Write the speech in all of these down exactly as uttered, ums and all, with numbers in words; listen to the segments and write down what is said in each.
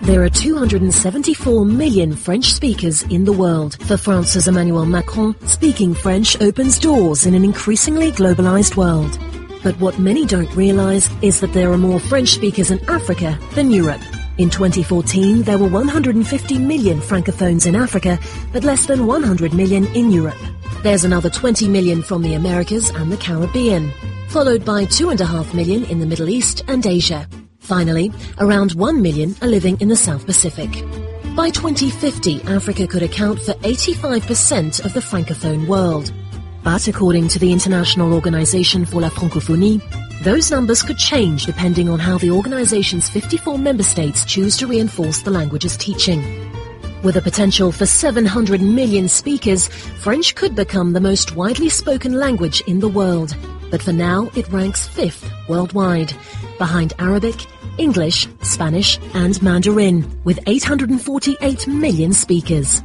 There are two hundred seventy-four million French speakers in the world. For France's Emmanuel Macron, speaking French opens doors in an increasingly globalized world. But what many don't realize is that there are more French speakers in Africa than Europe. In twenty fourteen, there were one hundred fifty million francophones in Africa, but less than one hundred million in Europe. There's another twenty million from the Americas and the Caribbean, followed by two and a half million in the Middle East and Asia. Finally, around one million are living in the South Pacific. By twenty fifty, Africa could account for eighty-five percent of the francophone world. But according to the International Organization for la Francophonie, those numbers could change depending on how the organization's fifty-four member states choose to reinforce the language's teaching. With a potential for seven hundred million speakers, French could become the most widely spoken language in the world. But for now, it ranks fifth worldwide, behind Arabic, English, Spanish and Mandarin, with eight hundred forty-eight million speakers.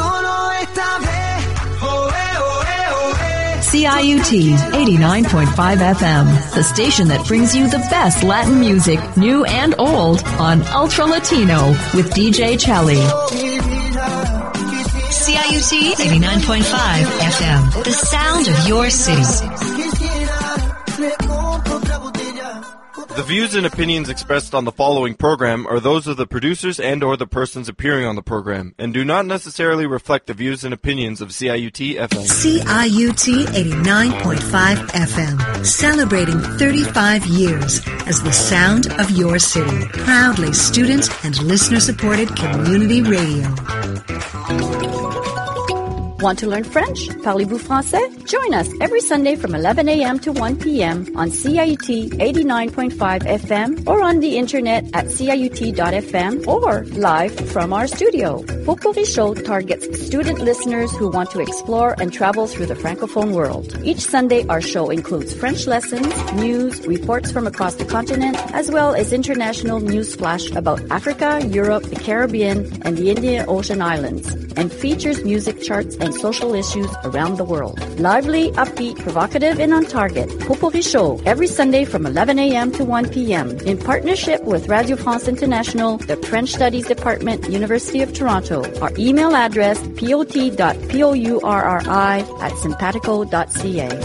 C I U T eighty-nine point five F M, the station that brings you the best Latin music, new and old, on Ultra Latino with D J Chelly. C I U T eighty-nine point five F M, the sound of your city. The views and opinions expressed on the following program are those of the producers and or the persons appearing on the program and do not necessarily reflect the views and opinions of C I U T F M. C I U T eighty-nine point five F M, celebrating thirty-five years as the sound of your city. Proudly student and listener-supported community radio. Want to learn French? Parlez-vous français? Join us every Sunday from eleven a.m. to one p.m. on C I U T eighty-nine point five F M or on the internet at C I U T dot F M or live from our studio. Potpourri Show targets student listeners who want to explore and travel through the Francophone world. Each Sunday, our show includes French lessons, news, reports from across the continent, as well as international news flash about Africa, Europe, the Caribbean, and the Indian Ocean Islands, and features music charts and social issues around the world. Lively, upbeat, provocative, and on target. Potpourri Show, every Sunday from eleven a.m. to one p.m. in partnership with Radio France International, the French Studies Department, University of Toronto. Our email address, pot dot pourri at simpatico dot c a.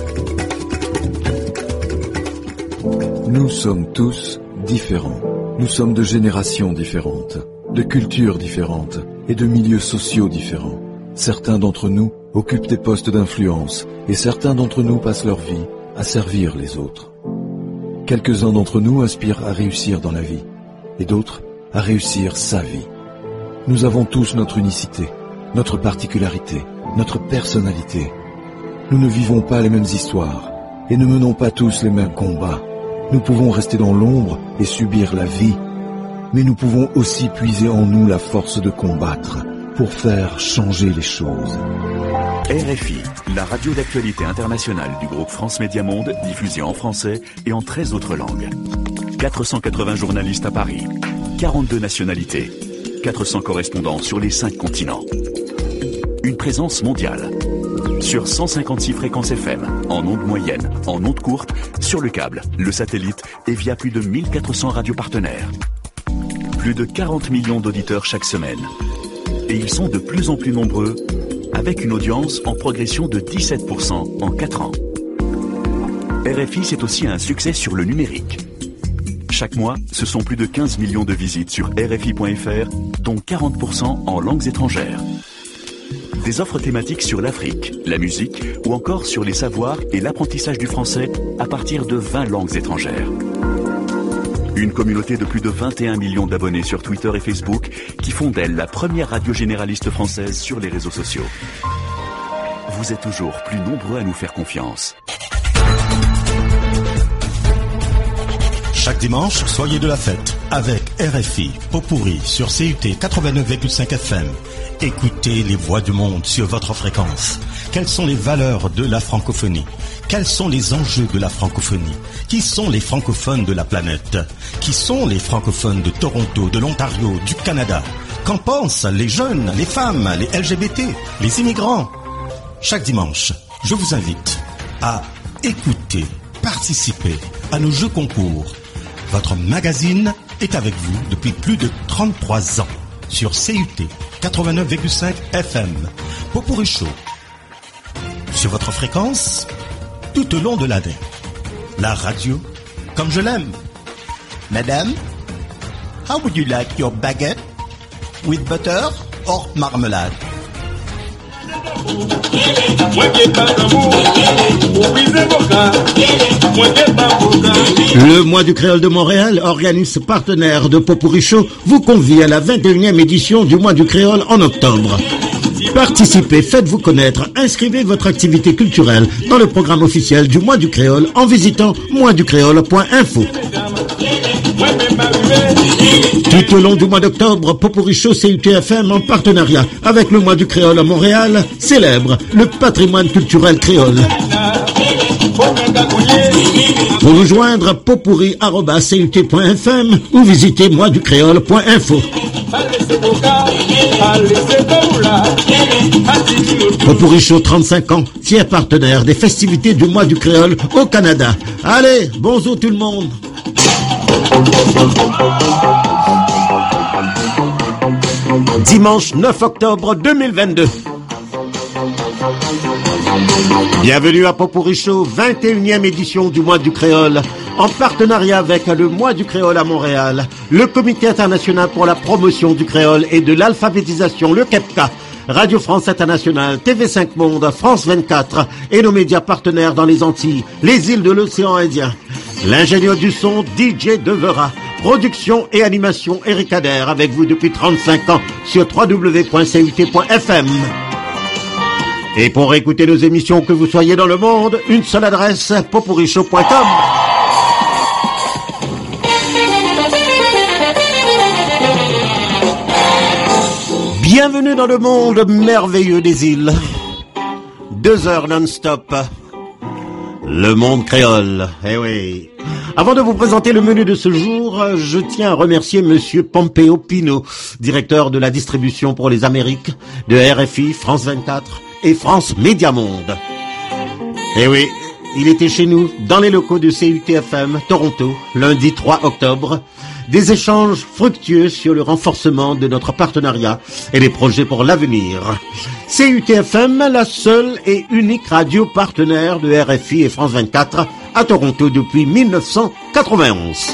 Nous sommes tous différents. Nous sommes de générations différentes, de cultures différentes et de milieux sociaux différents. Certains d'entre nous occupent des postes d'influence et certains d'entre nous passent leur vie à servir les autres. Quelques-uns d'entre nous aspirent à réussir dans la vie et d'autres à réussir sa vie. Nous avons tous notre unicité, notre particularité, notre personnalité. Nous ne vivons pas les mêmes histoires et ne menons pas tous les mêmes combats. Nous pouvons rester dans l'ombre et subir la vie, mais nous pouvons aussi puiser en nous la force de combattre pour faire changer les choses. R F I, la radio d'actualité internationale du groupe France Média Monde, diffusée en français et en treize autres langues. quatre cent quatre-vingts journalistes à Paris, quarante-deux nationalités, quatre cents correspondants sur les cinq continents. Une présence mondiale. Sur cent cinquante-six fréquences F M, en ondes moyennes, en ondes courtes, sur le câble, le satellite et via plus de mille quatre cents radios partenaires. Plus de quarante millions d'auditeurs chaque semaine. Et ils sont de plus en plus nombreux, avec une audience en progression de dix-sept pour cent en quatre ans. R F I, c'est aussi un succès sur le numérique. Chaque mois, ce sont plus de quinze millions de visites sur R F I point F R, dont quarante pour cent en langues étrangères. Des offres thématiques sur l'Afrique, la musique ou encore sur les savoirs et l'apprentissage du français à partir de vingt langues étrangères. Une communauté de plus de vingt et un millions d'abonnés sur Twitter et Facebook qui font d'elle la première radio généraliste française sur les réseaux sociaux. Vous êtes toujours plus nombreux à nous faire confiance. Chaque dimanche, soyez de la fête avec R F I, Potpourri sur C U T quatre-vingt-neuf virgule cinq F M. Écoutez les voix du monde sur votre fréquence. Quelles sont les valeurs de la francophonie? Quels sont les enjeux de la francophonie? Qui sont les francophones de la planète? Qui sont les francophones de Toronto, de l'Ontario, du Canada? Qu'en pensent les jeunes, les femmes, les L G B T, les immigrants? Chaque dimanche, je vous invite à écouter, participer à nos jeux concours. Votre magazine est avec vous depuis plus de trente-trois ans sur C U T quatre-vingt-neuf virgule cinq F M. Popurrí Show. Sur votre fréquence, tout au long de l'année. La radio, comme je l'aime. Madame, how would you like your baguette? With butter or marmelade? Le mois du créole de Montréal, organisme partenaire de Popurrí Show, vous convie à la vingt et unième édition du mois du créole en octobre. Participez, faites-vous connaître, inscrivez votre activité culturelle dans le programme officiel du mois du créole en visitant mois du créole point info. Tout au long du mois d'octobre, Popurrí Show C U T F M en partenariat avec le mois du créole à Montréal célèbre le patrimoine culturel créole. Pour nous joindre, popurrí arobase C U T point F M ou visitez mois du créole point info. Popurrí Show, trente-cinq ans, fier partenaire des festivités du mois du créole au Canada. Allez, bonjour tout le monde. Dimanche neuf octobre deux mille vingt-deux. Bienvenue à Popurrí Show, vingt et unième édition du mois du créole, en partenariat avec le mois du créole à Montréal, le Comité international pour la promotion du créole et de l'alphabétisation, le C E P C A, Radio France Internationale, T V cinq Monde, France vingt-quatre et nos médias partenaires dans les Antilles, les îles de l'océan Indien. L'ingénieur du son, D J Devera. Production et animation, Eric Adair, avec vous depuis trente-cinq ans sur w w w point c u t point f m. Et pour écouter nos émissions, que vous soyez dans le monde, une seule adresse, popurrí show point com. Bienvenue dans le monde merveilleux des îles. Deux heures non-stop. Le monde créole, eh oui. Avant de vous présenter le menu de ce jour, je tiens à remercier Monsieur Pompeo Pino, directeur de la distribution pour les Amériques de R F I, France vingt-quatre et France Média Monde. Eh oui, il était chez nous, dans les locaux de C U T F M, Toronto, lundi trois octobre. Des échanges fructueux sur le renforcement de notre partenariat et les projets pour l'avenir. C U T F M, la seule et unique radio partenaire de R F I et France vingt-quatre à Toronto depuis mille neuf cent quatre-vingt-onze.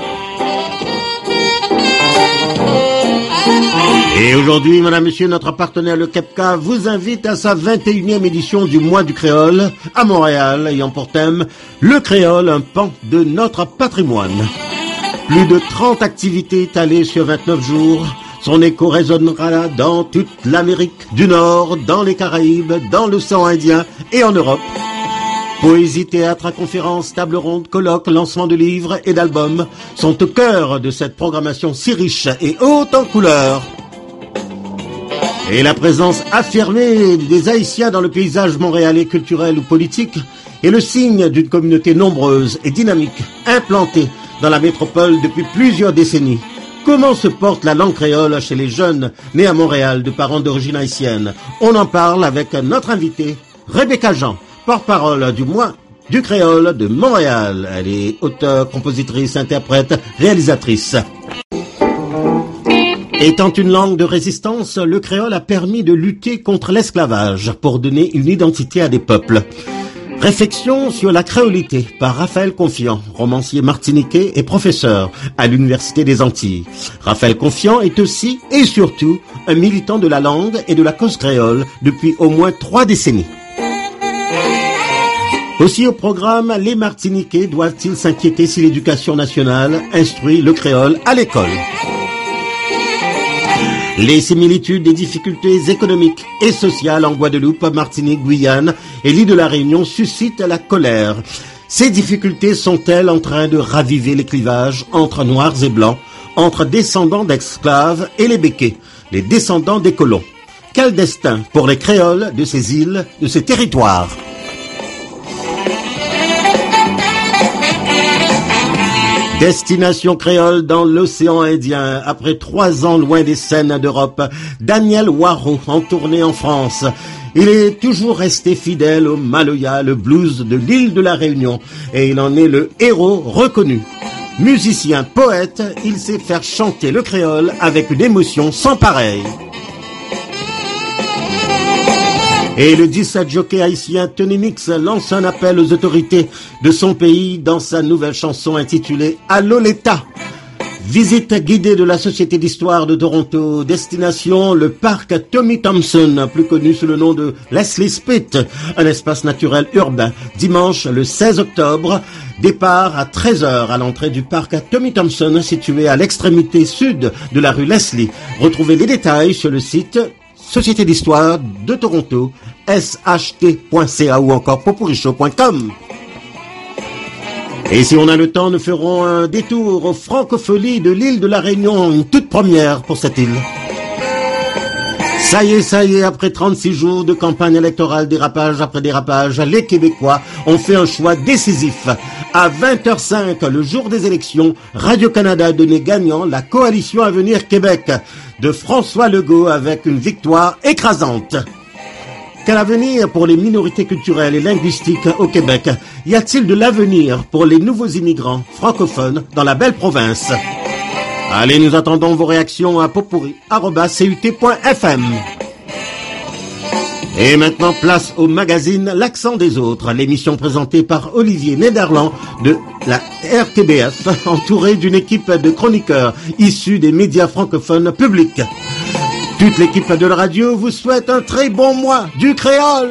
Et aujourd'hui, madame, monsieur, notre partenaire le C E P C A vous invite à sa vingt et unième édition du mois du créole à Montréal, ayant pour thème le créole, un pan de notre patrimoine. Plus de trente activités étalées sur vingt-neuf jours. Son écho résonnera dans toute l'Amérique du Nord, dans les Caraïbes, dans l'océan Indien et en Europe. Poésie, théâtre, conférences, tables rondes, colloques, lancement de livres et d'albums sont au cœur de cette programmation si riche et haute en couleurs. Et la présence affirmée des Haïtiens dans le paysage montréalais culturel ou politique est le signe d'une communauté nombreuse et dynamique, implantée dans la métropole depuis plusieurs décennies. Comment se porte la langue créole chez les jeunes nés à Montréal de parents d'origine haïtienne? On en parle avec notre invitée, Rebecca Jean, porte-parole du mois du créole de Montréal. Elle est auteure, compositrice, interprète, réalisatrice. Étant une langue de résistance, le créole a permis de lutter contre l'esclavage pour donner une identité à des peuples. Réflexion sur la créolité par Raphaël Confiant, romancier martiniquais et professeur à l'Université des Antilles. Raphaël Confiant est aussi et surtout un militant de la langue et de la cause créole depuis au moins trois décennies. Aussi au programme, les Martiniquais doivent-ils s'inquiéter si l'éducation nationale instruit le créole à l'école? Les similitudes et difficultés économiques et sociales en Guadeloupe, Martinique, Guyane et l'île de la Réunion suscitent la colère. Ces difficultés sont-elles en train de raviver les clivages entre noirs et blancs, entre descendants d'esclaves et les béquets, les descendants des colons? Quel destin pour les créoles de ces îles, de ces territoires? Destination créole dans l'océan Indien. Après trois ans loin des scènes d'Europe, Daniel Waro en tournée en France. Il est toujours resté fidèle au Maloya, le blues de l'île de la Réunion, et il en est le héros reconnu. Musicien, poète, il sait faire chanter le créole avec une émotion sans pareille. Et le dix-sept jockey haïtien Tony Mix lance un appel aux autorités de son pays dans sa nouvelle chanson intitulée Allô l'État. Visite guidée de la Société d'Histoire de Toronto, destination le parc Tommy Thompson, plus connu sous le nom de Leslie Spit, un espace naturel urbain. Dimanche le seize octobre, départ à treize heures à l'entrée du parc Tommy Thompson, situé à l'extrémité sud de la rue Leslie. Retrouvez les détails sur le site Société d'Histoire de Toronto, s h t point c a ou encore popurichow point com. Et si on a le temps, nous ferons un détour aux francopholies de l'île de la Réunion, une toute première pour cette île. Ça y est, ça y est, après trente-six jours de campagne électorale, dérapage après dérapage, les Québécois ont fait un choix décisif. À vingt heures cinq, le jour des élections, Radio-Canada a donné gagnant la coalition Avenir Québec de François Legault avec une victoire écrasante. Quel avenir pour les minorités culturelles et linguistiques au Québec? Y a-t-il de l'avenir pour les nouveaux immigrants francophones dans la belle province? Allez, nous attendons vos réactions à popuri arobase c u t point f m. Et maintenant, place au magazine L'accent des autres, l'émission présentée par Olivier Nederland de la R T B F, entouré d'une équipe de chroniqueurs issus des médias francophones publics. Toute l'équipe de la radio vous souhaite un très bon mois du créole.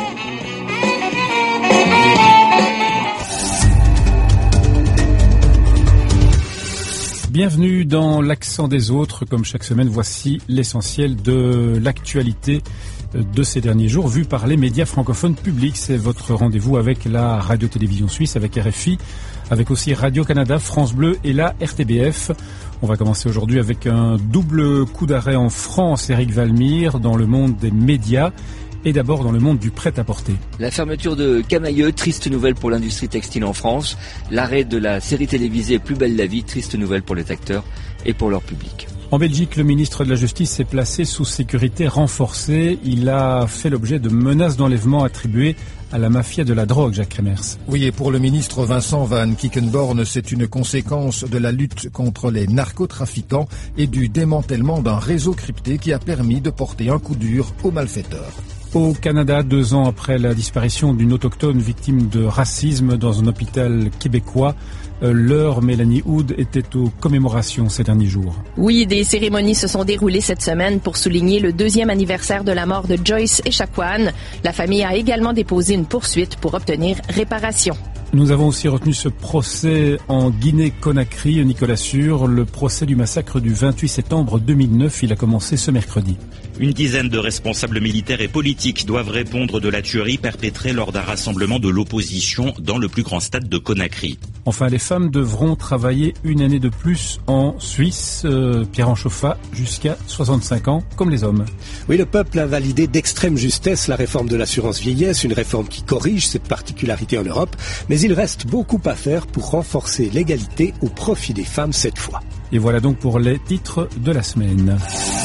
Bienvenue dans l'Accent des autres. Comme chaque semaine, voici l'essentiel de l'actualité de ces derniers jours, vu par les médias francophones publics. C'est votre rendez-vous avec la radio-télévision suisse, avec R F I, avec aussi Radio-Canada, France Bleu et la R T B F. On va commencer aujourd'hui avec un double coup d'arrêt en France, Éric Valmire, dans le monde des médias et d'abord dans le monde du prêt-à-porter. La fermeture de Camaïeu, triste nouvelle pour l'industrie textile en France. L'arrêt de la série télévisée Plus belle la vie, triste nouvelle pour les acteurs et pour leur public. En Belgique, le ministre de la Justice s'est placé sous sécurité renforcée. Il a fait l'objet de menaces d'enlèvement attribuées à la mafia de la drogue, Jacques Kremers. Oui, et pour le ministre Vincent Van Quickenborne, c'est une conséquence de la lutte contre les narcotrafiquants et du démantèlement d'un réseau crypté qui a permis de porter un coup dur aux malfaiteurs. Au Canada, deux ans après la disparition d'une autochtone victime de racisme dans un hôpital québécois, l'heure Mélanie Hood était aux commémorations ces derniers jours. Oui, des cérémonies se sont déroulées cette semaine pour souligner le deuxième anniversaire de la mort de Joyce Echaquan. La famille a également déposé une poursuite pour obtenir réparation. Nous avons aussi retenu ce procès en Guinée-Conakry, Nicolas Sûr, le procès du massacre du vingt-huit septembre deux mille neuf. Il a commencé ce mercredi. Une dizaine de responsables militaires et politiques doivent répondre de la tuerie perpétrée lors d'un rassemblement de l'opposition dans le plus grand stade de Conakry. Enfin, les femmes devront travailler une année de plus en Suisse. Euh, Pierre Anchoffa, jusqu'à soixante-cinq ans, comme les hommes. Oui, le peuple a validé d'extrême justesse la réforme de l'assurance vieillesse, une réforme qui corrige cette particularité en Europe. Mais il reste beaucoup à faire pour renforcer l'égalité au profit des femmes cette fois. Et voilà donc pour les titres de la semaine.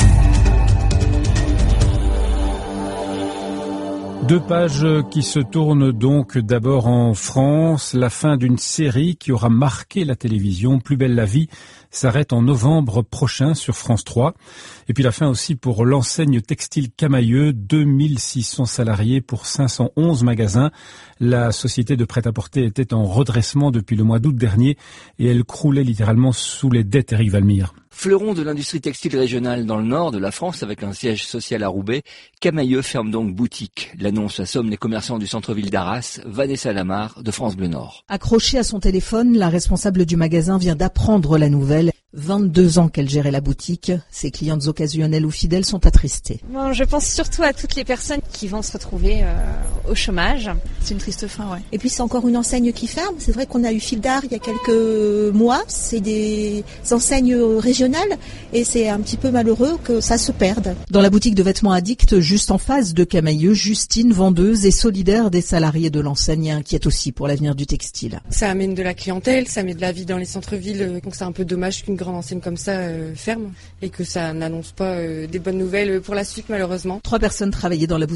Deux pages qui se tournent donc d'abord en France. La fin d'une série qui aura marqué la télévision, Plus belle la vie, s'arrête en novembre prochain sur France trois. Et puis la fin aussi pour l'enseigne textile Camaïeu, deux mille six cents salariés pour cinq cent onze magasins. La société de prêt-à-porter était en redressement depuis le mois d'août dernier et elle croulait littéralement sous les dettes, Éric Valmire. Fleuron de l'industrie textile régionale dans le nord de la France avec un siège social à Roubaix, Camaïeu ferme donc boutique. L'annonce assomme les commerçants du centre-ville d'Arras, Vanessa Lamar de France Bleu Nord. Accrochée à son téléphone, la responsable du magasin vient d'apprendre la nouvelle. vingt-deux ans qu'elle gérait la boutique. Ses clientes occasionnelles ou fidèles sont attristées. Bon, je pense surtout à toutes les personnes qui vont se retrouver euh, au chômage. C'est une triste fin, ouais. Et puis c'est encore une enseigne qui ferme. C'est vrai qu'on a eu Fil d'Art il y a quelques mois. C'est des enseignes régionales et c'est un petit peu malheureux que ça se perde. Dans la boutique de vêtements Addict, juste en face de Camaïeu, Justine, vendeuse et solidaire des salariés de l'enseigne, inquiète aussi pour l'avenir du textile. Ça amène de la clientèle, ça met de la vie dans les centres-villes, donc c'est un peu dommage qu'une grande enseigne comme ça euh, ferme et que ça n'annonce pas euh, des bonnes nouvelles pour la suite malheureusement. Trois personnes travaillaient dans la boutique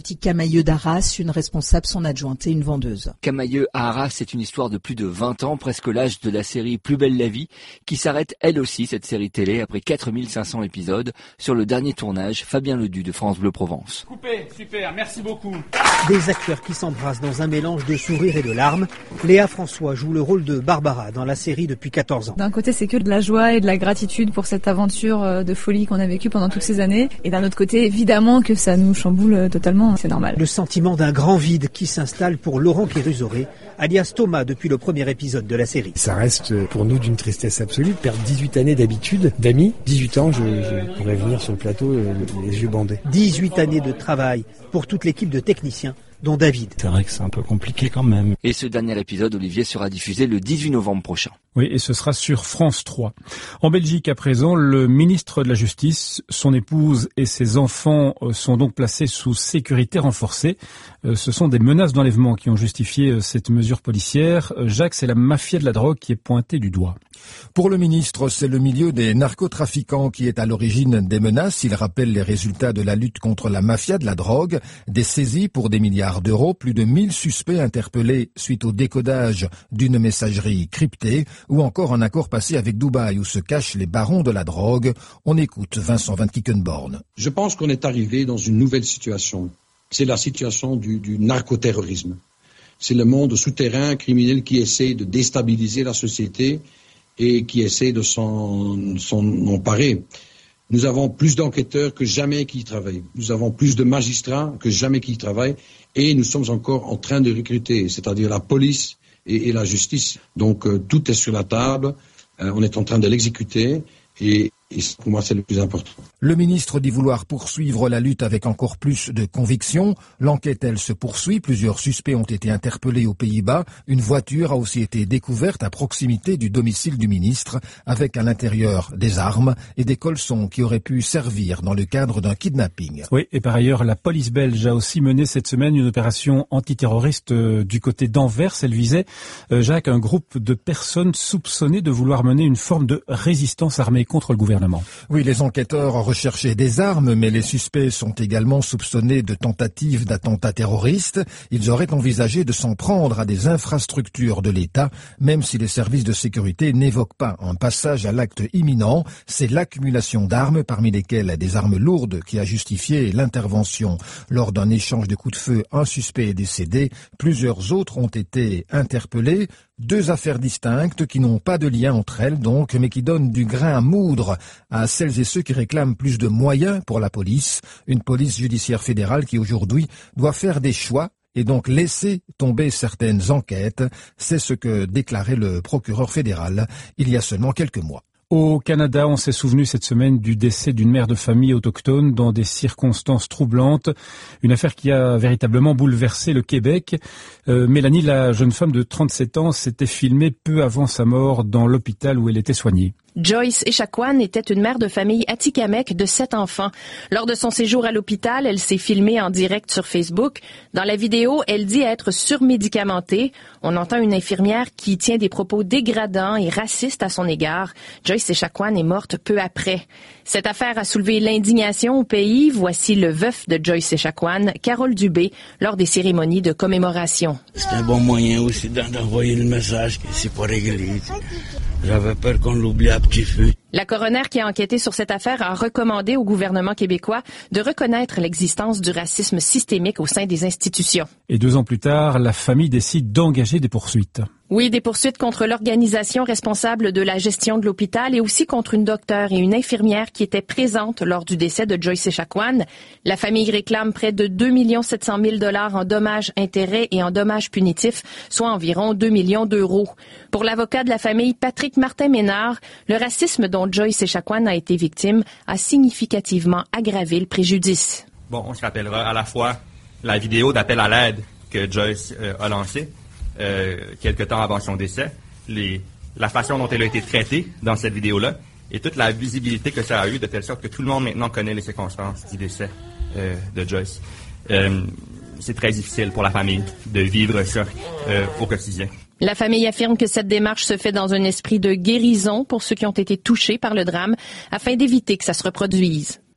boutique Camailleux d'Arras, une responsable, son adjointe et une vendeuse. Camailleux à Arras, c'est une histoire de plus de vingt ans, presque l'âge de la série Plus belle la vie, qui s'arrête elle aussi, cette série télé, après quatre mille cinq cents épisodes, sur le dernier tournage, Fabien Ledu de France Bleu Provence. Coupé, super, merci beaucoup. Des acteurs qui s'embrassent dans un mélange de sourires et de larmes. Léa François joue le rôle de Barbara dans la série depuis quatorze ans. D'un côté, c'est que de la joie et de la gratitude pour cette aventure de folie qu'on a vécue pendant toutes ces années. Et d'un autre côté, évidemment que ça nous chamboule totalement, c'est normal. Le sentiment d'un grand vide qui s'installe pour Laurent Kérusoré, alias Thomas depuis le premier épisode de la série. Ça reste pour nous d'une tristesse absolue, perdre dix-huit années d'habitude, d'amis. dix-huit ans, je, je pourrais venir sur le plateau les yeux bandés. dix-huit années de travail pour toute l'équipe de techniciens, dont David. C'est vrai que c'est un peu compliqué quand même. Et ce dernier épisode, Olivier, sera diffusé le dix-huit novembre prochain. Oui, et ce sera sur France trois. En Belgique, à présent, le ministre de la Justice, son épouse et ses enfants sont donc placés sous sécurité renforcée. Ce sont des menaces d'enlèvement qui ont justifié cette mesure policière. Jacques, c'est la mafia de la drogue qui est pointée du doigt. Pour le ministre, c'est le milieu des narcotrafiquants qui est à l'origine des menaces. Il rappelle les résultats de la lutte contre la mafia de la drogue, des saisies pour des milliards d'euros, plus de mille suspects interpellés suite au décodage d'une messagerie cryptée, ou encore un accord passé avec Dubaï où se cachent les barons de la drogue. On écoute Vincent Van Kickenborn. Je pense qu'on est arrivé dans une nouvelle situation. C'est la situation du, du narcoterrorisme. C'est le monde souterrain criminel qui essaie de déstabiliser la société et qui essaie de s'en, s'en emparer. Nous avons plus d'enquêteurs que jamais qui y travaillent. Nous avons plus de magistrats que jamais qui y travaillent. Et nous sommes encore en train de recruter, c'est-à-dire la police et, et la justice. Donc euh, tout est sur la table, euh, on est en train de l'exécuter et, et pour moi c'est le plus important. Le ministre dit vouloir poursuivre la lutte avec encore plus de conviction. L'enquête, elle, se poursuit. Plusieurs suspects ont été interpellés aux Pays-Bas. Une voiture a aussi été découverte à proximité du domicile du ministre, avec à l'intérieur des armes et des colsons qui auraient pu servir dans le cadre d'un kidnapping. Oui, et par ailleurs, la police belge a aussi mené cette semaine une opération antiterroriste euh, du côté d'Anvers. Elle visait, euh, Jacques, un groupe de personnes soupçonnées de vouloir mener une forme de résistance armée contre le gouvernement. Oui, les enquêteurs recherchaient des armes, mais les suspects sont également soupçonnés de tentatives d'attentats terroristes. Ils auraient envisagé de s'en prendre à des infrastructures de l'État, même si les services de sécurité n'évoquent pas un passage à l'acte imminent. C'est l'accumulation d'armes, parmi lesquelles des armes lourdes, qui a justifié l'intervention. Lors d'un échange de coups de feu, un suspect est décédé, plusieurs autres ont été interpellés. Deux affaires distinctes qui n'ont pas de lien entre elles donc, mais qui donnent du grain à moudre à celles et ceux qui réclament plus de moyens pour la police. Une police judiciaire fédérale qui aujourd'hui doit faire des choix et donc laisser tomber certaines enquêtes. C'est ce que déclarait le procureur fédéral il y a seulement quelques mois. Au Canada, on s'est souvenu cette semaine du décès d'une mère de famille autochtone dans des circonstances troublantes. Une affaire qui a véritablement bouleversé le Québec. Euh, Mélanie, la jeune femme de trente-sept ans, s'était filmée peu avant sa mort dans l'hôpital où elle était soignée. Joyce Echaquan était une mère de famille atikamekw de sept enfants. Lors de son séjour à l'hôpital, elle s'est filmée en direct sur Facebook. Dans la vidéo, elle dit être surmédicamentée. On entend une infirmière qui tient des propos dégradants et racistes à son égard. Joyce Echaquan est morte peu après. Cette affaire a soulevé l'indignation au pays. Voici le veuf de Joyce Echaquan, Carole Dubé, lors des cérémonies de commémoration. C'est un bon moyen aussi d'envoyer le message que c'est pas réglé. J'avais peur qu'on l'oublie à petit feu. La coroner qui a enquêté sur cette affaire a recommandé au gouvernement québécois de reconnaître l'existence du racisme systémique au sein des institutions. Et deux ans plus tard, la famille décide d'engager des poursuites. Oui, des poursuites contre l'organisation responsable de la gestion de l'hôpital et aussi contre une docteure et une infirmière qui étaient présentes lors du décès de Joyce Echaquan. La famille réclame près de deux millions sept cent mille dollars en dommages intérêts et en dommages punitifs, soit environ deux millions d'euros. Pour l'avocat de la famille Patrick Martin-Ménard, le racisme dont Joyce Echaquan a été victime a significativement aggravé le préjudice. Bon, on se rappellera à la fois la vidéo d'appel à l'aide que Joyce euh, a lancée euh, quelque temps avant son décès, les, la façon dont elle a été traitée dans cette vidéo-là et toute la visibilité que ça a eu de telle sorte que tout le monde maintenant connaît les circonstances du décès euh, de Joyce. Euh, c'est très difficile pour la famille de vivre ça euh, au quotidien. La famille affirme que cette démarche se fait dans un esprit de guérison pour ceux qui ont été touchés par le drame afin d'éviter que ça se reproduise.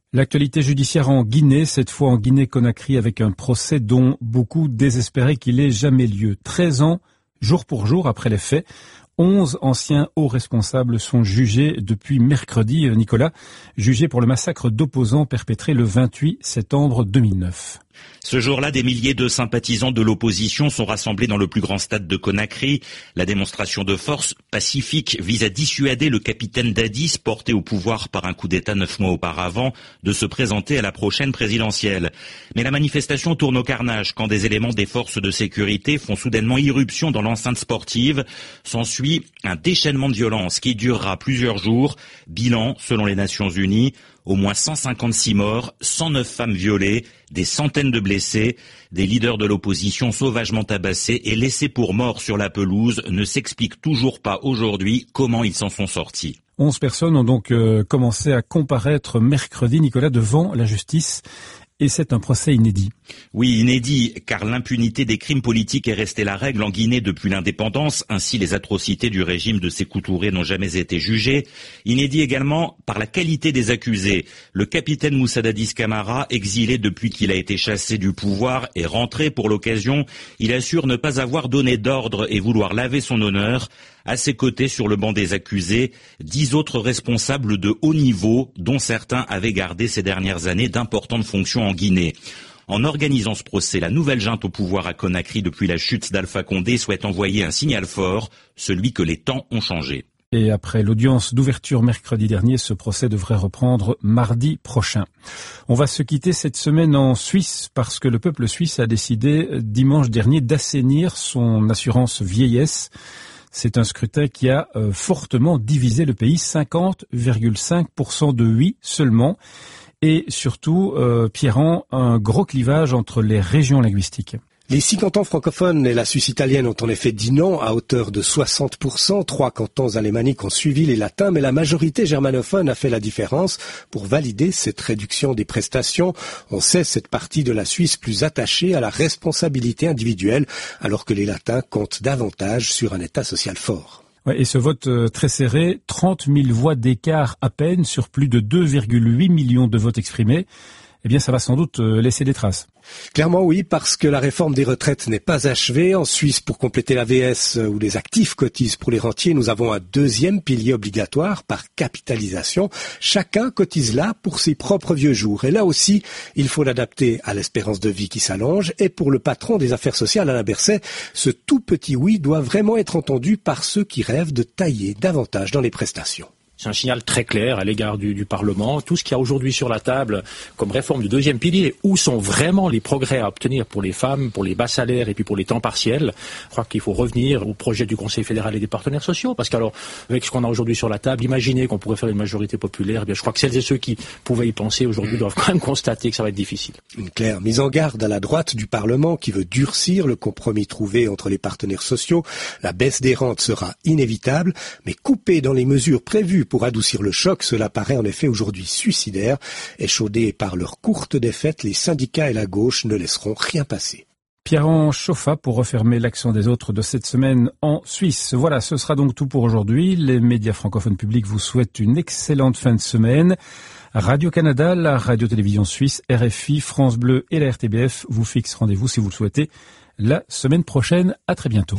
L'actualité judiciaire en Guinée, cette fois en Guinée-Conakry, avec un procès dont beaucoup désespéraient qu'il ait jamais lieu. treize ans, jour pour jour après les faits, onze anciens hauts responsables sont jugés depuis mercredi, Nicolas, jugés pour le massacre d'opposants perpétré le vingt-huit septembre deux mille neuf. Ce jour-là, des milliers de sympathisants de l'opposition sont rassemblés dans le plus grand stade de Conakry. La démonstration de force pacifique vise à dissuader le capitaine Dadis, porté au pouvoir par un coup d'État neuf mois auparavant, de se présenter à la prochaine présidentielle. Mais la manifestation tourne au carnage quand des éléments des forces de sécurité font soudainement irruption dans l'enceinte sportive. S'ensuit un déchaînement de violence qui durera plusieurs jours. Bilan, selon les Nations Unies, au moins cent cinquante-six morts, cent neuf femmes violées, des centaines de blessés, des leaders de l'opposition sauvagement tabassés et laissés pour morts sur la pelouse. Ne s'explique toujours pas aujourd'hui comment ils s'en sont sortis. Onze personnes ont donc euh, commencé à comparaître mercredi, Nicolas, devant la justice. Et c'est un procès inédit. Oui, inédit, car l'impunité des crimes politiques est restée la règle en Guinée depuis l'indépendance. Ainsi, les atrocités du régime de Sékou Touré n'ont jamais été jugées. Inédit également par la qualité des accusés. Le capitaine Moussa Dadis Camara, exilé depuis qu'il a été chassé du pouvoir, est rentré pour l'occasion. Il assure ne pas avoir donné d'ordre et vouloir laver son honneur. À ses côtés, sur le banc des accusés, dix autres responsables de haut niveau, dont certains avaient gardé ces dernières années d'importantes fonctions en Guinée. En organisant ce procès, la nouvelle junte au pouvoir à Conakry depuis la chute d'Alpha Condé souhaite envoyer un signal fort, celui que les temps ont changé. Et après l'audience d'ouverture mercredi dernier, ce procès devrait reprendre mardi prochain. On va se quitter cette semaine en Suisse parce que le peuple suisse a décidé dimanche dernier d'assainir son assurance vieillesse. C'est un scrutin qui a euh, fortement divisé le pays, cinquante virgule cinq pour cent de oui seulement. Et surtout, euh, Pierran, un gros clivage entre les régions linguistiques. Les six cantons francophones et la Suisse italienne ont en effet dit non à hauteur de soixante pour cent. Trois cantons alémaniques ont suivi les latins, mais la majorité germanophone a fait la différence pour valider cette réduction des prestations. On sait cette partie de la Suisse plus attachée à la responsabilité individuelle, alors que les latins comptent davantage sur un état social fort. Ouais, et ce vote euh, très serré, trente mille voix d'écart à peine sur plus de deux virgule huit millions de votes exprimés, eh bien ça va sans doute euh, laisser des traces. Clairement oui, parce que la réforme des retraites n'est pas achevée. En Suisse, pour compléter l'A V S où les actifs cotisent pour les rentiers, nous avons un deuxième pilier obligatoire par capitalisation. Chacun cotise là pour ses propres vieux jours. Et là aussi, il faut l'adapter à l'espérance de vie qui s'allonge. Et pour le patron des affaires sociales, Alain Berset, ce tout petit oui doit vraiment être entendu par ceux qui rêvent de tailler davantage dans les prestations. C'est un signal très clair à l'égard du, du Parlement. Tout ce qu'il y a aujourd'hui sur la table comme réforme du deuxième pilier, où sont vraiment les progrès à obtenir pour les femmes, pour les bas salaires et puis pour les temps partiels. Je crois qu'il faut revenir au projet du Conseil fédéral et des partenaires sociaux, parce qu'alors, avec ce qu'on a aujourd'hui sur la table, imaginez qu'on pourrait faire une majorité populaire. Eh bien, je crois que celles et ceux qui pouvaient y penser aujourd'hui doivent quand même constater que ça va être difficile. Une claire mise en garde à la droite du Parlement qui veut durcir le compromis trouvé entre les partenaires sociaux. La baisse des rentes sera inévitable, mais coupée dans les mesures prévues pour adoucir le choc, cela paraît en effet aujourd'hui suicidaire. Échaudés par leur courte défaite, les syndicats et la gauche ne laisseront rien passer. Pierran chauffa pour refermer l'action des autres de cette semaine en Suisse. Voilà, ce sera donc tout pour aujourd'hui. Les médias francophones publics vous souhaitent une excellente fin de semaine. Radio-Canada, la radio-télévision suisse, R F I, France Bleu et la R T B F vous fixent rendez-vous si vous le souhaitez la semaine prochaine. À très bientôt.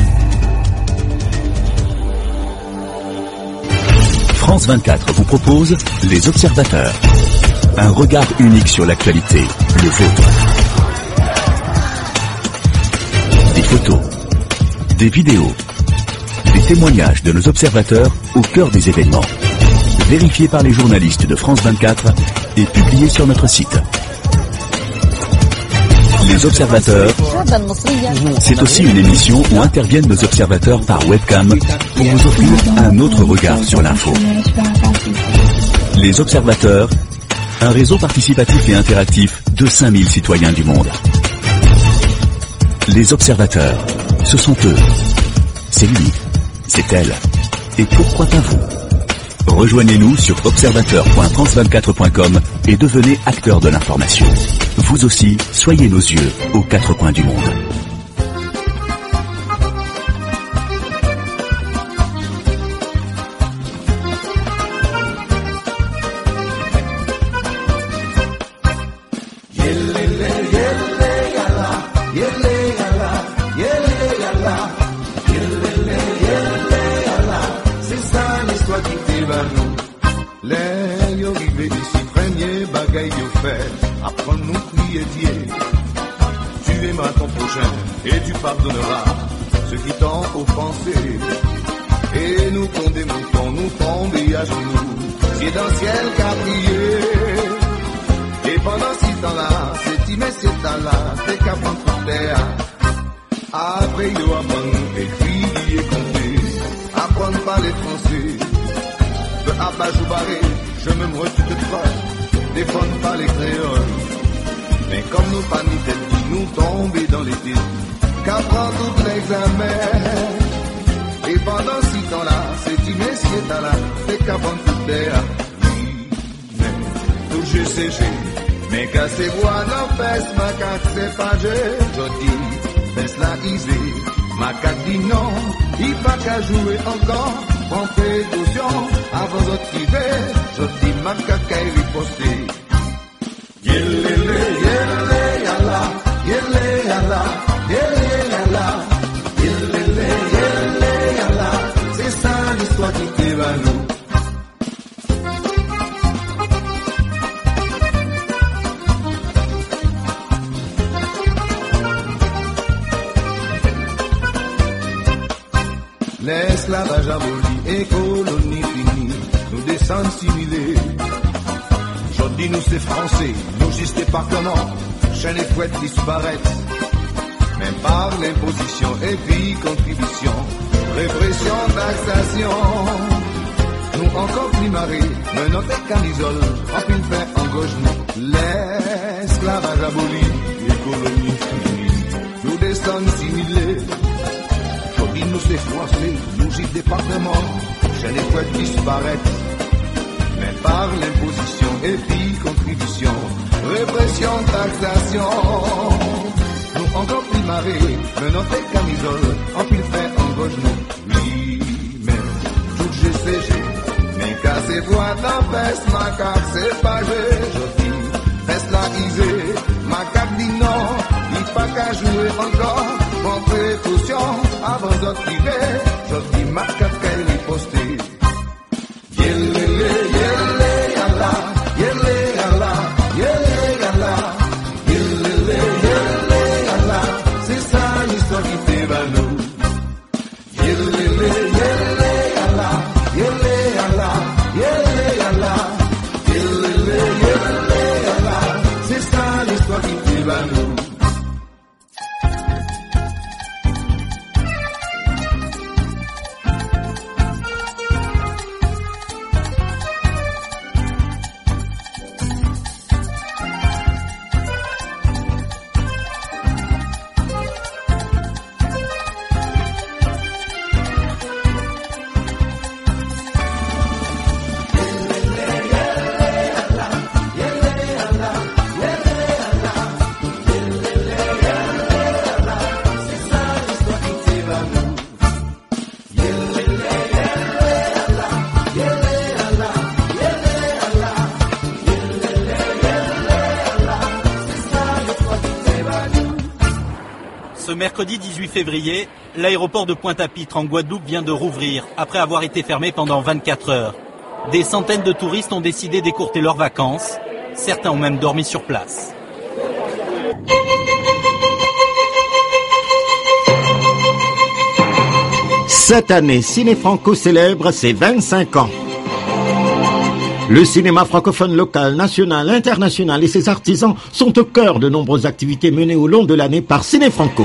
France vingt-quatre vous propose Les Observateurs. Un regard unique sur l'actualité, le vôtre. Des photos, des vidéos, des témoignages de nos observateurs au cœur des événements. Vérifiés par les journalistes de France vingt-quatre et publiés sur notre site. Les Observateurs, c'est aussi une émission où interviennent nos observateurs par webcam pour vous offrir un autre regard sur l'info. Les Observateurs, un réseau participatif et interactif de cinq mille citoyens du monde. Les Observateurs, ce sont eux. C'est lui, c'est elle. Et pourquoi pas vous ? Rejoignez-nous sur observateur point france vingt-quatre point com et devenez acteur de l'information. Vous aussi, soyez nos yeux aux quatre coins du monde. bagaille au fait, apprends-nous prier Dieu. Tu aimeras ton prochain et tu pardonneras ceux qui t'ont offensé. Et nous condamnons, nous tomber à genoux, c'est dans le ciel qu'a prié. Et pendant ce temps-là, c'est mais c'est temps-là, t'es qu'à prendre toute terre. Après, il doit apprendre écrire et compter, apprendre par les français. De Abajou Barré, je me moque toutefois, défendre par les créoles. Mais comme nous pas ni tête dit, nous tomber dans les pieds, qu'apprend tout l'examen. Et pendant ce temps-là, c'est dit, mais c'est temps-là, t'es qu'apprendre toute terre. Oui, mais tout je sais, j'ai, mais qu'à ces voix n'empêche, ma carte c'est pas je, je dis, laisse la isée, ma carte dit non, il va qu'à jouer encore. Prends précaution avant d'autres qui veulent, je dis ma caca est riposté. Yelele, yelele, yalla, yelele, yalla, yelele, yalla, yelele, yelele, yalla, c'est ça l'histoire qui t'évanouit. L'esclavage aboli et colonie finie, nous descendons similés. Aujourd'hui nous c'est français, nous juste département, chaîne et fouette disparaissent. Même par l'imposition et puis contribution, répression, taxation. Nous encore plus marrés, mais notre camisole, en pile fait en gauche nous. L'esclavage aboli et colonie finie, nous descendons similés. Aujourd'hui nous c'est français, nous y département, chaîne et fouette disparaître. Mais par l'imposition et puis contribution, répression, taxation. Nous encore plus marrés, mais notre camisole, en pile fait en gauche nous. Oui, mais tout je sais, j'ai, mais qu'à ces voix d'empêche, ma carte c'est pas je, je dis, laisse la isée, ma carte dit non, il pas qu'à jouer encore. Prends précaution avant d'autres privés, je dis ma carte qu'elle est postée. Yelele, yelele, yalla, yelele, yalla, yelele, yalla, yelele, yelele, yalla, c'est ça l'histoire qui t'évanouit. Yelele, yelele, yalla, yelele, yalla, yelele, yalla, yelele, yelele, yalla, c'est ça l'histoire qui t'évanouit. Ce mercredi dix-huit février, l'aéroport de Pointe-à-Pitre en Guadeloupe vient de rouvrir après avoir été fermé pendant vingt-quatre heures. Des centaines de touristes ont décidé d'écourter leurs vacances. Certains ont même dormi sur place. Cette année, Ciné Franco célèbre ses vingt-cinq ans. Le cinéma francophone local, national, international et ses artisans sont au cœur de nombreuses activités menées au long de l'année par Ciné Franco.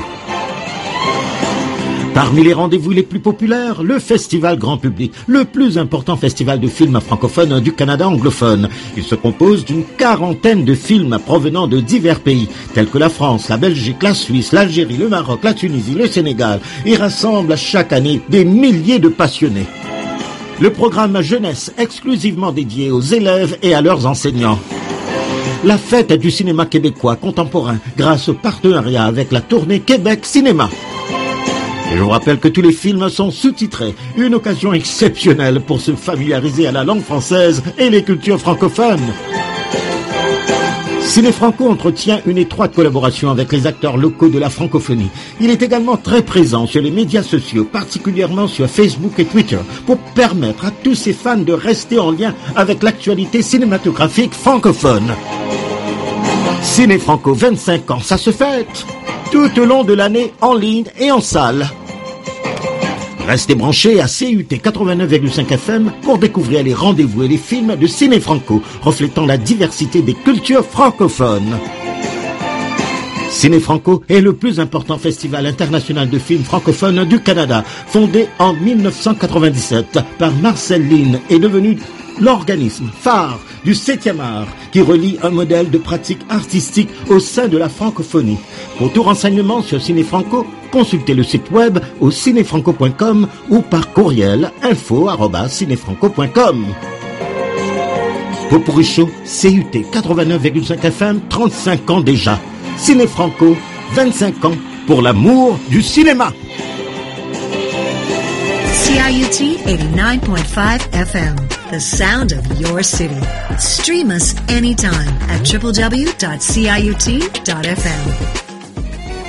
Parmi les rendez-vous les plus populaires, le festival grand public, le plus important festival de films francophones du Canada anglophone. Il se compose d'une quarantaine de films provenant de divers pays, tels que la France, la Belgique, la Suisse, l'Algérie, le Maroc, la Tunisie, le Sénégal, et rassemble chaque année des milliers de passionnés. Le programme jeunesse exclusivement dédié aux élèves et à leurs enseignants. La fête du cinéma québécois contemporain grâce au partenariat avec la tournée Québec Cinéma. Et je vous rappelle que tous les films sont sous-titrés, une occasion exceptionnelle pour se familiariser à la langue française et les cultures francophones. Ciné Franco entretient une étroite collaboration avec les acteurs locaux de la francophonie. Il est également très présent sur les médias sociaux, particulièrement sur Facebook et Twitter, pour permettre à tous ses fans de rester en lien avec l'actualité cinématographique francophone. Ciné Franco, vingt-cinq ans, ça se fête tout au long de l'année en ligne et en salle. Restez branchés à C U T quatre-vingt-neuf virgule cinq F M pour découvrir les rendez-vous et les films de Ciné Franco, reflétant la diversité des cultures francophones. Ciné Franco est le plus important festival international de films francophones du Canada, fondé en mille neuf cent quatre-vingt-dix-sept par Marcel Lynn, et devenu l'organisme phare du septième art qui relie un modèle de pratique artistique au sein de la francophonie. Pour tout renseignement sur Ciné Franco, consultez le site web au cinéfranco point com ou par courriel info arobase cinéfranco point com. Popurrí Show, C U T quatre-vingt-neuf virgule cinq F M, trente-cinq ans déjà. Ciné Franco, vingt-cinq ans pour l'amour du cinéma. C I U T eighty-nine point five F M, the sound of your city. Stream us anytime at w w w dot c i u t dot f m.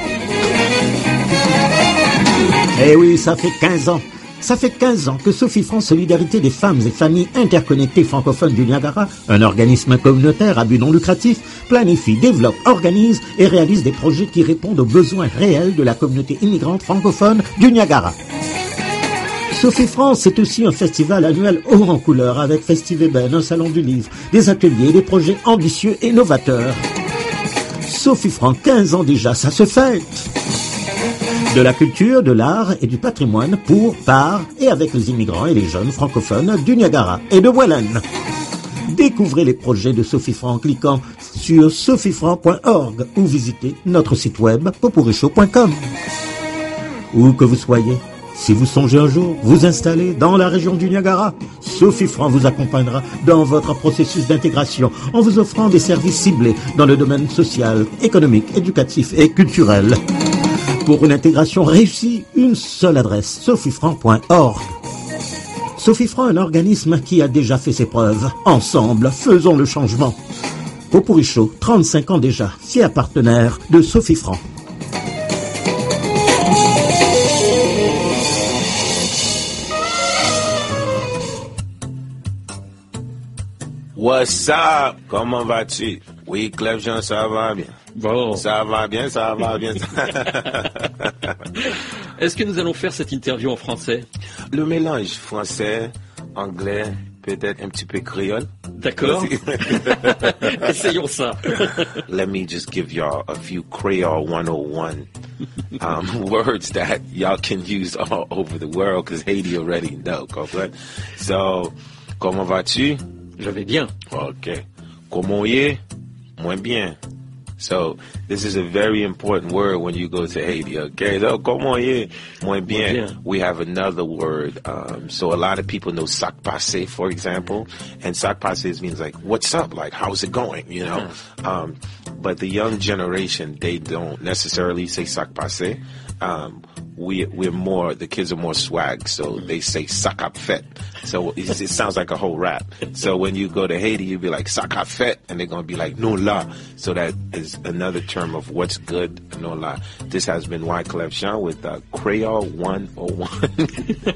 Eh oui, ça fait quinze ans. Ça fait quinze ans que Sophie France Solidarité des femmes et familles interconnectées francophones du Niagara, un organisme communautaire à but non lucratif, planifie, développe, organise et réalise des projets qui répondent aux besoins réels de la communauté immigrante francophone du Niagara. Sophie France, c'est aussi un festival annuel haut en couleur avec Festiveben, un salon du livre, des ateliers, des projets ambitieux et novateurs. Sophie France, quinze ans déjà, ça se fête. De la culture, de l'art et du patrimoine pour, par et avec les immigrants et les jeunes francophones du Niagara et de Welland. Découvrez les projets de Sophie Franc en cliquant sur sophie franc point org ou visitez notre site web popurrí show point com. Où que vous soyez, si vous songez un jour vous installer dans la région du Niagara, Sophie Franc vous accompagnera dans votre processus d'intégration en vous offrant des services ciblés dans le domaine social, économique, éducatif et culturel. Pour une intégration réussie, une seule adresse, sophie franc point org. Sophie Franc, un organisme qui a déjà fait ses preuves. Ensemble, faisons le changement. Popurrí Show, trente-cinq ans déjà, fier partenaire de Sophie Franc. What's up? Comment vas-tu? Oui, Clef Jean, ça va bien. Bon. Ça va bien, ça va bien. Est-ce que nous allons faire cette interview en français? Le mélange français, anglais, peut-être un petit peu créole. D'accord. Essayons ça. Let me just give y'all a few Creole one oh one um, words that y'all can use all over the world because Haiti already know. Okay? So, comment vas-tu? Je vais bien. Ok. Comment y est? Moins bien. So, this is a very important word when you go to Haiti, okay? So, comment y est? Moins bien. We have another word. Um, so, a lot of people know sac passé, for example. And sac passé means like, what's up? Like, how's it going? You know? Um, but the young generation, they don't necessarily say sac passé. Um, we, we're more, the kids are more swag, so they say sac à fête. So it, it sounds like a whole rap. So when you go to Haiti, you'll be like sac à fête, and they're going to be like no la. So that is another term of what's good, no la. This has been Wyclef Jean with uh, Creole one oh one.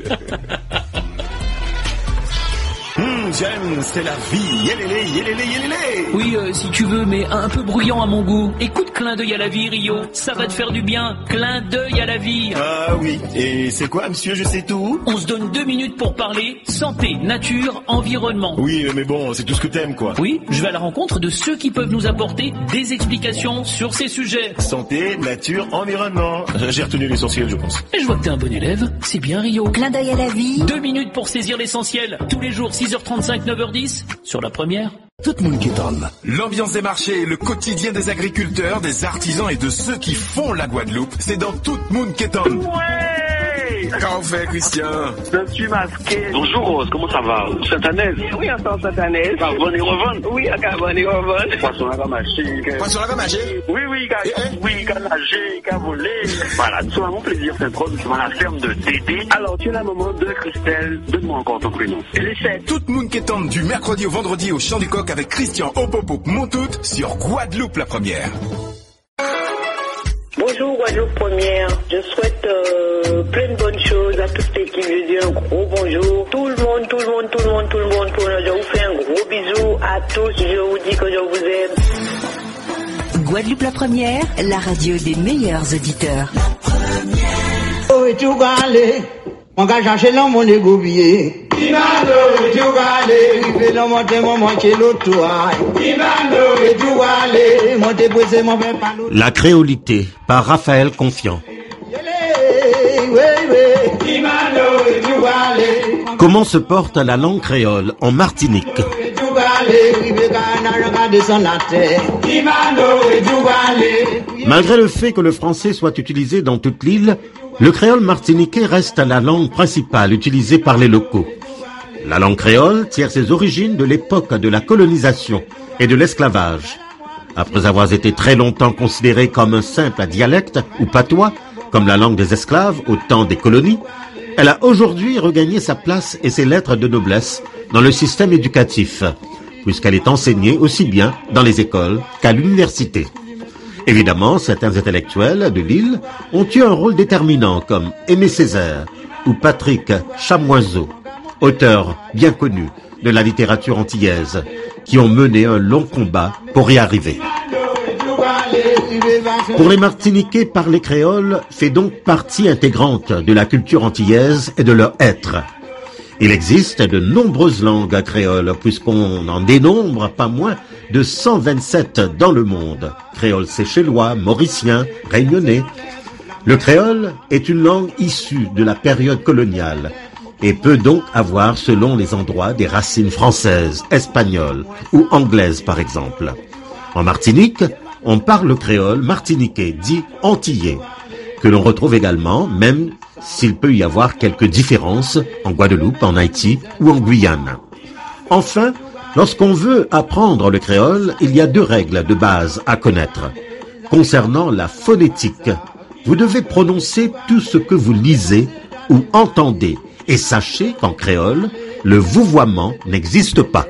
Mmh, j'aime, c'est la vie. Yélélé, yélélé, yélélé. Oui, euh, si tu veux, mais un peu bruyant à mon goût. Écoute, clin d'œil à la vie, Rio. Ça va te faire du bien. Clin d'œil à la vie. Ah oui. Et c'est quoi, monsieur, je sais tout? On se donne deux minutes pour parler. Santé, nature, environnement. Oui, mais bon, c'est tout ce que t'aimes, quoi. Oui, je vais à la rencontre de ceux qui peuvent nous apporter des explications sur ces sujets. Santé, nature, environnement. J'ai retenu l'essentiel, je pense. Et je vois que t'es un bon élève. C'est bien, Rio. Clin d'œil à la vie. Deux minutes pour saisir l'essentiel. Tous les jours, six heures trente-cinq, neuf heures dix. Sur la première. Tout le monde qui donne. L'ambiance des marchés, le quotidien des agriculteurs, des artisans et de ceux qui font la Guadeloupe, c'est dans Tout le monde qui donne. Ouais! Comment on fait, Christian? Je suis masqué. Bonjour Rose, comment ça va? Saint-Anaise? Oui, en Saint-Anaise. Carbone et revente? Oui, à Carbone et revente. Poisson à ramager. Poisson à ramager? Oui, oui, qu'a oui, qu'a nager, qu'a volé. Voilà, nous sommes à mon plaisir, Saint-Rose, nous sommes à la ferme de Dédé. Alors, tu es la maman de Christelle. Donne-moi encore ton prénom. J'essaie. Tout le monde qui tombe du mercredi au vendredi au Champ du Coq avec Christian Opopop Montout sur Guadeloupe la première. Bonjour Guadeloupe première, je souhaite euh, plein de bonnes choses à toute l'équipe, je dis un gros bonjour, tout le monde, tout le monde, tout le monde, tout le monde, pour nous, je vous fais un gros bisou à tous, je vous dis que je vous aime. Guadeloupe la première, la radio des meilleurs auditeurs. La première. Oh, et tu galé, mon gars, j'ai l'homme, mon égobier. Imano, et tu galé, il fait l'homme, mon mon chez l'autre. Imano, et tu galé, mon déposé, mon père, pas l'autre. La créolité, par Raphaël Confiant. Comment se porte la langue créole en Martinique? Malgré le fait que le français soit utilisé dans toute l'île, le créole martiniquais reste la langue principale utilisée par les locaux. La langue créole tire ses origines de l'époque de la colonisation et de l'esclavage. Après avoir été très longtemps considérée comme un simple dialecte ou patois, comme la langue des esclaves au temps des colonies, elle a aujourd'hui regagné sa place et ses lettres de noblesse dans le système éducatif, puisqu'elle est enseignée aussi bien dans les écoles qu'à l'université. Évidemment, certains intellectuels de l'île ont eu un rôle déterminant, comme Aimé Césaire ou Patrick Chamoiseau, auteurs bien connus de la littérature antillaise, qui ont mené un long combat pour y arriver. Pour les Martiniquais, parler créole fait donc partie intégrante de la culture antillaise et de leur être. Il existe de nombreuses langues créoles, puisqu'on en dénombre pas moins de cent vingt-sept dans le monde. Créole séchellois, mauricien, réunionnais. Le créole est une langue issue de la période coloniale et peut donc avoir, selon les endroits, des racines françaises, espagnoles ou anglaises par exemple. En Martinique, on parle le créole martiniquais, dit antillais, que l'on retrouve également, même s'il peut y avoir quelques différences en Guadeloupe, en Haïti ou en Guyane. Enfin, lorsqu'on veut apprendre le créole, il y a deux règles de base à connaître. Concernant la phonétique, vous devez prononcer tout ce que vous lisez ou entendez, et sachez qu'en créole, le vouvoiement n'existe pas.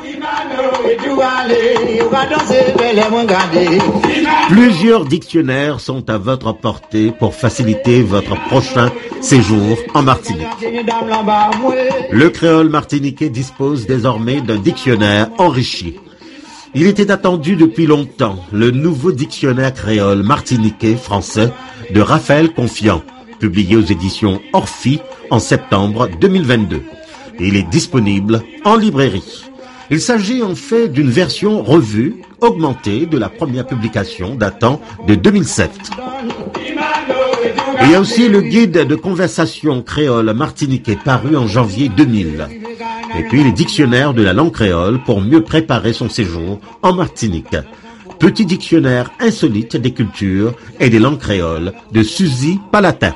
Plusieurs dictionnaires sont à votre portée pour faciliter votre prochain séjour en Martinique. Le créole martiniquais dispose désormais d'un dictionnaire enrichi. Il était attendu depuis longtemps, le nouveau dictionnaire créole martiniquais français de Raphaël Confiant, publié aux éditions Orphi en septembre deux mille vingt-deux. Et il est disponible en librairie. Il s'agit en fait d'une version revue, augmentée de la première publication datant de deux mille sept. Il y a aussi le guide de conversation créole martiniquais paru en janvier deux mille. Et puis les dictionnaires de la langue créole pour mieux préparer son séjour en Martinique. Petit dictionnaire insolite des cultures et des langues créoles de Suzy Palatin.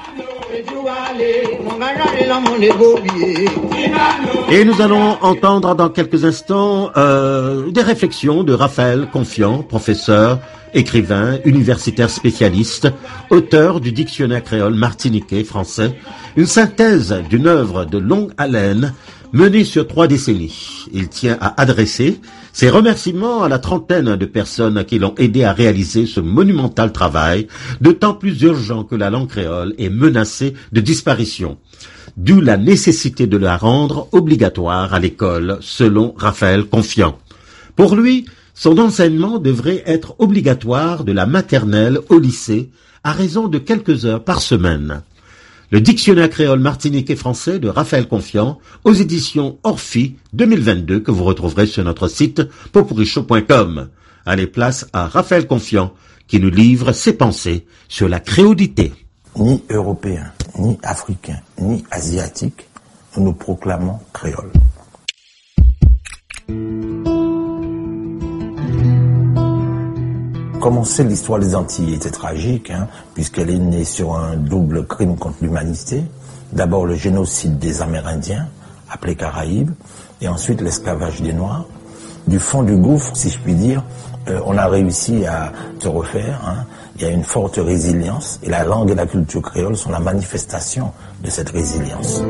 Et nous allons entendre dans quelques instants euh, des réflexions de Raphaël Confiant, professeur, écrivain, universitaire spécialiste, auteur du dictionnaire créole martiniquais français, une synthèse d'une œuvre de longue haleine menée sur trois décennies. Il tient à adresser ses remerciements à la trentaine de personnes qui l'ont aidé à réaliser ce monumental travail, d'autant plus urgent que la langue créole est menacée de disparition. D'où la nécessité de la rendre obligatoire à l'école, selon Raphaël Confiant. Pour lui, son enseignement devrait être obligatoire de la maternelle au lycée, à raison de quelques heures par semaine. Le dictionnaire créole martiniquais français de Raphaël Confiant, aux éditions Orphi deux mille vingt-deux, que vous retrouverez sur notre site popurichaud point com. Allez, place à Raphaël Confiant, qui nous livre ses pensées sur la créolité. Ni européen, ni africain, ni asiatique, nous nous proclamons créoles. Comme on sait, l'histoire des Antilles était tragique, hein, puisqu'elle est née sur un double crime contre l'humanité. D'abord le génocide des Amérindiens, appelés Caraïbes, et ensuite l'esclavage des Noirs. Du fond du gouffre, si je puis dire, euh, on a réussi à se refaire. Hein. Il y a une forte résilience, et la langue et la culture créole sont la manifestation de cette résilience.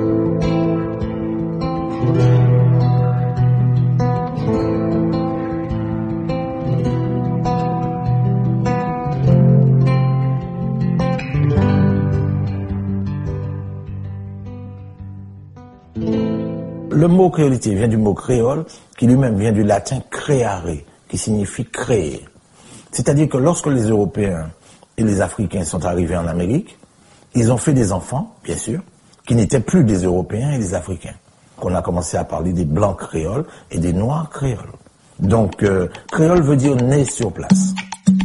Le mot créolité vient du mot créole, qui lui-même vient du latin créare, qui signifie créer. C'est-à-dire que lorsque les Européens et les Africains sont arrivés en Amérique, ils ont fait des enfants, bien sûr, qui n'étaient plus des Européens et des Africains. On a commencé à parler des Blancs créoles et des Noirs créoles. Donc, euh, créole veut dire né sur place.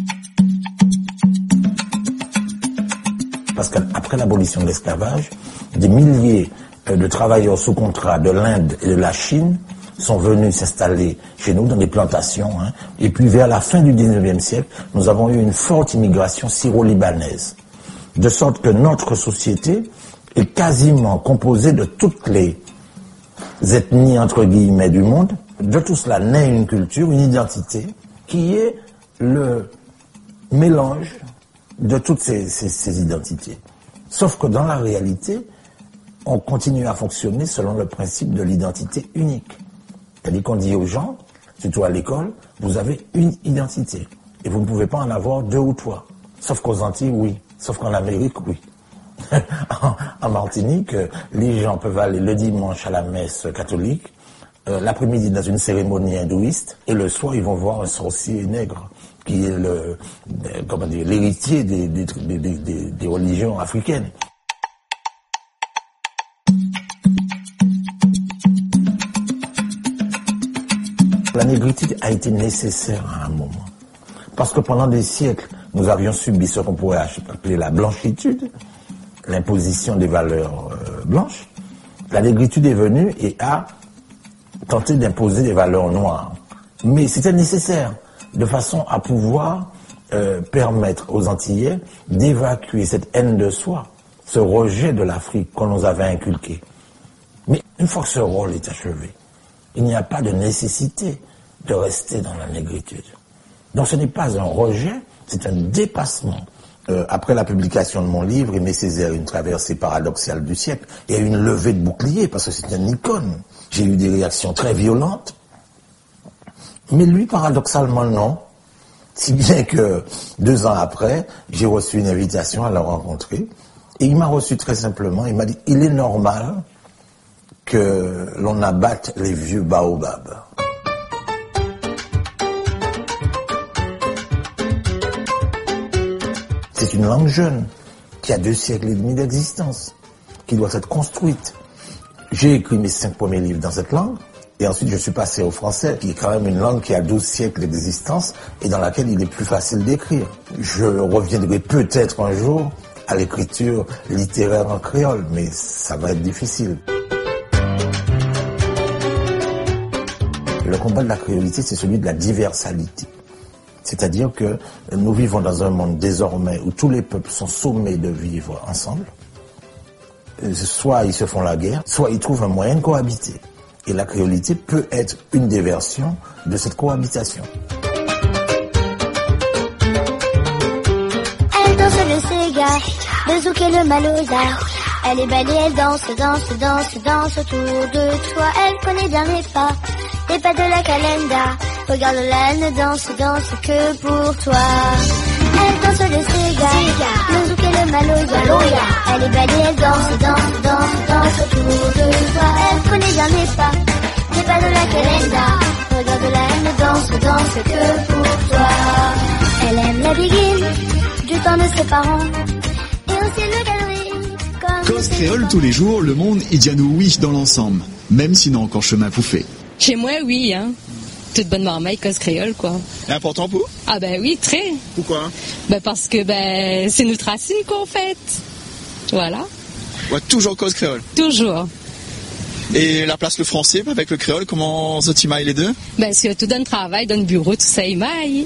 Parce qu'après l'abolition de l'esclavage, des milliers de travailleurs sous contrat de l'Inde et de la Chine sont venus s'installer chez nous dans des plantations. Hein. Et puis vers la fin du dix-neuvième siècle, nous avons eu une forte immigration syro-libanaise. De sorte que notre société est quasiment composée de toutes les ethnies, entre guillemets, du monde. De tout cela naît une culture, une identité, qui est le mélange de toutes ces, ces, ces identités. Sauf que dans la réalité, on continue à fonctionner selon le principe de l'identité unique. C'est-à-dire qu'on dit aux gens, surtout à l'école, vous avez une identité. Et vous ne pouvez pas en avoir deux ou trois. Sauf qu'aux Antilles, oui. Sauf qu'en Amérique, oui. en, en Martinique, les gens peuvent aller le dimanche à la messe catholique, euh, l'après-midi dans une cérémonie hindouiste, et le soir, ils vont voir un sorcier nègre, qui est le, euh, comment dire, l'héritier des, des, des, des, des religions africaines. La négritude a été nécessaire à un moment. Parce que pendant des siècles, nous avions subi ce qu'on pourrait appeler la blanchitude, l'imposition des valeurs euh, blanches. La négritude est venue et a tenté d'imposer des valeurs noires. Mais c'était nécessaire, de façon à pouvoir euh, permettre aux Antillais d'évacuer cette haine de soi, ce rejet de l'Afrique qu'on nous avait inculqué. Mais une fois que ce rôle est achevé, il n'y a pas de nécessité de rester dans la négritude. Donc ce n'est pas un rejet, c'est un dépassement. Euh, après la publication de mon livre, Aimé Césaire, une traversée paradoxale du siècle, il y a eu une levée de bouclier parce que c'est une icône. J'ai eu des réactions très violentes. Mais lui, paradoxalement, non. Si bien que deux ans après, j'ai reçu une invitation à le rencontrer. Et il m'a reçu très simplement. Il m'a dit, il est normal que l'on abatte les vieux baobabs. C'est une langue jeune, qui a deux siècles et demi d'existence, qui doit être construite. J'ai écrit mes cinq premiers livres dans cette langue, et ensuite je suis passé au français, qui est quand même une langue qui a douze siècles d'existence, et dans laquelle il est plus facile d'écrire. Je reviendrai peut-être un jour à l'écriture littéraire en créole, mais ça va être difficile. Le combat de la créolité, c'est celui de la diversalité. C'est-à-dire que nous vivons dans un monde désormais où tous les peuples sont sommés de vivre ensemble. Soit ils se font la guerre, soit ils trouvent un moyen de cohabiter. Et la créolité peut être une des versions de cette cohabitation. Elle danse le Sega, le zouk et le malosa. Elle est belle et elle danse, danse, danse, danse autour de toi. Elle connaît bien les pas, les pas de la calenda. Regarde-la, elle ne danse, danse que pour toi. Elle danse le Sega, le zouk et le maloya. Elle est belle et elle danse, danse, danse, danse autour de toi. Elle connaît bien les pas, les pas de la calenda. Regarde-la, elle ne danse, danse que pour toi. Elle aime la biguine, du temps de ses parents, et aussi le galerie. Cause créole tous les jours, le monde y dit à nous oui dans l'ensemble, même s'il n'a encore chemin pour faire. Chez moi, oui, hein. Toute bonne marmaille, cause créole, quoi. C'est important pour? Ah ben oui, très. Pourquoi? Ben parce que ben c'est notre racine qu'on fait. Voilà. Ouais, toujours cause créole? Toujours. Et la place le français avec le créole, comment ça t'y maille les deux? Ben si tout donne travail, donne bureau, tout ça y maille.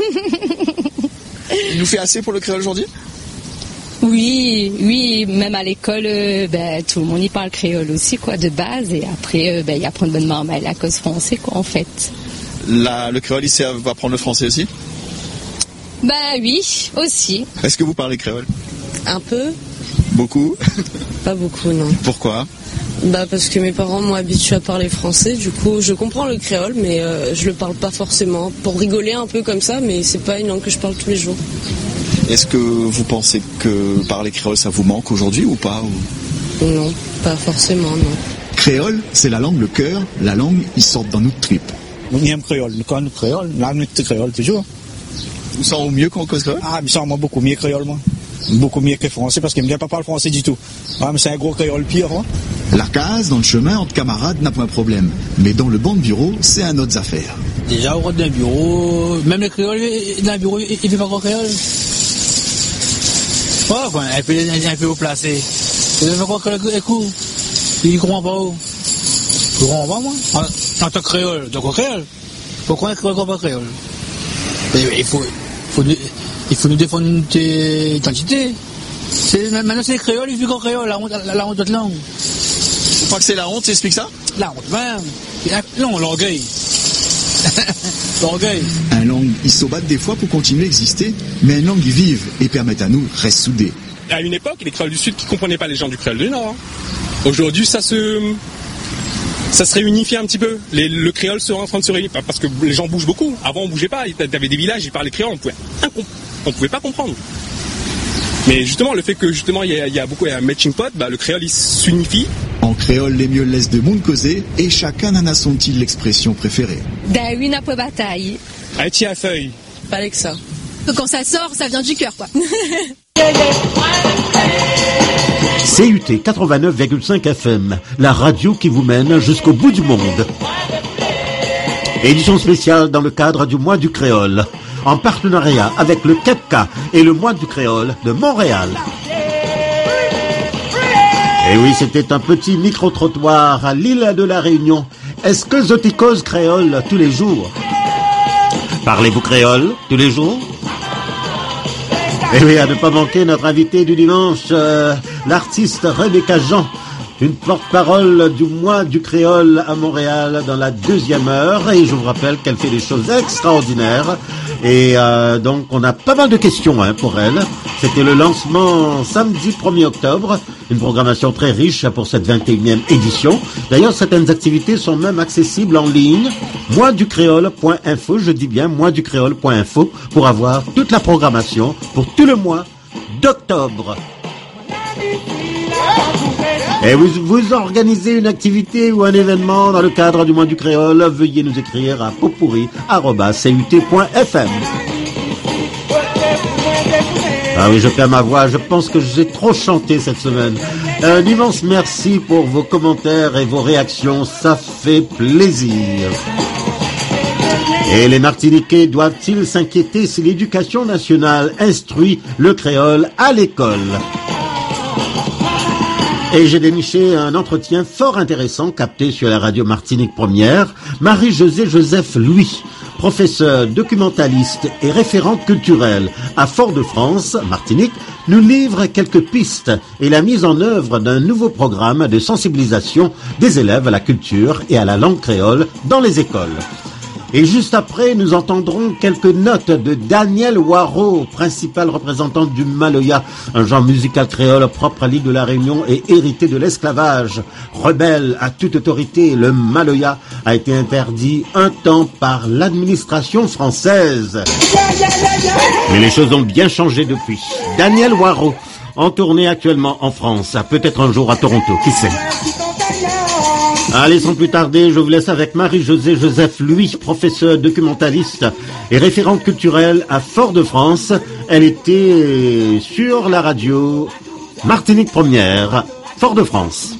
Il nous fait assez pour le créole aujourd'hui? Oui, oui, même à l'école, euh, ben, tout le monde y parle créole aussi, quoi, de base, et après, euh, ben, il apprend de bonne marmaille à cause français, quoi, en fait. La, le créole, il sait apprendre le français aussi? Ben oui, aussi. Est-ce que vous parlez créole? Un peu. Beaucoup? Pas beaucoup, non. Pourquoi? Bah parce que mes parents m'ont habitué à parler français, du coup je comprends le créole, mais euh, je le parle pas forcément. Pour rigoler un peu comme ça, mais c'est pas une langue que je parle tous les jours. Est-ce que vous pensez que parler créole, ça vous manque aujourd'hui ou pas ou... Non, pas forcément, non. Créole, c'est la langue, le cœur, la langue, ils sortent dans notre trip. On aime créole, nous connaissons créole, la nuit créole toujours. Vous sentez mieux qu'on cause créole? Ah, je sens moi beaucoup mieux créole, moi. Beaucoup mieux que français, parce qu'il ne me vient pas parler français du tout. Ah, mais c'est un gros créole pire, moi. La case, dans le chemin, entre camarades, n'a pas un problème. Mais dans le banc de bureau, c'est un autre affaire. Déjà, au rôle d'un bureau, même les créoles, dans un bureau, il ne fait pas encore créole. Oh, quoi, un peu, un peu haut placé. Il ne fait pas encore créole, il ne comprend pas où. Je ne comprends pas, moi. En, en tant que créole, donc au créole. Pourquoi un créole ne comprend pas créole? Il faut, faut, il faut nous défendre notre identité. C'est, maintenant, c'est les créoles, ils vivent en créole, la honte, la, la honte de notre langue. Vous croyez que c'est la honte, explique ça? La honte, même. Non, l'orgueil. L'orgueil. Un langue, ils se battent des fois pour continuer à exister, mais un langue, ils vivent et permettent à nous de rester soudés. À une époque, les créoles du Sud qui ne comprenaient pas les gens du créole du Nord. Aujourd'hui, ça se... ça se réunifie un petit peu. Les, le créole sera en train de se réunir parce que les gens bougent beaucoup. Avant, on bougeait pas. Il y avait des villages, ils parlaient créole, on pouvait, on pouvait pas comprendre. Mais justement, le fait que justement il y a, il y a beaucoup un matching pot, bah, le créole il s'unifie. En créole, les mieux laissent de monde causer et chacun en a son style l'expression préférée. Darwin après bataille. Haïti à feuille. Fallait que ça. Quand ça sort, ça vient du cœur, quoi. C U T quatre-vingt-neuf virgule cinq F M, la radio qui vous mène jusqu'au bout du monde. Édition spéciale dans le cadre du mois du créole, en partenariat avec le K E P K et le mois du créole de Montréal. Et oui, c'était un petit micro-trottoir à l'île de la Réunion. Est-ce que Zoticose créole tous les jours? Parlez-vous créole tous les jours? Et oui, à ne pas manquer notre invité du dimanche, euh, l'artiste Rebecca Jean, une porte-parole du mois du créole à Montréal dans la deuxième heure. Et je vous rappelle qu'elle fait des choses extraordinaires. Et euh, donc, on a pas mal de questions hein, pour elle. C'était le lancement samedi premier octobre. Une programmation très riche pour cette vingt et unième édition. D'ailleurs, certaines activités sont même accessibles en ligne. mois du créole point info, je dis bien mois du créole point info, pour avoir toute la programmation pour tout le mois d'octobre. Et vous, vous organisez une activité ou un événement dans le cadre du mois du créole, veuillez nous écrire à potpourri arobase c u t point f m. Ah oui, je perds ma voix, je pense que j'ai trop chanté cette semaine. Un immense merci pour vos commentaires et vos réactions, ça fait plaisir. Et les Martiniquais doivent-ils s'inquiéter si l'éducation nationale instruit le créole à l'école? Et j'ai déniché un entretien fort intéressant capté sur la radio Martinique Première. Marie-Josée Joseph Louis, professeure documentaliste et référente culturelle à Fort-de-France, Martinique, nous livre quelques pistes et la mise en œuvre d'un nouveau programme de sensibilisation des élèves à la culture et à la langue créole dans les écoles. Et juste après, nous entendrons quelques notes de Daniel Waro, principal représentant du Maloya, un genre musical créole propre à l'île de la Réunion et hérité de l'esclavage. Rebelle à toute autorité, le Maloya a été interdit un temps par l'administration française. Mais les choses ont bien changé depuis. Daniel Waro, en tournée actuellement en France, peut-être un jour à Toronto, qui sait. Allez, sans plus tarder, je vous laisse avec Marie-Josée Joseph Louis, professeure documentaliste et référente culturelle à Fort-de-France. Elle était sur la radio Martinique Première, Fort-de-France.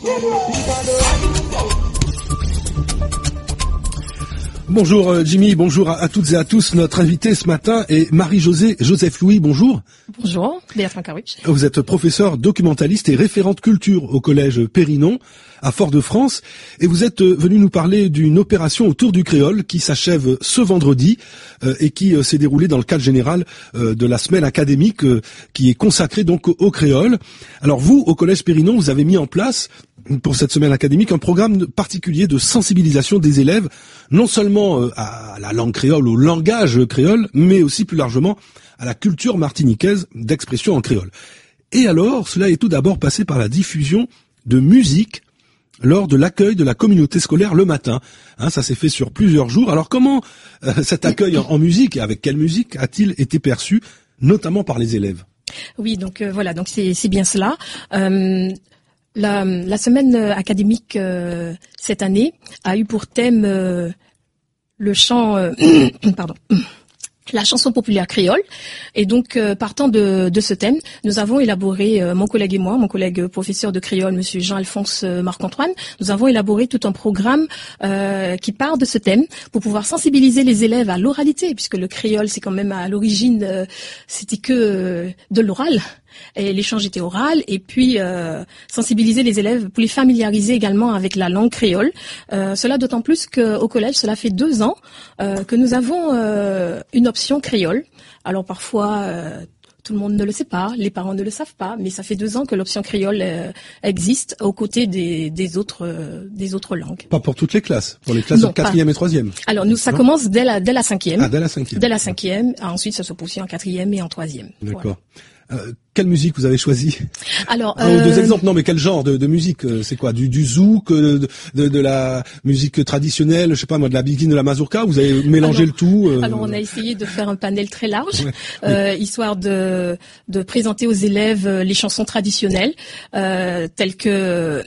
Bonjour Jimmy, bonjour à, à toutes et à tous. Notre invitée ce matin est Marie-Josée Joseph Louis, bonjour. Bonjour, Béatrice Carwitch. Vous êtes professeure documentaliste et référente culture au collège Périnon à Fort-de-France et vous êtes venu nous parler d'une opération autour du créole qui s'achève ce vendredi euh, et qui euh, s'est déroulée dans le cadre général euh, de la semaine académique euh, qui est consacrée donc au, au créole. Alors vous, au collège Périnon, vous avez mis en place pour cette semaine académique un programme particulier de sensibilisation des élèves, non seulement euh, à la langue créole, au langage créole, mais aussi plus largement à la culture martiniquaise d'expression en créole. Et alors, cela est tout d'abord passé par la diffusion de musique lors de l'accueil de la communauté scolaire le matin. Hein, ça s'est fait sur plusieurs jours. Alors comment euh, cet accueil en, en musique, et avec quelle musique a-t-il été perçu, notamment par les élèves? Oui, donc euh, voilà, donc c'est, c'est bien cela. Euh, la, la semaine académique euh, cette année a eu pour thème euh, le chant... Euh, pardon. la chanson populaire créole. Et donc, euh, partant de, de ce thème, nous avons élaboré, euh, mon collègue et moi, mon collègue professeur de créole, monsieur Jean-Alphonse euh, Marc-Antoine, nous avons élaboré tout un programme euh, qui part de ce thème pour pouvoir sensibiliser les élèves à l'oralité, puisque le créole, c'est quand même à l'origine, euh, c'était que euh, de l'oral. Et l'échange était oral, et puis euh, sensibiliser les élèves pour les familiariser également avec la langue créole. Euh, cela d'autant plus qu'au collège, cela fait deux ans euh, que nous avons euh, une option créole. Alors parfois, euh, tout le monde ne le sait pas, les parents ne le savent pas, mais ça fait deux ans que l'option créole euh, existe aux côtés des, des autres euh, des autres langues. Pas pour toutes les classes, pour les classes Non, de quatrième pas. et troisième. Alors nous, ça Non commence dès la dès la cinquième. Ah, dès la cinquième. Dès la cinquième. Ensuite, ça se poursuit en quatrième et en troisième. D'accord. Voilà. Euh, quelle musique vous avez choisi? Alors, un ou deux euh, exemples. Non, mais quel genre de, de musique? C'est quoi? Du, du zouk, de, de, de la musique traditionnelle, je sais pas moi, de la biguine, de la mazurka? Vous avez mélangé alors, le tout euh... Alors, on a essayé de faire un panel très large, Ouais. euh, histoire de, de présenter aux élèves les chansons traditionnelles, euh, telles que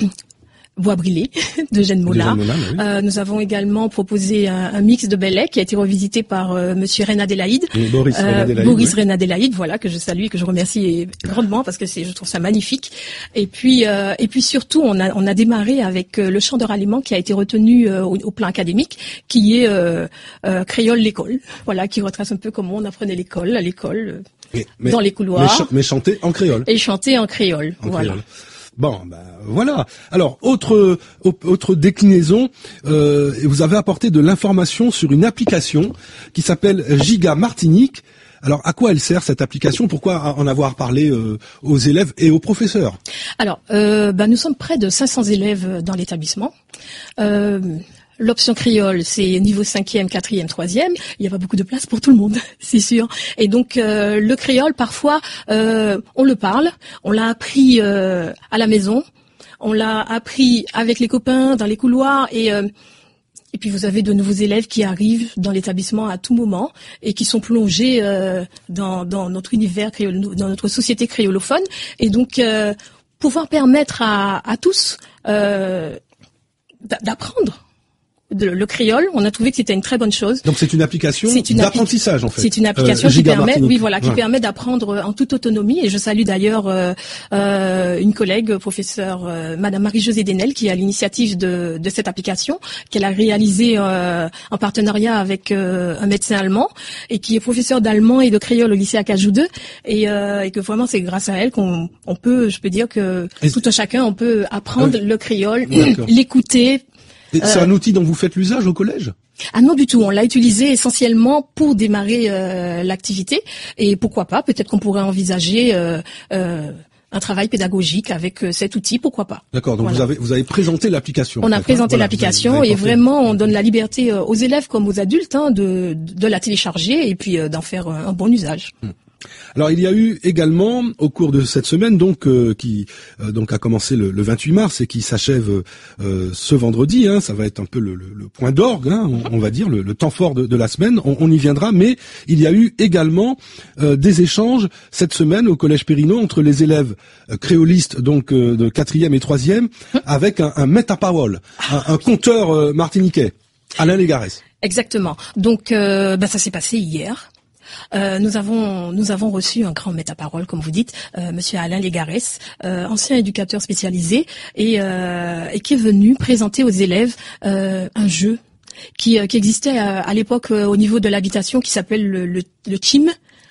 Bois brûlé de Jeanne Mollard. Mollard, oui. Euh, nous avons également proposé un, un mix de Bellec qui a été revisité par euh, Monsieur Reine Adélaïde. Oui, Boris Euh, Reine Adélaïde, Boris oui. Reine Adélaïde, voilà, que je salue et que je remercie grandement parce que c'est, je trouve ça magnifique. Et puis, euh, et puis surtout, on a, on a démarré avec euh, le chant de ralliement qui a été retenu euh, au, au plan académique, qui est euh, euh, Créole l'école, voilà, qui retrace un peu comment on apprenait l'école, à l'école, euh, Mais- mais- dans les couloirs, Mais, ch- mais chanter en créole. et chanter en créole, En voilà. créole. Bon, ben voilà. Alors, autre autre déclinaison, euh, vous avez apporté de l'information sur une application qui s'appelle Giga Martinique. Alors, à quoi elle sert cette application? Pourquoi en avoir parlé euh, aux élèves et aux professeurs? Alors, euh, bah, nous sommes près de cinq cents élèves dans l'établissement. Euh, L'option créole, c'est niveau cinquième, quatrième, troisième. Il n'y a pas beaucoup de place pour tout le monde, c'est sûr. Et donc, euh, le créole, parfois, euh, on le parle. On l'a appris euh, à la maison. On l'a appris avec les copains, dans les couloirs. Et, euh, et puis, vous avez de nouveaux élèves qui arrivent dans l'établissement à tout moment et qui sont plongés euh, dans, dans notre univers créole, dans notre société créolophone. Et donc, euh, pouvoir permettre à, à tous euh, d'a- d'apprendre de- le créole, on a trouvé que c'était une très bonne chose. Donc, c'est une application C'est une appli- d'apprentissage, en fait. C'est une application Euh, qui Giga permet, Martinique. oui voilà, qui Ouais. permet d'apprendre en toute autonomie. Et je salue d'ailleurs euh, euh, une collègue, professeure euh, Madame Marie-Josée Denel, qui est à l'initiative de, de cette application, qu'elle a réalisée euh, en partenariat avec euh, un médecin allemand et qui est professeur d'allemand et de créole au lycée Acajou deux. Et, euh, et que vraiment c'est grâce à elle qu'on on peut, je peux dire que Et- tout un chacun, on peut apprendre Ah oui. le créole, D'accord. l'écouter. Et c'est Euh, un outil dont vous faites l'usage au collège? Ah non du tout, on l'a utilisé essentiellement pour démarrer euh, l'activité et pourquoi pas, peut-être qu'on pourrait envisager euh, euh, un travail pédagogique avec euh, cet outil, pourquoi pas. D'accord. Donc, Voilà. vous avez vous avez présenté l'application. On en a fait, présenté hein. Voilà, l'application vous avez- vous et avez porté- vraiment on donne la liberté euh, aux élèves comme aux adultes hein, de, de la télécharger et puis euh, d'en faire euh, un bon usage. Alors il y a eu également au cours de cette semaine donc euh, qui euh, donc a commencé le, le vingt-huit mars et qui s'achève euh, ce vendredi, hein, ça va être un peu le, le, le point d'orgue, hein, on, on va dire le, le temps fort de, de la semaine. On, on y viendra, mais il y a eu également euh, des échanges cette semaine au collège Périnaud entre les élèves euh, créolistes donc euh, de quatrième et troisième avec un, un maître-à-parole, un, un conteur euh, martiniquais, Alain Légarès. Exactement. Donc euh, bah, ça s'est passé hier. Euh, nous avons nous avons reçu un grand maître-à-parole, comme vous dites, euh, Monsieur Alain Légarès, euh, ancien éducateur spécialisé et, euh, et qui est venu présenter aux élèves euh, un jeu qui, euh, qui existait à, à l'époque euh, au niveau de l'habitation qui s'appelle le, le, le Chim.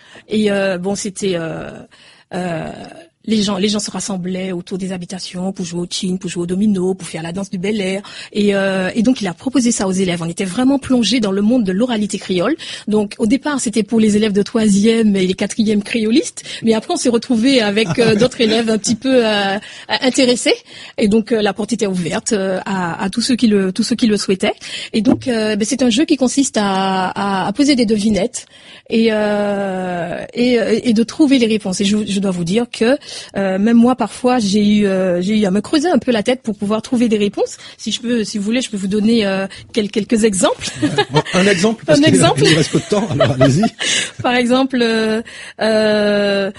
Et euh, bon, c'était euh, euh, les gens, les gens se rassemblaient autour des habitations pour jouer au chin, pour jouer au domino, pour faire la danse du Bel Air. Et, euh, et donc, il a proposé ça aux élèves. On était vraiment plongés dans le monde de l'oralité créole. Donc, au départ, c'était pour les élèves de troisième et les quatrièmes créolistes. Mais après, on s'est retrouvés avec euh, d'autres élèves un petit peu euh, intéressés. Et donc, euh, la porte était ouverte euh, à, à tous ceux qui le, tous ceux qui le souhaitaient. Et donc, euh, ben, c'est un jeu qui consiste à, à, à poser des devinettes et, euh, et, et de trouver les réponses. Et je, je dois vous dire que Euh, même moi, parfois, j'ai eu, euh, j'ai eu à me creuser un peu la tête pour pouvoir trouver des réponses. Si je peux, si vous voulez, je peux vous donner euh, quelques, quelques exemples. Bon, un exemple, parce Un qu'il exemple. il reste peu de temps, alors allez-y. Par exemple, euh, euh,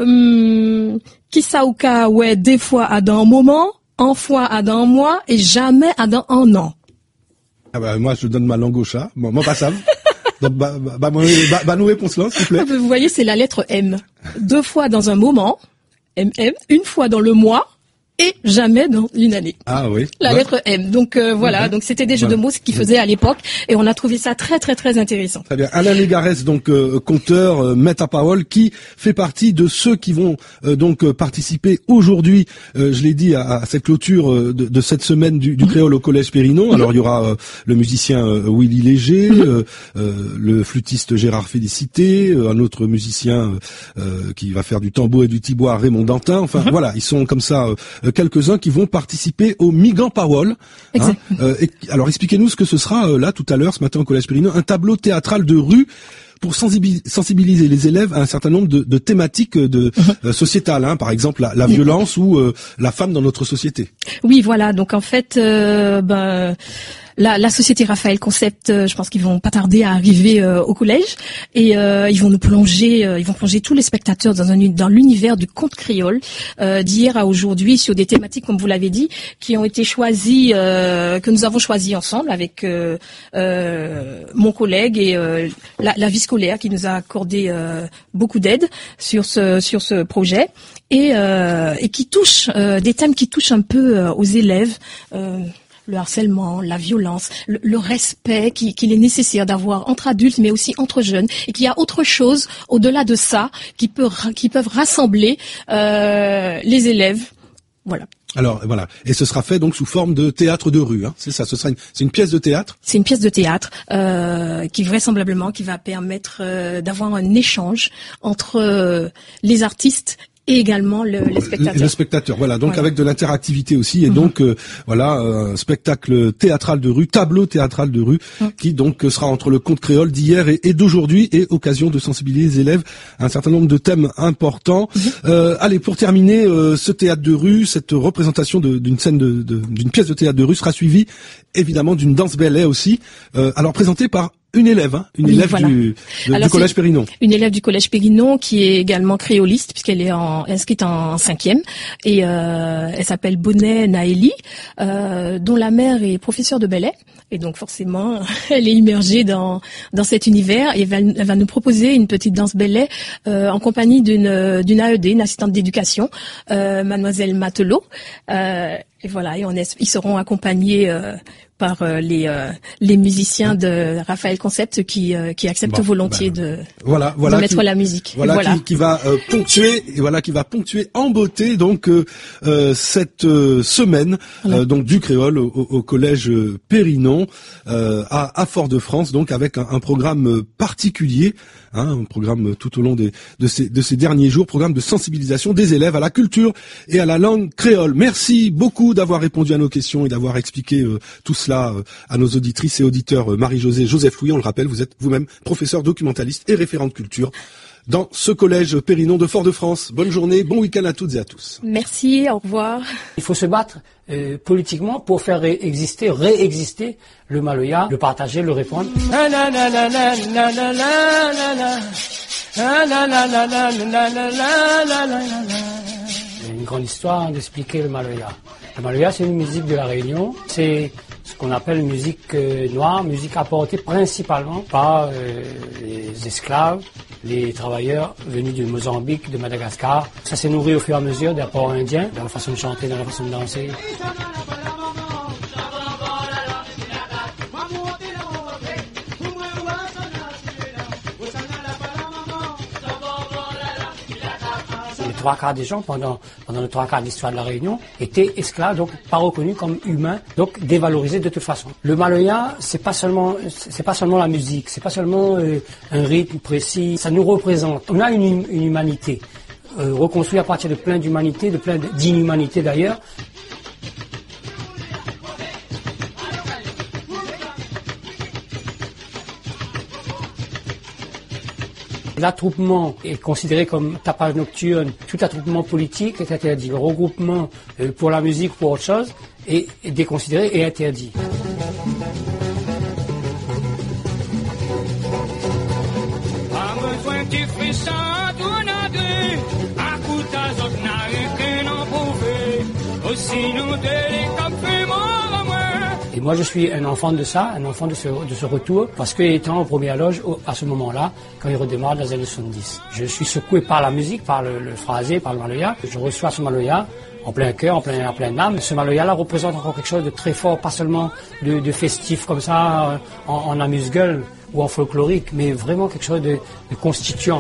hum, qui ça ou ka ouais, des fois à dans un moment, en fois à dans un mois et jamais à dans un an. Ah bah, moi, je donne ma langue au chat. Bon, moi, pas ça. Donc, bah, bah, bah, bah, bah, nous réponse là, s'il vous plaît. Vous voyez, c'est la lettre M. Deux fois dans un moment, M M, une fois dans le mois, et jamais dans une année. Ah oui. La ouais. lettre M. Donc euh, voilà, mmh. donc c'était des jeux voilà. de mots ce qu'ils faisaient à l'époque, et on a trouvé ça très très très intéressant. Très bien. Alain Légarès, donc euh, conteur, euh, maître à parole, qui fait partie de ceux qui vont euh, donc euh, participer aujourd'hui, euh, je l'ai dit, à, à cette clôture euh, de, de cette semaine du, du mmh. créole au Collège Périnon. Mmh. Alors il y aura euh, le musicien euh, Willy Léger, mmh. euh, euh, le flûtiste Gérard Félicité, euh, un autre musicien euh, qui va faire du tambour et du tibois, Raymond Dantin. Enfin mmh. voilà, ils sont comme ça. Euh, quelques-uns qui vont participer au Migan Parole. Hein, euh, et, alors expliquez-nous ce que ce sera euh, là tout à l'heure ce matin au Collège Périnon, un tableau théâtral de rue pour sensibiliser les élèves à un certain nombre de, de thématiques de euh, sociétales, hein, par exemple la, la violence ou euh, la femme dans notre société. Oui, voilà. Donc en fait, euh, ben. La, la société Raphaël Concept, euh, je pense qu'ils vont pas tarder à arriver euh, au collège, et euh, ils vont nous plonger, euh, ils vont plonger tous les spectateurs dans un dans l'univers du conte créole euh, d'hier à aujourd'hui, sur des thématiques, comme vous l'avez dit, qui ont été choisies, euh, que nous avons choisies ensemble avec euh, euh, mon collègue et euh, la, la vie scolaire qui nous a accordé euh, beaucoup d'aide sur ce sur ce projet, et euh, et qui touche euh, des thèmes qui touchent un peu euh, aux élèves. Euh, le harcèlement, la violence, le, le respect qu'il, qu'il est nécessaire d'avoir entre adultes, mais aussi entre jeunes, et qu'il y a autre chose au-delà de ça qui peut qui peuvent rassembler euh, les élèves. Voilà. Alors voilà, et ce sera fait donc sous forme de théâtre de rue, hein, c'est ça. Ce sera une, c'est une pièce de théâtre. C'est une pièce de théâtre euh, qui vraisemblablement qui va permettre euh, d'avoir un échange entre euh, les artistes et également le, les spectateurs. Le spectateur, voilà. Donc voilà. Avec de l'interactivité aussi, et mm-hmm. donc euh, voilà, un spectacle théâtral de rue, tableau théâtral de rue, mm. qui donc sera entre le conte créole d'hier et, et d'aujourd'hui, et occasion de sensibiliser les élèves à un certain nombre de thèmes importants. Mm-hmm. Euh, allez, pour terminer, euh, ce théâtre de rue, cette représentation de, d'une scène de, de, d'une pièce de théâtre de rue sera suivie évidemment d'une danse ballet aussi. Euh, alors présentée par une élève, hein, une oui, élève voilà. du, de, Alors, du Collège Périnon. Une élève du Collège Périnon qui est également créoliste, puisqu'elle est en, inscrite en cinquième, et euh, elle s'appelle Bonnet Naëli, euh, dont la mère est professeure de ballet, et donc forcément elle est immergée dans dans cet univers, et elle va, elle va nous proposer une petite danse ballet euh, en compagnie d'une d'une A E D, une assistante d'éducation, euh, Mademoiselle Matelot. Euh, et voilà, et on est, ils seront accompagnés euh, par euh, les euh, les musiciens de Raphaël Concept qui euh, qui acceptent bon, volontiers ben, de, voilà, voilà de mettre qui, la musique. Voilà, voilà. Qui, qui va euh, ponctuer et voilà qui va ponctuer en beauté donc euh, euh, cette euh, semaine voilà. euh, donc du créole au, au collège Périnon euh, à, à Fort-de-France, donc avec un, un programme particulier, hein, un programme tout au long des, de ces de ces derniers jours, programme de sensibilisation des élèves à la culture et à la langue créole. Merci beaucoup d'avoir répondu à nos questions et d'avoir expliqué euh, tout cela euh, à nos auditrices et auditeurs. Euh, Marie-Josée Joseph Louis, on le rappelle, vous êtes vous-même professeur documentaliste et référent de culture dans ce collège Périnon de Fort-de-France. Bonne journée, bon week-end à toutes et à tous. Merci, au revoir. Il faut se battre euh, politiquement pour faire exister, réexister le Maloya, le partager, le répandre. Une grande histoire d'expliquer le Maloya. Le Maloya, c'est une musique de la Réunion. C'est ce qu'on appelle une musique euh, noire, musique apportée principalement par euh, les esclaves, les travailleurs venus du Mozambique, de Madagascar. Ça s'est nourri au fur et à mesure des apports indiens, dans la façon de chanter, dans la façon de danser. Les trois quarts des gens, pendant, pendant les trois quarts de l'histoire de la Réunion, étaient esclaves, donc pas reconnus comme humains, donc dévalorisés de toute façon. Le Maloya, c'est pas seulement, c'est pas seulement la musique, c'est pas seulement euh, un rythme précis, ça nous représente. On a une, une humanité, euh, reconstruite à partir de plein d'humanité, de plein d'inhumanité d'ailleurs. L'attroupement est considéré comme tapage nocturne. Tout attroupement politique est interdit. Le regroupement pour la musique ou pour autre chose est déconsidéré et interdit. Les Moi, je suis un enfant de ça, un enfant de ce, de ce retour, parce que étant au premier loge à ce moment-là, quand il redémarre dans les années soixante-dix. Je suis secoué par la musique, par le, le phrasé, par le maloya. Je reçois ce maloya en plein cœur, en plein, en plein âme. Ce maloya-là représente encore quelque chose de très fort, pas seulement de, de festif comme ça, en, en amuse-gueule ou en folklorique, mais vraiment quelque chose de, de constituant.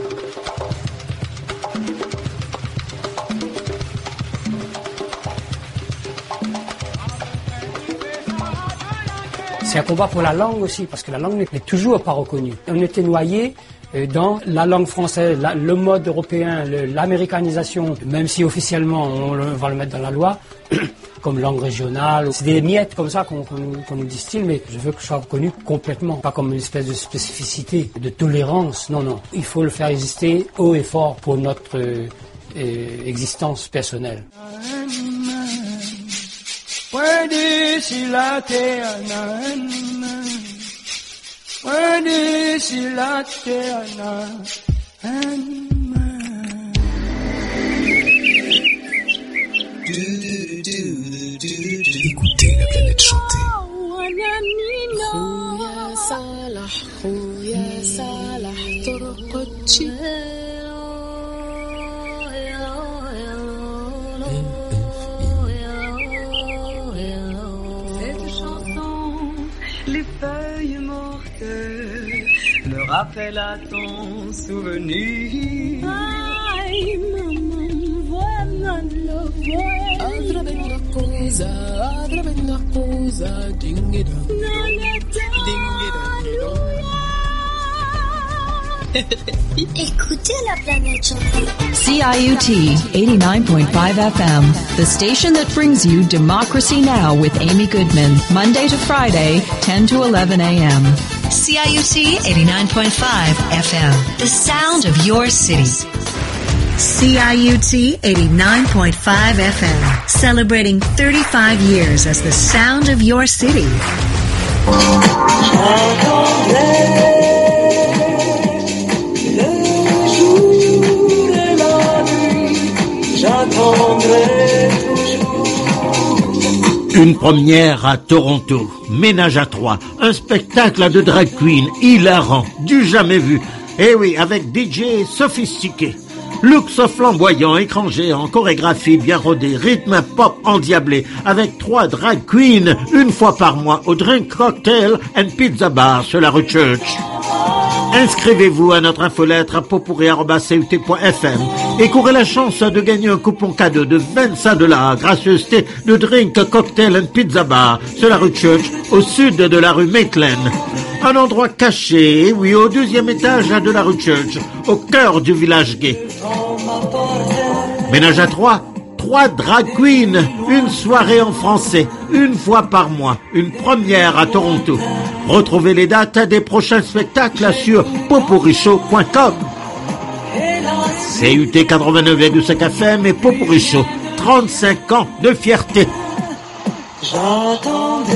C'est un combat pour la langue aussi, parce que la langue n'est toujours pas reconnue. On était noyé dans la langue française, la, le mode européen, le, l'américanisation, même si officiellement on, le, on va le mettre dans la loi, comme langue régionale. C'est des miettes comme ça qu'on, qu'on, nous, qu'on nous distille, mais je veux que ce soit reconnu complètement, pas comme une espèce de spécificité, de tolérance. Non, non. Il faut le faire exister haut et fort pour notre euh, euh, existence personnelle. Écoutez la planète chanter. Les feuilles mortes me rappellent à ton souvenir. Ay, maman, voilà le voile. Adra benna cosa, adra benna cosa, dingida. Écoutez la planète chanter. C I U T eighty-nine point five F M, the station that brings you Democracy Now! With Amy Goodman, Monday to Friday, ten to eleven a m C I U T eighty-nine point five F M, the sound of your city. C I U T eighty-nine point five F M, celebrating thirty-five years as the sound of your city. Une première à Toronto, Ménage à trois, un spectacle de drag queen hilarant, du jamais vu. Eh oui, avec D J sophistiqué. Luxe flamboyant, écran géant, chorégraphie bien rodée, rythme pop endiablé, avec trois drag queens une fois par mois au Drink Cocktail and Pizza Bar sur la rue Church. Inscrivez-vous à notre infolettre à potpourri arobase c u t point f m et courez la chance de gagner un coupon cadeau de vingt-cinq dollars gracieuseté de Drink Cocktail and Pizza Bar sur la rue Church au sud de la rue Maitland. Un endroit caché, oui, au deuxième étage de la rue Church, au cœur du village gay. Ménage à trois, trois drag queens, une soirée en français, une fois par mois, une première à Toronto. Retrouvez les dates des prochains spectacles sur potpourri show point com. C U T quatre-vingt-neuf virgule cinq F M et Potpourri Show, trente-cinq ans de fierté. J'entendrai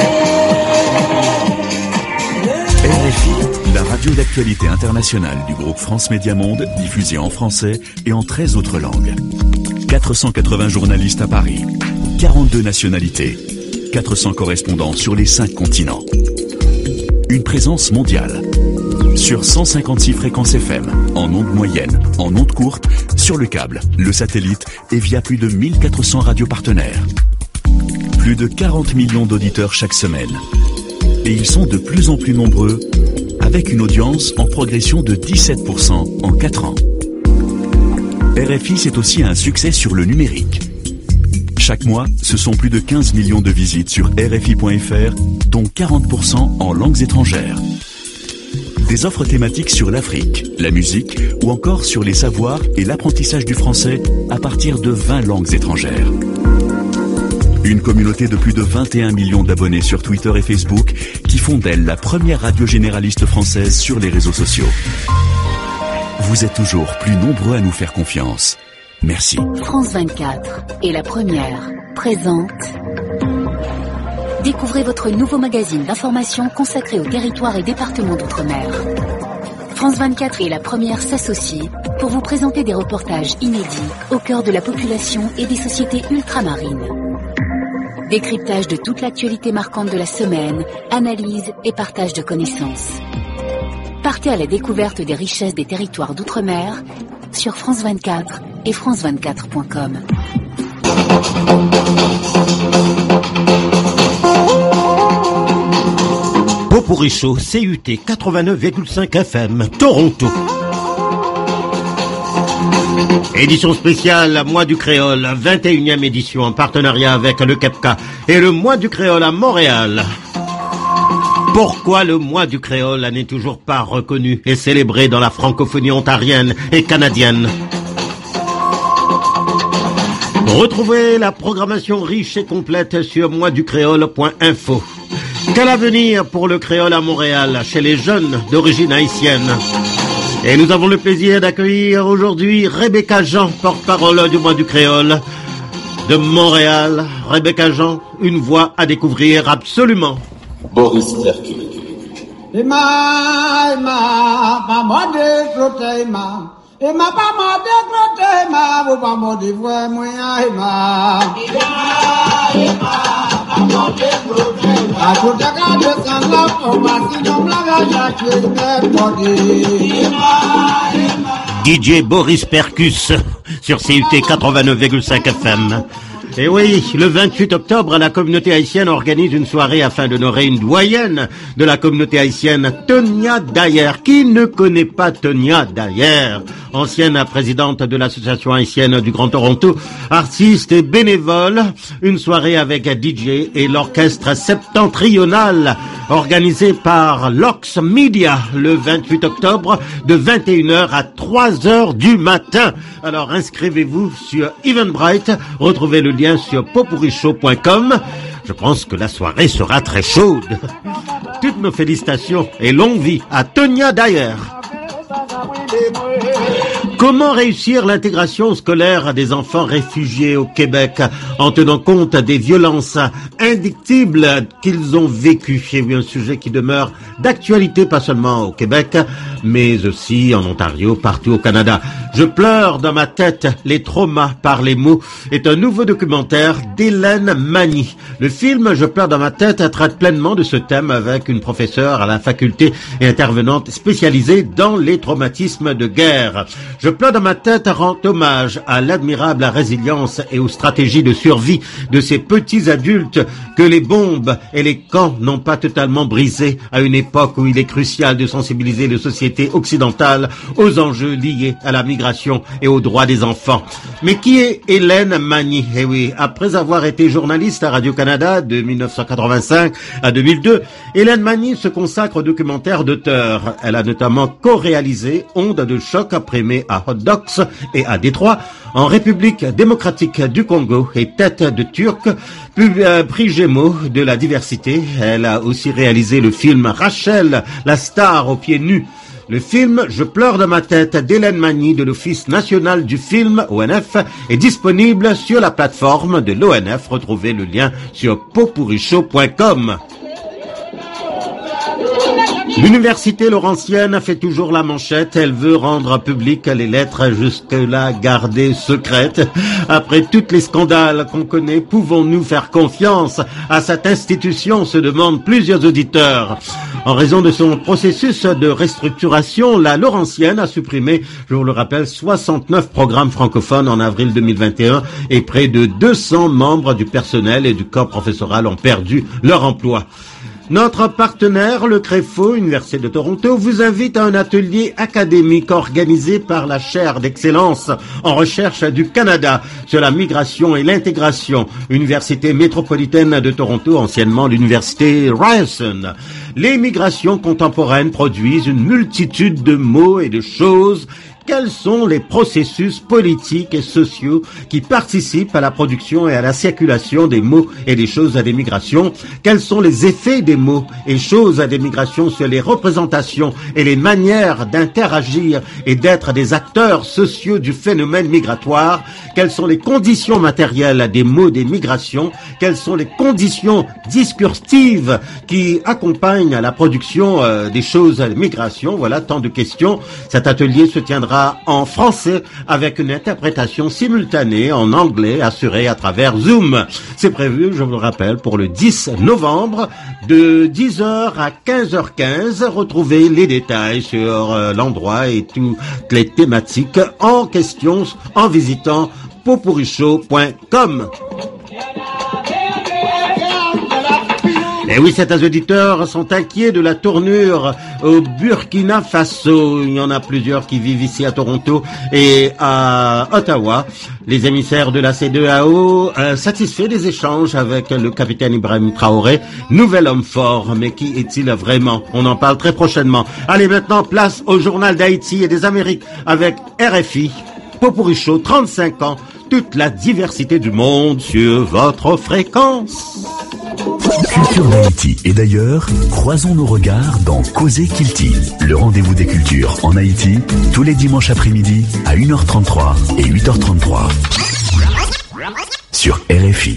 R F I, la radio d'actualité internationale du groupe France Média Monde, diffusée en français et en treize autres langues. quatre cent quatre-vingts journalistes à Paris, quarante-deux nationalités, quatre cents correspondants sur les cinq continents. Une présence mondiale. Sur cent cinquante-six fréquences F M, en ondes moyennes, en ondes courtes, sur le câble, le satellite et via plus de mille quatre cents radios partenaires. Plus de quarante millions d'auditeurs chaque semaine. Et ils sont de plus en plus nombreux, avec une audience en progression de dix-sept pour cent en quatre ans. R F I, c'est aussi un succès sur le numérique. Chaque mois, ce sont plus de quinze millions de visites sur R F I point F R, dont quarante pour cent en langues étrangères. Des offres thématiques sur l'Afrique, la musique ou encore sur les savoirs et l'apprentissage du français à partir de vingt langues étrangères. Une communauté de plus de vingt et un millions d'abonnés sur Twitter et Facebook qui font d'elle la première radio généraliste française sur les réseaux sociaux. Vous êtes toujours plus nombreux à nous faire confiance. Merci. France vingt-quatre est la première présente. Découvrez votre nouveau magazine d'information consacré aux territoires et départements d'outre-mer. France vingt-quatre et la première s'associent pour vous présenter des reportages inédits au cœur de la population et des sociétés ultramarines. Décryptage de toute l'actualité marquante de la semaine, analyse et partage de connaissances. Partez à la découverte des richesses des territoires d'outre-mer sur France vingt-quatre et France vingt-quatre point com. Poporicho, C U T quatre-vingt-neuf virgule cinq F M, Toronto. Édition spéciale Mois du Créole, vingt et unième édition en partenariat avec le KEPCA et le Mois du Créole à Montréal. Pourquoi le Mois du Créole n'est toujours pas reconnu et célébré dans la francophonie ontarienne et canadienne? Retrouvez la programmation riche et complète sur moi du créole point info. Quel avenir pour le créole à Montréal chez les jeunes d'origine haïtienne? Et nous avons le plaisir d'accueillir aujourd'hui Rebecca Jean, porte-parole du Mois du Créole de Montréal. Rebecca Jean, une voix à découvrir absolument. Boris Percu. Emma, Emma, pas moi de crotte, Emma. Emma, pas moi de crotte, Emma. Vous pas moi de voir, moi, Emma. Emma, Emma, pas moi de crotte, Emma. A crotte, quand je sens la forme, si l'on l'a gâché, je vais mordir. D J Boris Percus sur C U T quatre-vingt-neuf virgule cinq F M. Et oui, le vingt-huit octobre, la communauté haïtienne organise une soirée afin d'honorer une doyenne de la communauté haïtienne, Tonia Dayer. Qui ne connaît pas Tonia Dayer, ancienne présidente de l'association haïtienne du Grand Toronto, artiste et bénévole? Une soirée avec D J et l'orchestre septentrional organisé par Lox Media le vingt-huit octobre de vingt et une heures à trois heures du matin. Alors inscrivez-vous sur Eventbrite, retrouvez le lien sur poporicho point com. Je pense que la soirée sera très chaude. Toutes nos félicitations et longue vie à Tonia Dayer. Comment réussir l'intégration scolaire des enfants réfugiés au Québec en tenant compte des violences indictibles qu'ils ont vécues? C'est un sujet qui demeure d'actualité pas seulement au Québec, mais aussi en Ontario, partout au Canada. Je pleure dans ma tête, les traumas par les mots est un nouveau documentaire d'Hélène Magny. Le film Je pleure dans ma tête traite pleinement de ce thème avec une professeure à la faculté et intervenante spécialisée dans les traumatismes de guerre. Je pleure dans ma tête rend hommage à l'admirable résilience et aux stratégies de survie de ces petits adultes que les bombes et les camps n'ont pas totalement brisés à une époque où il est crucial de sensibiliser les sociétés occidentales aux enjeux liés à la migration et aux droits des enfants. Mais qui est Hélène Magny? Eh oui, après avoir été journaliste à Radio-Canada de mille neuf cent quatre-vingt-cinq à deux mille deux, Hélène Magny se consacre au documentaire d'auteur. Elle a notamment co-réalisé Onde de choc, primé à Hot Docs et à Détroit, en République démocratique du Congo et Tête de Turc, prix Gémeaux de la diversité. Elle a aussi réalisé le film Rachel, la star aux pieds nus. Le film Je pleure dans ma tête d'Hélène Magny de l'Office national du film O N F est disponible sur la plateforme de l'O N F. Retrouvez le lien sur poporicho point com. L'université Laurentienne fait toujours la manchette. Elle veut rendre publiques les lettres jusque-là gardées secrètes. Après tous les scandales qu'on connaît, pouvons-nous faire confiance à cette institution, se demandent plusieurs auditeurs. En raison de son processus de restructuration, la Laurentienne a supprimé, je vous le rappelle, soixante-neuf programmes francophones en avril deux mille vingt et un et près de deux cents membres du personnel et du corps professoral ont perdu leur emploi. Notre partenaire, le Créfo, Université de Toronto, vous invite à un atelier académique organisé par la chaire d'excellence en recherche du Canada sur la migration et l'intégration. Université métropolitaine de Toronto, anciennement l'Université Ryerson. Les migrations contemporaines produisent une multitude de mots et de choses. Quels sont les processus politiques et sociaux qui participent à la production et à la circulation des mots et des choses à des migrations? Quels sont les effets des mots et choses à des migrations sur les représentations et les manières d'interagir et d'être des acteurs sociaux du phénomène migratoire? Quelles sont les conditions matérielles des mots des migrations? Quelles sont les conditions discursives qui accompagnent la production euh, des choses à des migrations? Voilà tant de questions. Cet atelier se tiendra sera en français avec une interprétation simultanée en anglais assurée à travers Zoom. C'est prévu, je vous le rappelle, pour le dix novembre de dix heures à quinze heures quinze. Retrouvez les détails sur euh, l'endroit et toutes les thématiques en question en visitant popurichaud point com. Et oui, certains auditeurs sont inquiets de la tournure au Burkina Faso. Il y en a plusieurs qui vivent ici à Toronto et à Ottawa. Les émissaires de la C deux A O euh, satisfaits des échanges avec le capitaine Ibrahim Traoré, nouvel homme fort. Mais qui est-il vraiment? On en parle très prochainement. Allez, maintenant, place au journal d'Haïti et des Amériques avec R F I. Popurichaud, trente-cinq ans, toute la diversité du monde sur votre fréquence. Culture d'Haïti et d'ailleurs, croisons nos regards dans Causer Kilti, le rendez-vous des cultures en Haïti, tous les dimanches après-midi à une heure trente-trois et huit heures trente-trois sur R F I.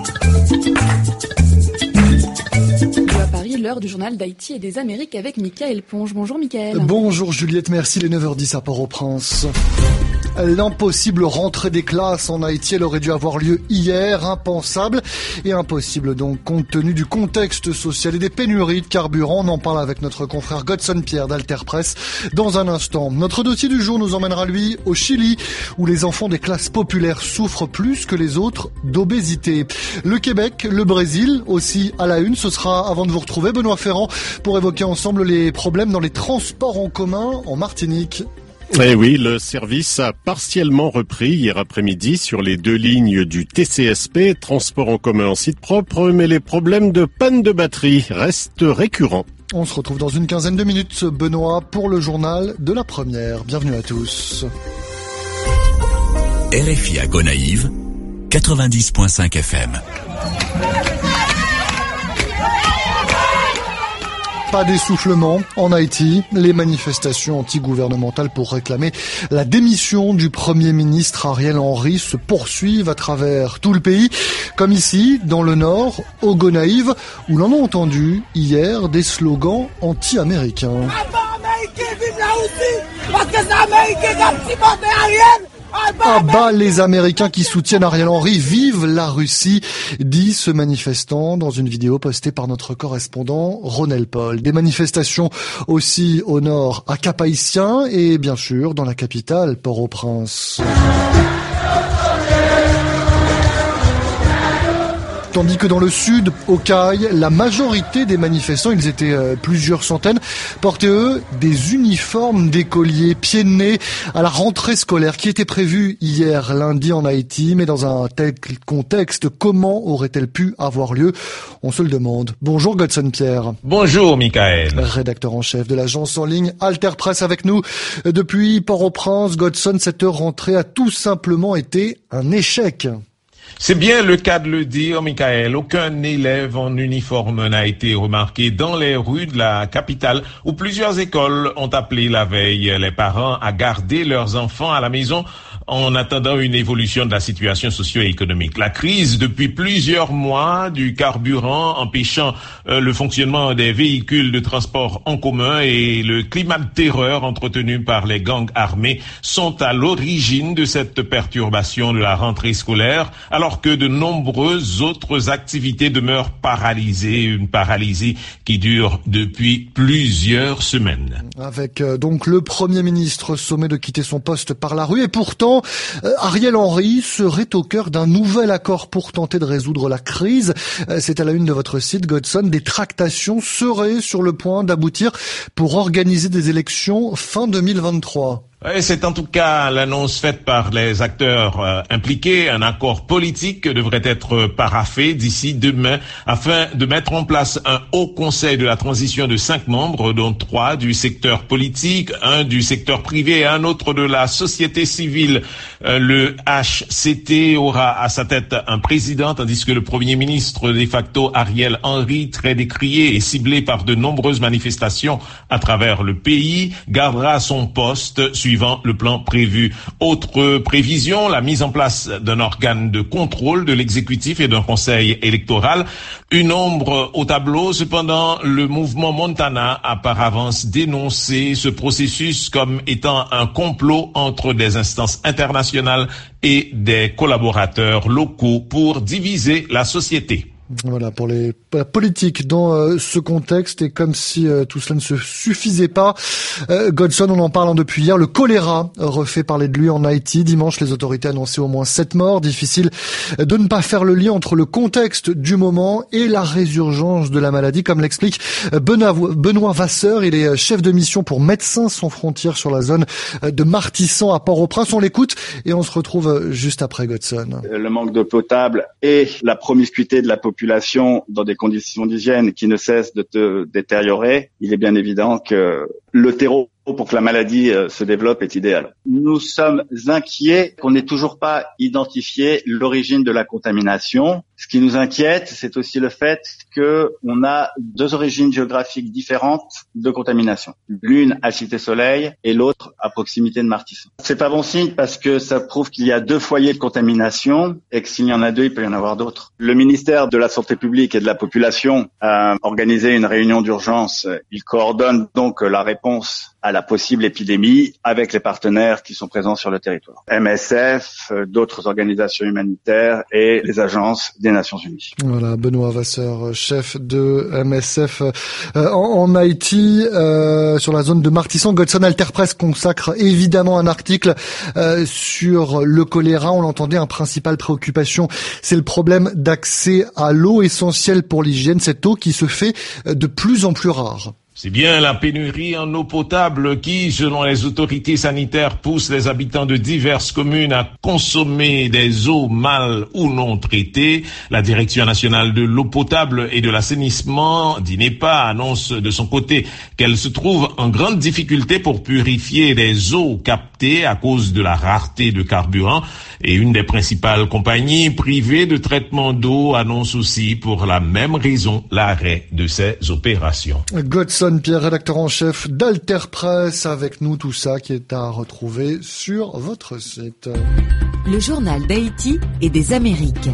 À Paris, l'heure du journal d'Haïti et des Amériques avec Mickaël Ponge. Bonjour Mickaël. Bonjour Juliette, merci. Les neuf heures dix à Port-au-Prince. L'impossible rentrée des classes en Haïti, elle aurait dû avoir lieu hier, impensable et impossible donc compte tenu du contexte social et des pénuries de carburant. On en parle avec notre confrère Godson Pierre d'Alter Press dans un instant. Notre dossier du jour nous emmènera lui au Chili où les enfants des classes populaires souffrent plus que les autres d'obésité. Le Québec, le Brésil aussi à la une, ce sera avant de vous retrouver Benoît Ferrand pour évoquer ensemble les problèmes dans les transports en commun en Martinique. Eh oui, le service a partiellement repris hier après-midi sur les deux lignes du T C S P, transport en commun en site propre, mais les problèmes de panne de batterie restent récurrents. On se retrouve dans une quinzaine de minutes, Benoît, pour le journal de la première. Bienvenue à tous. R F I à Gonaïves, quatre-vingt-dix virgule cinq F M. Pas d'essoufflement en Haïti. Les manifestations anti-gouvernementales pour réclamer la démission du Premier ministre Ariel Henry se poursuivent à travers tout le pays, comme ici, dans le Nord, au Gonaïves, où l'on a entendu hier des slogans anti-américains. À bas les Américains qui soutiennent Ariel Henry, vive la Russie, dit ce manifestant dans une vidéo postée par notre correspondant Ronel Paul. Des manifestations aussi au nord à Cap-Haïtien et bien sûr dans la capitale Port-au-Prince. Tandis que dans le sud, au Caille, la majorité des manifestants, ils étaient euh, plusieurs centaines, portaient eux des uniformes d'écoliers, pieds de nez, à la rentrée scolaire qui était prévue hier lundi en Haïti. Mais dans un tel contexte, comment aurait-elle pu avoir lieu? On se le demande. Bonjour Godson Pierre. Bonjour Mickaël. Rédacteur en chef de l'agence en ligne Alter Press avec nous. Depuis Port-au-Prince, Godson, cette rentrée a tout simplement été un échec. C'est bien le cas de le dire, Mickaël. Aucun élève en uniforme n'a été remarqué dans les rues de la capitale où plusieurs écoles ont appelé la veille les parents à garder leurs enfants à la maison en attendant une évolution de la situation socio-économique. La crise depuis plusieurs mois du carburant empêchant euh, le fonctionnement des véhicules de transport en commun et le climat de terreur entretenu par les gangs armés sont à l'origine de cette perturbation de la rentrée scolaire, alors que de nombreuses autres activités demeurent paralysées, une paralysie qui dure depuis plusieurs semaines. Avec euh, donc le Premier ministre sommé de quitter son poste par la rue et pourtant Euh, Ariel Henry serait au cœur d'un nouvel accord pour tenter de résoudre la crise. Euh, c'est à la une de votre site, Godson. Des tractations seraient sur le point d'aboutir pour organiser des élections fin deux mille vingt-trois. C'est en tout cas l'annonce faite par les acteurs euh, impliqués. Un accord politique devrait être paraphé d'ici demain afin de mettre en place un haut conseil de la transition de cinq membres, dont trois du secteur politique, un du secteur privé et un autre de la société civile. Euh, le H C T aura à sa tête un président, tandis que le Premier ministre de facto Ariel Henry, très décrié et ciblé par de nombreuses manifestations à travers le pays, gardera son poste suivant suivant le plan prévu. Autre prévision, la mise en place d'un organe de contrôle de l'exécutif et d'un conseil électoral. Une ombre au tableau, cependant, le mouvement Montana a par avance dénoncé ce processus comme étant un complot entre des instances internationales et des collaborateurs locaux pour diviser la société. Voilà pour les la politique dans euh, ce contexte, et comme si euh, tout cela ne se suffisait pas, euh, Godson, on en parle depuis hier, le choléra refait parler de lui en Haïti. Dimanche, les autorités annonçaient au moins sept morts. Difficile de ne pas faire le lien entre le contexte du moment et la résurgence de la maladie, comme l'explique Benoît, Benoît Vasseur. Il est chef de mission pour Médecins sans frontières sur la zone de Martissan à Port-au-Prince. On l'écoute et on se retrouve juste après Godson. Le manque d'eau potable et la promiscuité de la population population dans des conditions d'hygiène qui ne cessent de te détériorer, il est bien évident que le terreau pour que la maladie se développe est idéal. Nous sommes inquiets qu'on n'ait toujours pas identifié l'origine de la contamination. Ce qui nous inquiète, c'est aussi le fait que on a deux origines géographiques différentes de contamination. L'une à Cité-Soleil et l'autre à proximité de Martissan. C'est pas bon signe parce que ça prouve qu'il y a deux foyers de contamination et que s'il y en a deux, il peut y en avoir d'autres. Le ministère de la Santé publique et de la Population a organisé une réunion d'urgence. Il coordonne donc la réponse à la possible épidémie avec les partenaires qui sont présents sur le territoire. M S F, d'autres organisations humanitaires et les agences des Nations Unies. Voilà, Benoît Vasseur, chef de M S F euh, en, en Haïti, euh, sur la zone de Martissan. Godson, Alter Press consacre évidemment un article euh, sur le choléra. On l'entendait, une principale préoccupation, c'est le problème d'accès à l'eau essentielle pour l'hygiène, cette eau qui se fait de plus en plus rare. C'est bien la pénurie en eau potable qui, selon les autorités sanitaires, pousse les habitants de diverses communes à consommer des eaux mal ou non traitées. La Direction nationale de l'eau potable et de l'assainissement, d'INEPA, annonce de son côté qu'elle se trouve en grande difficulté pour purifier des eaux captées à cause de la rareté de carburant. Et une des principales compagnies privées de traitement d'eau annonce aussi pour la même raison l'arrêt de ces opérations. Godson Pierre, rédacteur en chef d'Alter Press, avec nous, tout ça qui est à retrouver sur votre site. Le journal d'Haïti et des Amériques.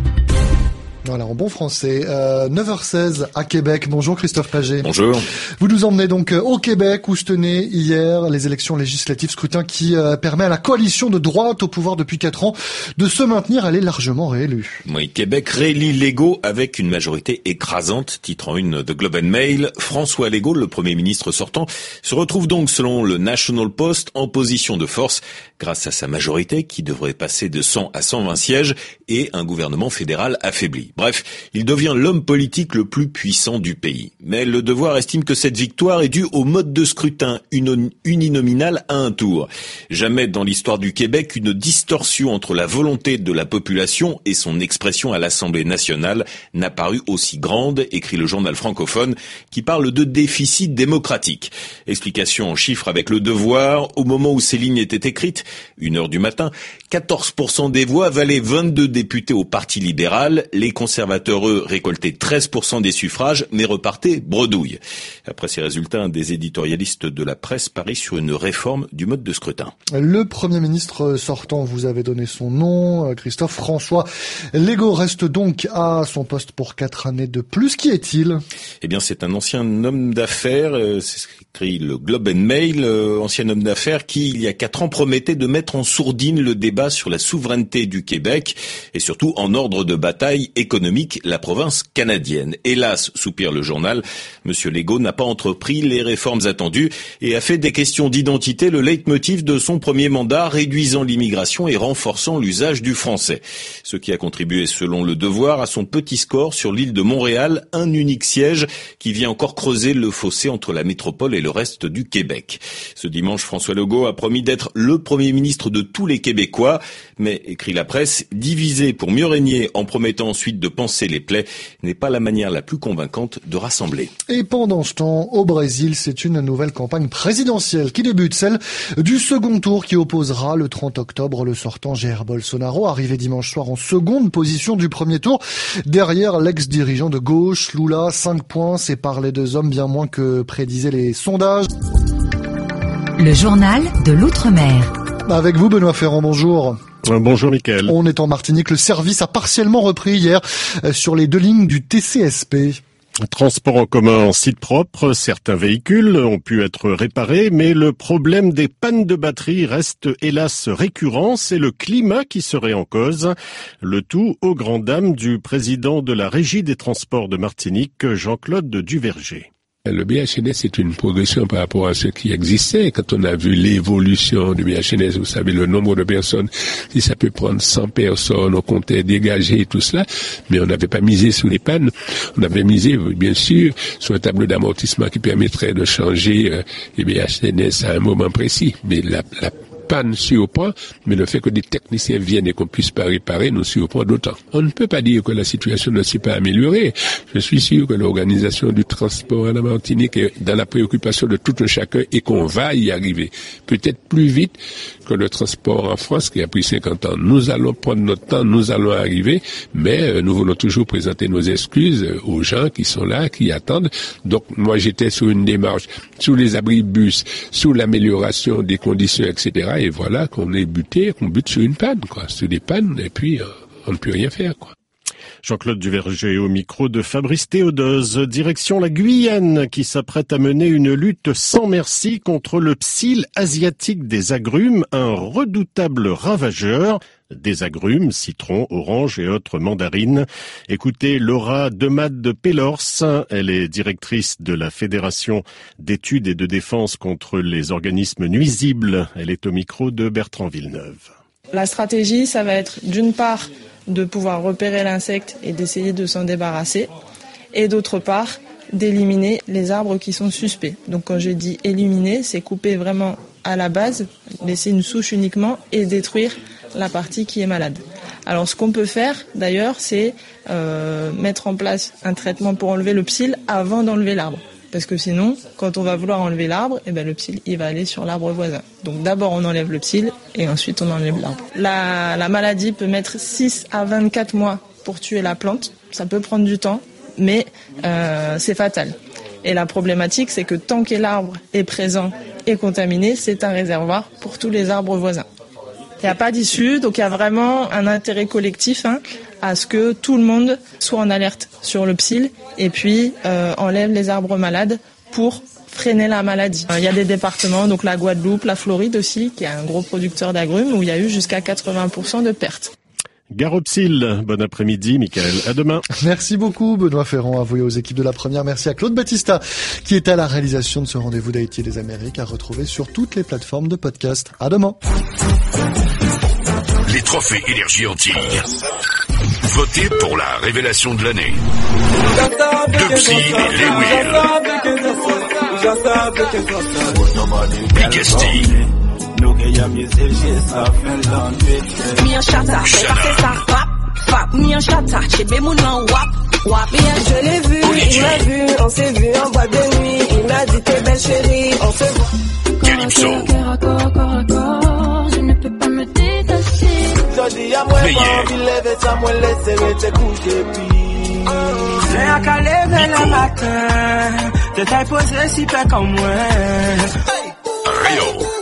Voilà, en bon français. Euh, neuf heures seize à Québec. Bonjour Christophe Paget. Bonjour. Vous nous emmenez donc au Québec où se tenaient hier les élections législatives, scrutin qui euh, permet à la coalition de droite au pouvoir depuis quatre ans de se maintenir. Elle est largement réélue. Oui, Québec réélit Legault avec une majorité écrasante, titre en une de Globe and Mail. François Legault, le Premier ministre sortant, se retrouve donc selon le National Post en position de force grâce à sa majorité qui devrait passer de cent à cent vingt sièges et un gouvernement fédéral affaibli. Bref, il devient l'homme politique le plus puissant du pays. Mais le Devoir estime que cette victoire est due au mode de scrutin uninominal à un tour. Jamais dans l'histoire du Québec, une distorsion entre la volonté de la population et son expression à l'Assemblée nationale n'a paru aussi grande, écrit le journal francophone, qui parle de déficit démocratique. Explication en chiffres avec le Devoir, au moment où ces lignes étaient écrites, une heure du matin, quatorze pour cent des voix valaient vingt-deux députés au Parti libéral, les conservateurs, eux, récoltaient treize pour cent des suffrages, mais repartaient bredouille. Après ces résultats, un des éditorialistes de la presse parie sur une réforme du mode de scrutin. Le Premier ministre sortant, vous avez donné son nom, Christophe, François Legault reste donc à son poste pour quatre années de plus. Qui est-il ? Eh bien, c'est un ancien homme d'affaires, euh, c'est ce qu'écrit le Globe and Mail, euh, ancien homme d'affaires qui, il y a quatre ans, promettait de mettre en sourdine le débat sur la souveraineté du Québec et surtout en ordre de bataille économique la province canadienne. Hélas, soupire le journal, Monsieur Legault n'a pas entrepris les réformes attendues et a fait des questions d'identité le leitmotiv de son premier mandat, réduisant l'immigration et renforçant l'usage du français. Ce qui a contribué, selon le Devoir, à son petit score sur l'île de Montréal, un unique siège qui vient encore creuser le fossé entre la métropole et le reste du Québec. Ce dimanche, François Legault a promis d'être le Premier ministre de tous les Québécois, mais, écrit la presse, diviser pour mieux régner en promettant ensuite de panser les plaies n'est pas la manière la plus convaincante de rassembler. Et pendant ce temps, au Brésil, c'est une nouvelle campagne présidentielle qui débute, celle du second tour qui opposera le trente octobre le sortant Jair Bolsonaro, arrivé dimanche soir en seconde position du premier tour, derrière l'ex-dirigeant de gauche, Lula, cinq points séparent les deux hommes, bien moins que prédisaient les sondages. Le journal de l'Outre-mer. Avec vous, Benoît Ferrand, bonjour. Bonjour Mickaël. On est en Martinique. Le service a partiellement repris hier sur les deux lignes du T C S P. Transport en commun en site propre, certains véhicules ont pu être réparés, mais le problème des pannes de batterie reste hélas récurrent. C'est le climat qui serait en cause. Le tout aux grandes dames du président de la Régie des transports de Martinique, Jean-Claude Duverger. Le B H N S est une progression par rapport à ce qui existait. Quand on a vu l'évolution du B H N S, vous savez, le nombre de personnes, si ça peut prendre cent personnes, on comptait dégager et tout cela, mais on n'avait pas misé sur les pannes. On avait misé, bien sûr, sur un tableau d'amortissement qui permettrait de changer euh, les B H N S à un moment précis. Mais la, la panne surprend, mais le fait que des techniciens viennent et qu'on puisse pas réparer nous surprend d'autant. On ne peut pas dire que la situation ne s'est pas améliorée. Je suis sûr que l'organisation du transport à la Martinique est dans la préoccupation de tout un chacun et qu'on va y arriver. Peut-être plus vite que le transport en France qui a pris cinquante ans. Nous allons prendre notre temps, nous allons arriver, mais euh, nous voulons toujours présenter nos excuses aux gens qui sont là, qui attendent. Donc moi j'étais sur une démarche, sur les abris bus, sur l'amélioration des conditions, et cetera. Et voilà qu'on est buté, qu'on bute sur une panne, quoi, sur des pannes, et puis euh, on ne peut rien faire, quoi. Jean-Claude Duverger au micro de Fabrice Théodose. Direction la Guyane qui s'apprête à mener une lutte sans merci contre le psylle asiatique des agrumes, un redoutable ravageur des agrumes, citrons, oranges et autres mandarines. Écoutez Laura Demade-Pellors, elle est directrice de la Fédération d'études et de défense contre les organismes nuisibles. Elle est au micro de Bertrand Villeneuve. La stratégie, ça va être d'une part de pouvoir repérer l'insecte et d'essayer de s'en débarrasser, et d'autre part d'éliminer les arbres qui sont suspects. Donc quand je dis éliminer, c'est couper vraiment à la base, laisser une souche uniquement et détruire la partie qui est malade. Alors ce qu'on peut faire d'ailleurs, c'est euh, mettre en place un traitement pour enlever le psylle avant d'enlever l'arbre. Parce que sinon, quand on va vouloir enlever l'arbre, eh ben le psylle, il va aller sur l'arbre voisin. Donc d'abord on enlève le psylle et ensuite on enlève l'arbre. La, la maladie peut mettre six à vingt-quatre mois pour tuer la plante. Ça peut prendre du temps, mais euh, c'est fatal. Et la problématique, c'est que tant que l'arbre est présent et contaminé, c'est un réservoir pour tous les arbres voisins. Il n'y a pas d'issue, donc il y a vraiment un intérêt collectif hein, à ce que tout le monde soit en alerte sur le psylle et puis euh, enlève les arbres malades pour freiner la maladie. Il y a des départements, donc la Guadeloupe, la Floride aussi, qui est un gros producteur d'agrumes, où il y a eu jusqu'à quatre-vingts pour cent de pertes. Garopsil, bon après-midi, Mickaël, à demain. Merci beaucoup, Benoît Ferrand, avoué aux équipes de la première. Merci à Claude Battista, qui est à la réalisation de ce rendez-vous d'Haïti et des Amériques, à retrouver sur toutes les plateformes de podcast. À demain. Les trophées Énergie Antilles. Votez pour la révélation de l'année. Dubsy et Lewis. Bigesti. Me and Chata, ça frappe. Me and Chata, chez Bémounan, wap, wap. Je l'ai vu, il m'a vu, on s'est vu en boîte de nuit. Il m'a dit t'es belle chérie, on se voit. Calypso. Cœur à corps, corps à corps, je ne peux pas me détacher. Je dis à moi, il lève ça, moi laisse te coucher puis. C'est un calé vers le matin, de taille posée si peu comme moi. Rio.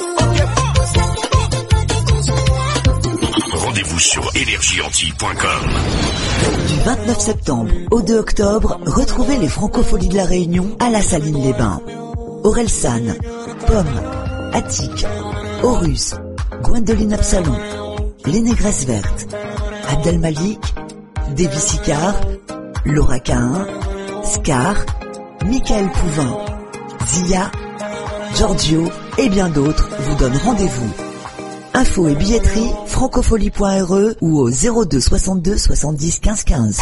Rendez-vous sur énergie antilles point com. Du vingt-neuf septembre au deux octobre, retrouvez les Francopholies de la Réunion à la Saline-les-Bains. Orelsan, Pomme, Attic, Horus, Gwendoline Absalon, Les Négresses Vertes, Abdel Malik, Davy Sicard, Laura Cahin, Scar, Michael Pouvin, Zia, Giorgio et bien d'autres vous donnent rendez-vous. Infos et billetterie francophonie point r e ou au zéro deux soixante-deux soixante-dix quinze quinze.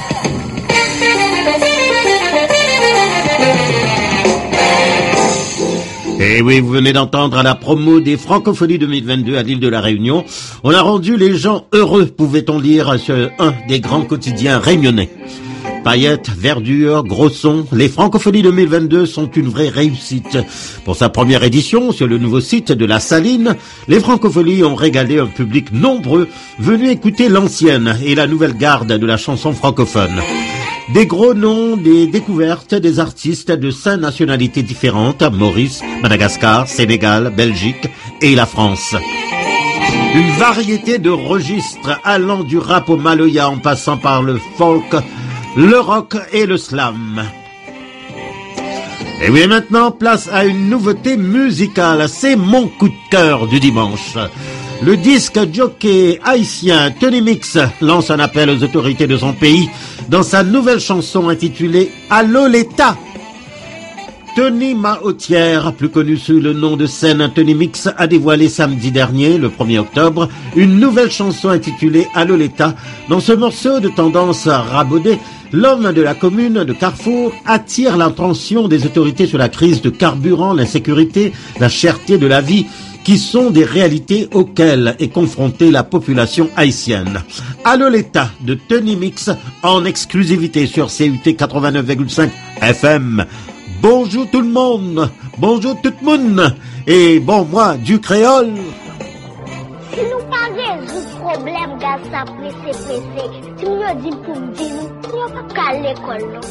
Et oui, vous venez d'entendre à la promo des Francophonies deux mille vingt-deux à l'île de la Réunion. On a rendu les gens heureux, pouvait-on dire, sur un des grands quotidiens réunionnais. Paillettes, verdure, gros son, les Francophonies deux mille vingt-deux sont une vraie réussite. Pour sa première édition, sur le nouveau site de la Saline, les Francophonies ont régalé un public nombreux venu écouter l'ancienne et la nouvelle garde de la chanson francophone. Des gros noms, des découvertes, des artistes de cinq nationalités différentes, Maurice, Madagascar, Sénégal, Belgique et la France. Une variété de registres allant du rap au maloya en passant par le folk, le rock et le slam. Et oui, maintenant, place à une nouveauté musicale. C'est mon coup de cœur du dimanche. Le disque jockey haïtien Tony Mix lance un appel aux autorités de son pays dans sa nouvelle chanson intitulée « Allô l'État ». Tony Mahotière, plus connu sous le nom de scène Tony Mix, a dévoilé samedi dernier, le premier octobre, une nouvelle chanson intitulée « Allô l'État ». Dans ce morceau de tendance rabaudée, l'homme de la commune de Carrefour attire l'attention des autorités sur la crise de carburant, l'insécurité, la cherté de la vie, qui sont des réalités auxquelles est confrontée la population haïtienne. Allô l'État de Tony Mix en exclusivité sur C U T quatre-vingt-neuf virgule cinq F M. Bonjour tout le monde, bonjour tout le monde, et bon moi du créole. Si nous pas résoudre le problème, gaz ça pressé pressé, si nous dit pour nous dire, nous pas qu'à l'école non.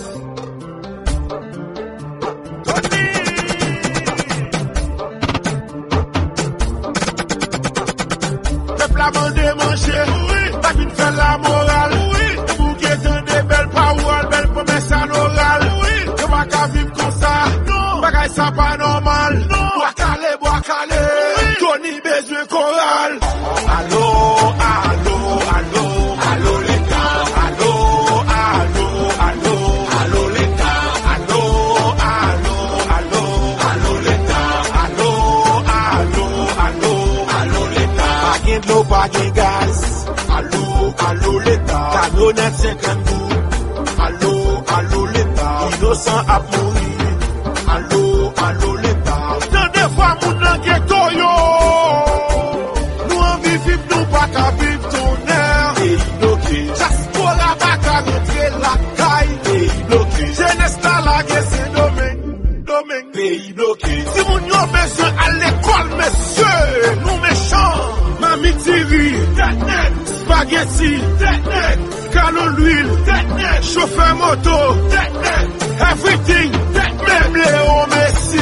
La mandé manger, oui, pas qu'une fait la morale, oui, pour qu'il y ait des belles paroles, belles promesses à l'oral, oui, que ma qu'à vivre comme ça, non, bagaille ça pas normal, non, bois calé, bois calé, oui, Tony besoin choral. Allô, allô, allô, allô l'État, allô, allô, allô, allô l'État, allô, allô, allô, allô l'État, allô, allô, allô, allô l'État. Pas de l'eau, pas de gaz. Allô, allô l'État. Camionnette cinquante coups. Allô, allô l'État. Innocent à mourir. Allô, allô l'État. Dans des fois, moun nan ghetto yo. Nous en vivons, nous pas qu'à vivre ton air. Pays bloqué. Jaspo la bac à rentrer la caille. Pays bloqué. Jeunesse dans la guerre, c'est domaine. Domaine. Pays bloqué. Si moun yo besoin à l'école, messieurs, nous méchants. Mami Thierry, net, spaghetti, net, calon l'huile, net, chauffeur moto, net, everything, même Léo Messi,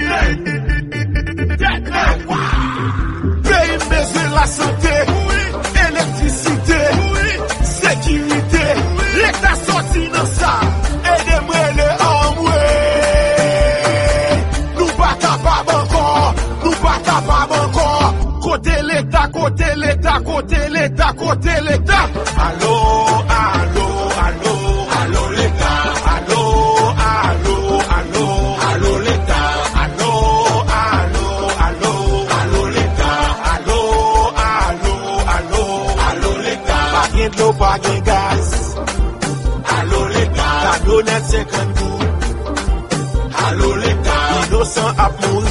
net, pays baiser la santé, oui, électricité, oui, sécurité, oui, l'État sorti dans ça, aidez-moi les envoyer. Nous pas capables encore, nous pas capables encore. Côté l'État, côté l'État, côté l'État, côté l'État. Allô, allô, allô, allô l'État. Allô, allô, allô, allô l'État. Allô, allô, allô, allô l'État. Allô, allô, allô, allô l'État. Pas de l'eau, pas de gaz. Allô l'État. Camionnette cinquante coups. Allô l'État. Innocent à mourir.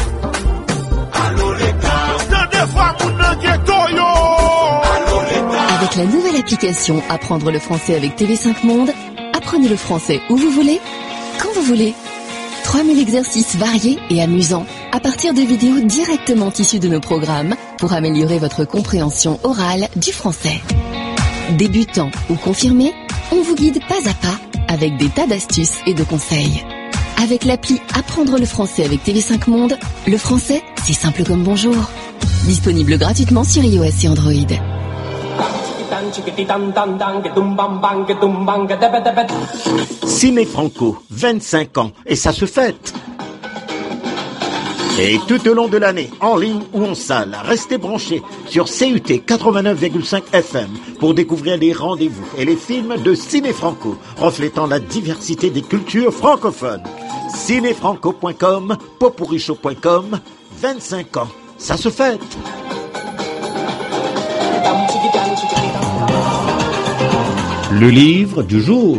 Avec la nouvelle application Apprendre le français avec T V cinq Monde, apprenez le français où vous voulez, quand vous voulez. trois mille exercices variés et amusants à partir de vidéos directement issues de nos programmes pour améliorer votre compréhension orale du français. Débutant ou confirmé, on vous guide pas à pas avec des tas d'astuces et de conseils. Avec l'appli Apprendre le français avec T V cinq Monde, le français, c'est simple comme bonjour. Disponible gratuitement sur iOS et Android. Ciné Franco, vingt-cinq ans, et ça se fête. Et tout au long de l'année, en ligne ou en salle, restez branchés sur C U T quatre-vingt-neuf virgule cinq F M pour découvrir les rendez-vous et les films de Ciné Franco, reflétant la diversité des cultures francophones. ciné franco point com, popourichaud point com, vingt-cinq ans, ça se fête. Le livre du jour.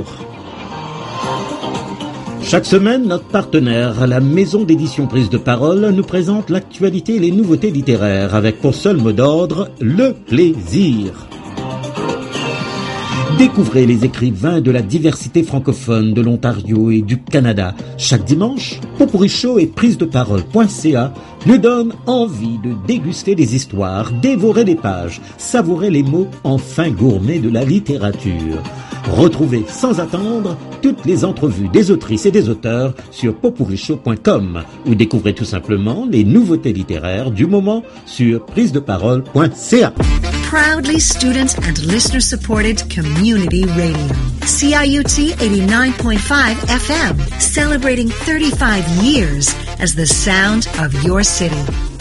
Chaque semaine, notre partenaire, la maison d'édition Prise de Parole, nous présente l'actualité et les nouveautés littéraires avec pour seul mot d'ordre, le plaisir. Découvrez les écrivains de la diversité francophone de l'Ontario et du Canada. Chaque dimanche, Popurrí Show et prise de parole.ca nous donnent envie de déguster des histoires, dévorer des pages, savourer les mots en fin gourmet de la littérature. Retrouvez sans attendre toutes les entrevues des autrices et des auteurs sur popurrí show point com ou découvrez tout simplement les nouveautés littéraires du moment sur prise de parole.ca. Proudly student and listener supported community radio. C I U T eighty-nine point five F M, celebrating thirty-five years as the sound of your city.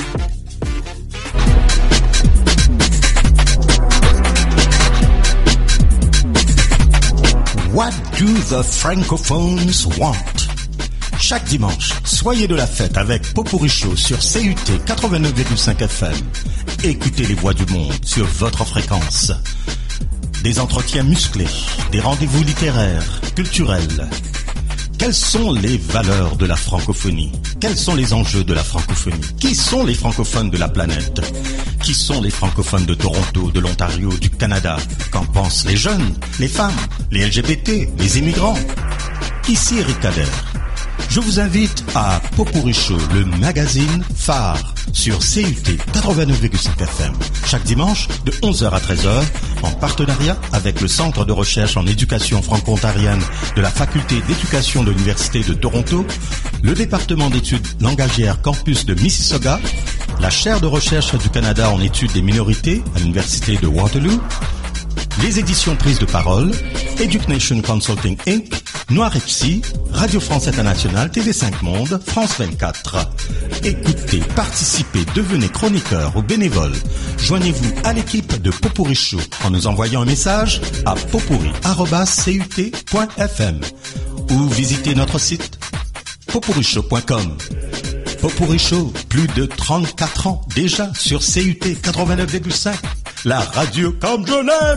What do the francophones want? Chaque dimanche, soyez de la fête avec Popurrí Show sur C U T quatre-vingt-neuf virgule cinq F M. Écoutez les voix du monde sur votre fréquence. Des entretiens musclés, des rendez-vous littéraires, culturels. Quelles sont les valeurs de la francophonie? Quels sont les enjeux de la francophonie? Qui sont les francophones de la planète? Qui sont les francophones de Toronto, de l'Ontario, du Canada? Qu'en pensent les jeunes, les femmes, les L G B T, les immigrants? Ici Eric Adler. Je vous invite à Popurrí Show, le magazine phare sur C U T quatre-vingt-neuf virgule cinq F M. Chaque dimanche de onze heures à treize heures, en partenariat avec le Centre de recherche en éducation franco-ontarienne de la Faculté d'éducation de l'Université de Toronto, le département d'études langagières campus de Mississauga, la chaire de recherche du Canada en études des minorités à l'Université de Waterloo, les éditions Prise de Parole, Education Consulting Incorporée, Noir F C, Radio France Internationale, T V cinq Monde, France vingt-quatre. Écoutez, participez, devenez chroniqueur ou bénévole. Joignez-vous à l'équipe de Popurrí Show en nous envoyant un message à popurrí arobase c u t point f m ou visitez notre site popurrí show point com. Popurrí Show, plus de trente-quatre ans déjà sur C U T quatre-vingt-neuf virgule cinq, la radio comme je l'aime.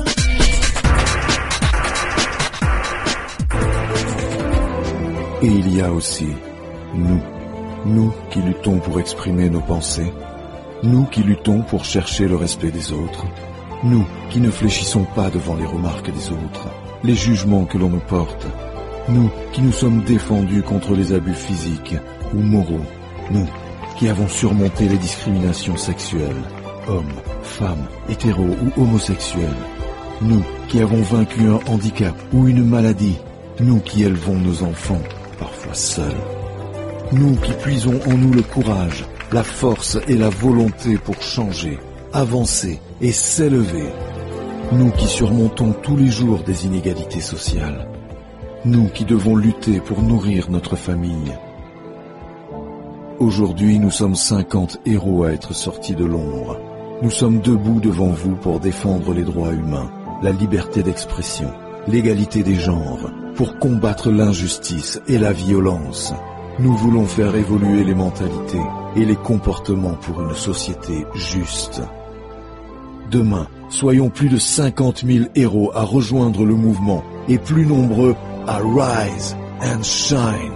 Et il y a aussi nous, nous qui luttons pour exprimer nos pensées, nous qui luttons pour chercher le respect des autres, nous qui ne fléchissons pas devant les remarques des autres, les jugements que l'on nous porte, nous qui nous sommes défendus contre les abus physiques ou moraux, nous qui avons surmonté les discriminations sexuelles, hommes, femmes, hétéros ou homosexuels, nous qui avons vaincu un handicap ou une maladie, nous qui élevons nos enfants, parfois seuls. Nous qui puisons en nous le courage, la force et la volonté pour changer, avancer et s'élever. Nous qui surmontons tous les jours des inégalités sociales. Nous qui devons lutter pour nourrir notre famille. Aujourd'hui, nous sommes cinquante héros à être sortis de l'ombre. Nous sommes debout devant vous pour défendre les droits humains, la liberté d'expression, l'égalité des genres, pour combattre l'injustice et la violence. Nous voulons faire évoluer les mentalités et les comportements pour une société juste. Demain, soyons plus de cinquante mille héros à rejoindre le mouvement et plus nombreux à rise and shine.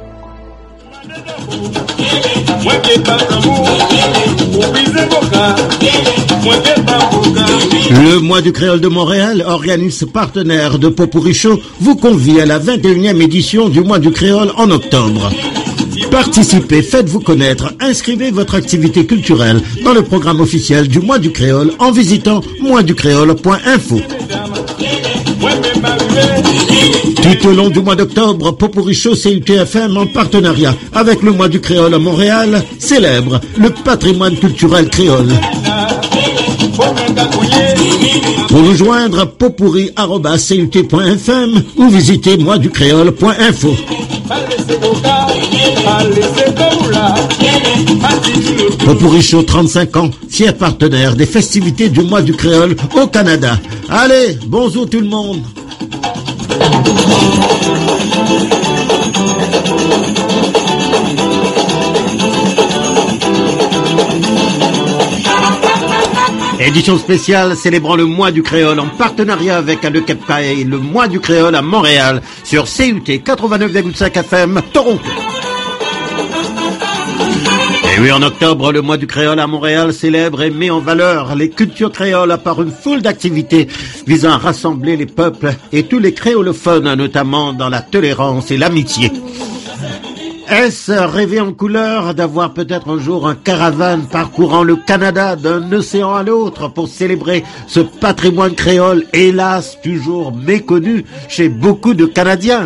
Le mois du créole de Montréal, organisme partenaire de Popurrí Show, vous convie à la vingt et unième édition du mois du créole en octobre. Participez, faites-vous connaître, inscrivez votre activité culturelle dans le programme officiel du mois du créole en visitant mois du créole point info. Tout au long du mois d'octobre, Popurrí Show C U T F M en partenariat avec le mois du créole à Montréal célèbre le patrimoine culturel créole. Pour nous joindre, popurrí arobase c u t point f m ou visitez mois du créole point info. Popurrí Show, trente-cinq ans, fier partenaire des festivités du mois du créole au Canada. Allez, bonjour tout le monde. Édition spéciale célébrant le mois du créole en partenariat avec le Kepka et le mois du créole à Montréal sur C U T quatre-vingt-neuf virgule cinq F M Toronto. Et Oui, en octobre, le mois du créole à Montréal célèbre et met en valeur les cultures créoles par une foule d'activités visant à rassembler les peuples et tous les créolophones, notamment dans la tolérance et l'amitié. Est-ce rêver en couleur d'avoir peut-être un jour un caravane parcourant le Canada d'un océan à l'autre pour célébrer ce patrimoine créole, hélas toujours méconnu chez beaucoup de Canadiens?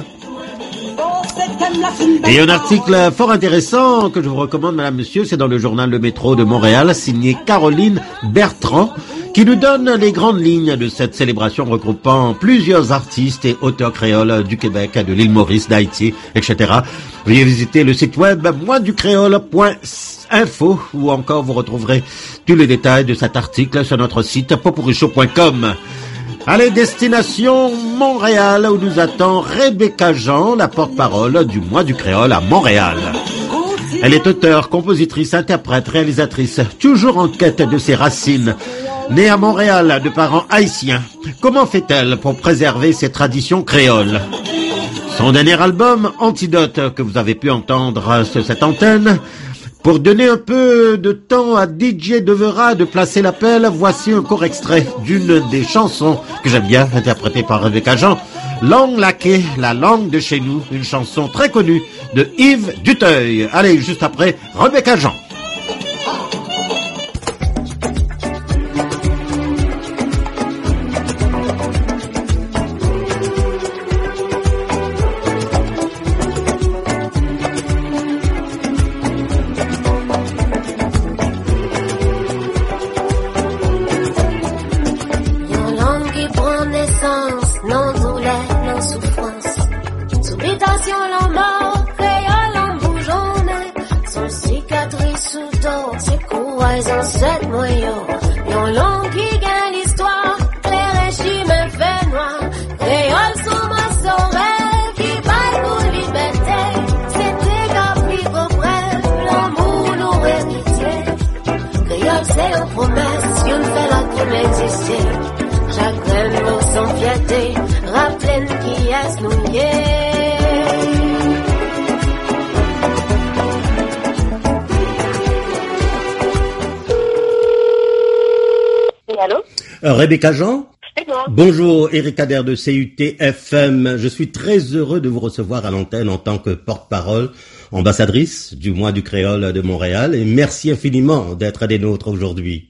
Et un article fort intéressant que je vous recommande, madame, monsieur, c'est dans le journal Le Métro de Montréal, signé Caroline Bertrand, qui nous donne les grandes lignes de cette célébration regroupant plusieurs artistes et auteurs créoles du Québec, de l'île Maurice, d'Haïti, et cetera. Veuillez visiter le site web moi du créole point info où encore vous retrouverez tous les détails de cet article sur notre site popurichaud point com. Allez, destination Montréal, où nous attend Rebecca Jean, la porte-parole du mois du créole à Montréal. Elle est auteure, compositrice, interprète, réalisatrice, toujours en quête de ses racines. Née à Montréal de parents haïtiens, comment fait-elle pour préserver ses traditions créoles? Son dernier album, Antidote, que vous avez pu entendre sur cette antenne. Pour donner un peu de temps à D J Devera de placer l'appel, voici un court extrait d'une des chansons que j'aime bien, interprétée par Rebecca Jean. Langue laquée, la langue de chez nous, une chanson très connue de Yves Duteuil. Allez, juste après, Rebecca Jean. Rebecca Jean? C'est moi. Bonjour, Éric Adair de C U T F M. Je suis très heureux de vous recevoir à l'antenne en tant que porte-parole, ambassadrice du mois du créole de Montréal, et merci infiniment d'être des nôtres aujourd'hui.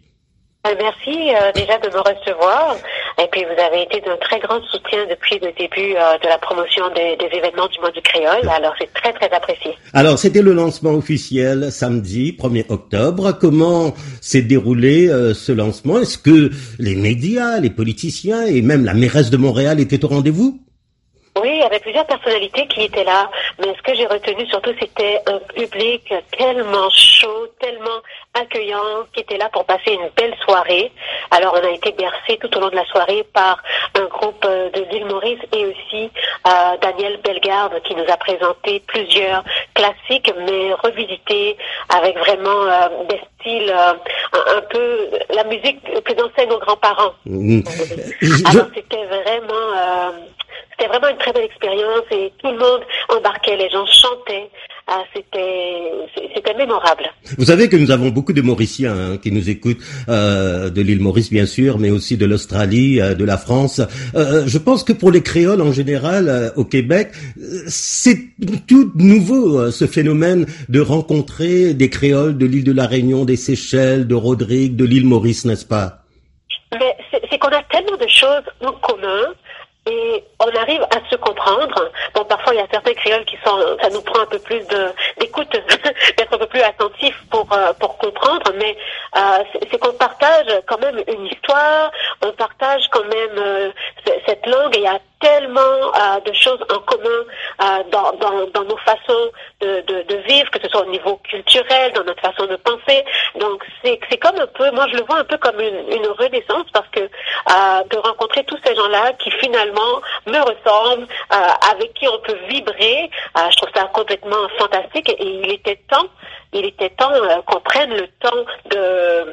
Merci euh, déjà de me recevoir, et puis vous avez été d'un très grand soutien depuis le début euh, de la promotion des, des événements du mois du créole, alors c'est très très apprécié. Alors c'était le lancement officiel samedi premier octobre. Comment s'est déroulé euh, ce lancement? Est-ce que les médias, les politiciens et même la mairesse de Montréal étaient au rendez-vous? Oui, il y avait plusieurs personnalités qui étaient là, mais ce que j'ai retenu surtout, c'était un public tellement chaud, tellement accueillant, qui était là pour passer une belle soirée. Alors, on a été bercé tout au long de la soirée par un groupe de l'île Maurice et aussi euh, Daniel Bellegarde qui nous a présenté plusieurs classiques, mais revisités avec vraiment euh, des styles, euh, un, un peu la musique que dansaient nos grands-parents. Mmh. Alors, c'était vraiment... Euh, C'était vraiment une très belle expérience et tout le monde embarquait, les gens chantaient, ah, c'était c'était mémorable. Vous savez que nous avons beaucoup de Mauriciens hein, qui nous écoutent, euh, de l'île Maurice bien sûr, mais aussi de l'Australie, euh, de la France. Euh, je pense que pour les créoles en général euh, au Québec, c'est tout nouveau euh, ce phénomène de rencontrer des créoles de l'île de la Réunion, des Seychelles, de Rodrigue, de l'île Maurice, n'est-ce pas? Mais c'est, c'est qu'on a tellement de choses en commun. Et on arrive à se comprendre. Bon, parfois il y a certains créoles qui sont, ça nous prend un peu plus de d'écoute, d'être un peu plus attentif pour euh, pour comprendre. Mais euh, c'est, c'est qu'on partage quand même une histoire, on partage quand même euh, cette langue. Et il y a tellement euh, de choses en commun euh, dans, dans dans nos façons de, de de vivre, que ce soit au niveau culturel, dans notre façon de penser. Donc c'est c'est comme un peu, moi je le vois un peu comme une, une renaissance parce que euh, de rencontrer tous ces gens-là qui finalement me ressemblent, euh, avec qui on peut vibrer. Euh, je trouve ça complètement fantastique et, et il était temps, il était temps euh, qu'on prenne le temps de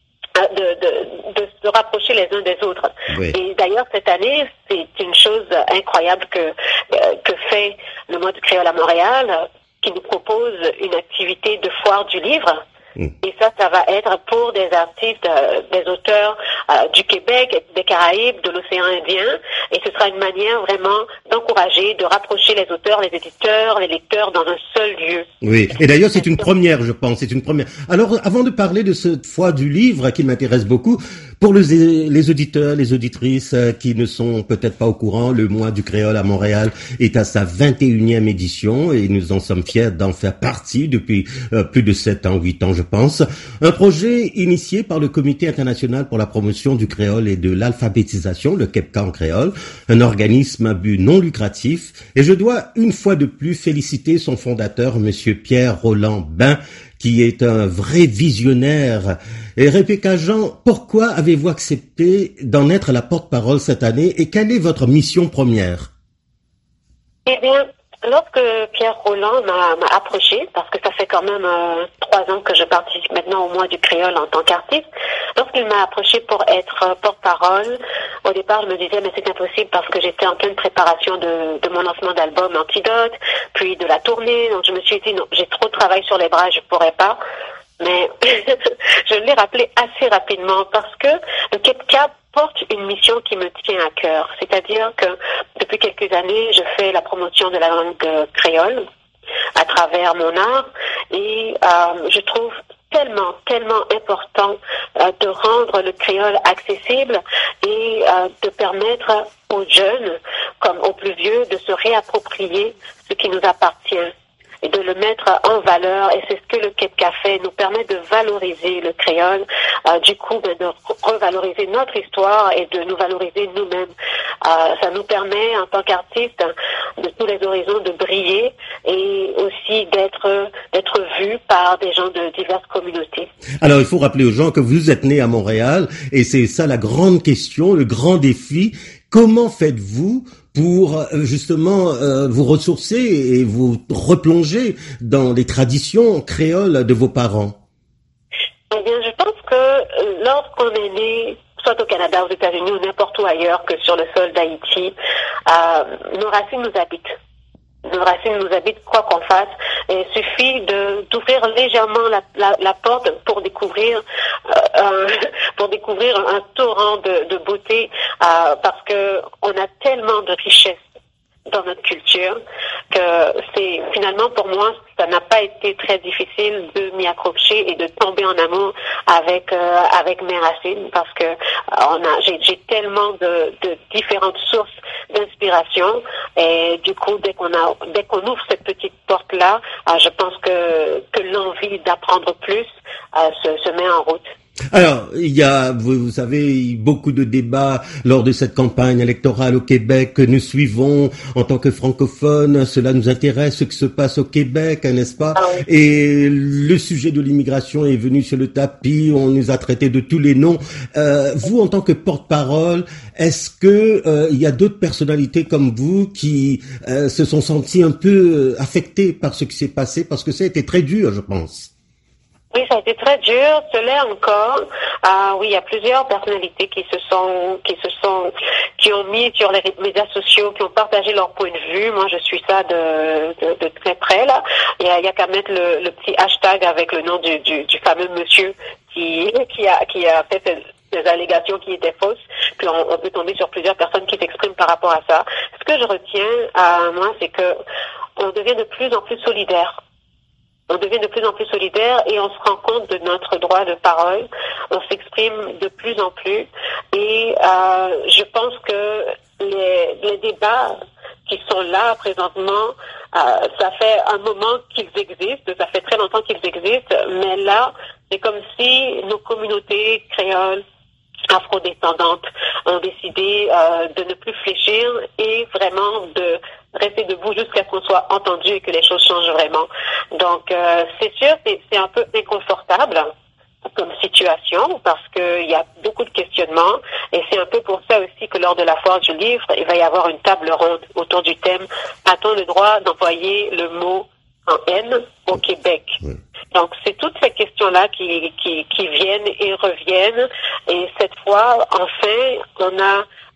De, de, de se rapprocher les uns des autres. Oui. Et d'ailleurs, cette année, c'est une chose incroyable que, euh, que fait le mois du créole à Montréal, qui nous propose une activité de foire du livre. Mmh. Et ça, ça va être pour des artistes, euh, des auteurs euh, du Québec, des Caraïbes, de l'océan Indien. Et ce sera une manière vraiment d'encourager, de rapprocher les auteurs, les éditeurs, les lecteurs dans un seul lieu. Oui, et d'ailleurs c'est une première, je pense, c'est une première. Alors, avant de parler de cette fois du livre qui m'intéresse beaucoup, pour les, les auditeurs, les auditrices qui ne sont peut-être pas au courant, le mois du créole à Montréal est à sa vingt et unième édition et nous en sommes fiers d'en faire partie depuis euh, plus de sept ans, huit ans je pense. Un projet initié par le Comité international pour la promotion du créole et de l'alphabétisation, le KEPCA en créole, un organisme à but non lucratif. Et je dois une fois de plus féliciter son fondateur, monsieur Pierre Roland Bain, qui est un vrai visionnaire. Et Rebecca Jean, pourquoi avez-vous accepté d'en être la porte-parole cette année et quelle est votre mission première? Eh bien, lorsque Pierre Roland m'a, m'a approché, parce que ça fait quand même euh, trois ans que je participe maintenant au mois du créole en tant qu'artiste, lorsqu'il m'a approché pour être euh, porte-parole, au départ je me disais mais c'est impossible parce que j'étais en pleine préparation de, de mon lancement d'album Antidote, puis de la tournée, donc je me suis dit non, j'ai trop de travail sur les bras, je pourrais pas. Mais je l'ai rappelé assez rapidement parce que le KEPCA porte une mission qui me tient à cœur. C'est-à-dire que depuis quelques années, je fais la promotion de la langue euh, créole à travers mon art et euh, je trouve tellement, tellement important euh, de rendre le créole accessible et euh, de permettre aux jeunes comme aux plus vieux de se réapproprier ce qui nous appartient et de le mettre en valeur, et c'est ce que le KEPCA fait, nous permet de valoriser le créole, euh, du coup ben, de revaloriser notre histoire et de nous valoriser nous-mêmes. Euh, ça nous permet en tant qu'artistes de tous les horizons de briller et aussi d'être d'être vus par des gens de diverses communautés. Alors il faut rappeler aux gens que vous êtes nés à Montréal et c'est ça la grande question, le grand défi. Comment faites-vous pour justement euh, vous ressourcer et vous replonger dans les traditions créoles de vos parents? Eh bien, je pense que lorsqu'on est né, soit au Canada, aux États-Unis ou n'importe où ailleurs que sur le sol d'Haïti, euh, nos racines nous habitent. Nos racines nous habitent quoi qu'on fasse. Et il suffit de d'ouvrir légèrement la, la, la porte pour découvrir euh, un, pour découvrir un torrent de, de beauté euh, parce que on a tellement de richesses dans notre culture que c'est finalement pour moi ça n'a pas été très difficile de m'y accrocher et de tomber en amour avec euh, avec mes racines parce que euh, on a j'ai, j'ai tellement de, de différentes sources d'inspiration et du coup dès qu'on a dès qu'on ouvre cette petite porte là euh, je pense que que l'envie d'apprendre plus euh, se, se met en route. Alors, il y a, vous, vous savez, beaucoup de débats lors de cette campagne électorale au Québec que nous suivons en tant que francophones. Cela nous intéresse, ce qui se passe au Québec, n'est-ce pas? Ah oui. Et le sujet de l'immigration est venu sur le tapis, on nous a traités de tous les noms. Euh, vous, en tant que porte-parole, est-ce que euh, il y a d'autres personnalités comme vous qui euh, se sont senties un peu affectées par ce qui s'est passé? Parce que ça a été très dur, je pense. Oui, ça a été très dur, ce l'est encore. Ah oui, il y a plusieurs personnalités qui se sont, qui se sont, qui ont mis sur les médias sociaux, qui ont partagé leur point de vue. Moi, je suis ça de, de, de très près là. Il y a, il y a qu'à mettre le, le petit hashtag avec le nom du, du, du fameux monsieur qui, qui a, qui a fait des allégations qui étaient fausses. Puis on, on peut tomber sur plusieurs personnes qui s'expriment par rapport à ça. Ce que je retiens à moi, c'est que on devient de plus en plus solidaire. On devient de plus en plus solidaire et on se rend compte de notre droit de parole. On s'exprime de plus en plus et euh, je pense que les, les débats qui sont là présentement, euh, ça fait un moment qu'ils existent, ça fait très longtemps qu'ils existent, mais là, c'est comme si nos communautés créoles, afrodescendantes ont décidé euh, de ne plus fléchir et vraiment de rester debout jusqu'à ce qu'on soit entendu et que les choses changent vraiment. Donc, euh, c'est sûr, c'est, c'est un peu inconfortable comme situation parce qu'il y a beaucoup de questionnements et c'est un peu pour ça aussi que lors de la foire du livre, il va y avoir une table ronde autour du thème « A-t-on le droit d'employer le mot en haine au Québec ?» Donc, c'est toutes ces questions-là qui, qui, qui viennent et reviennent. Et cette fois, enfin, on a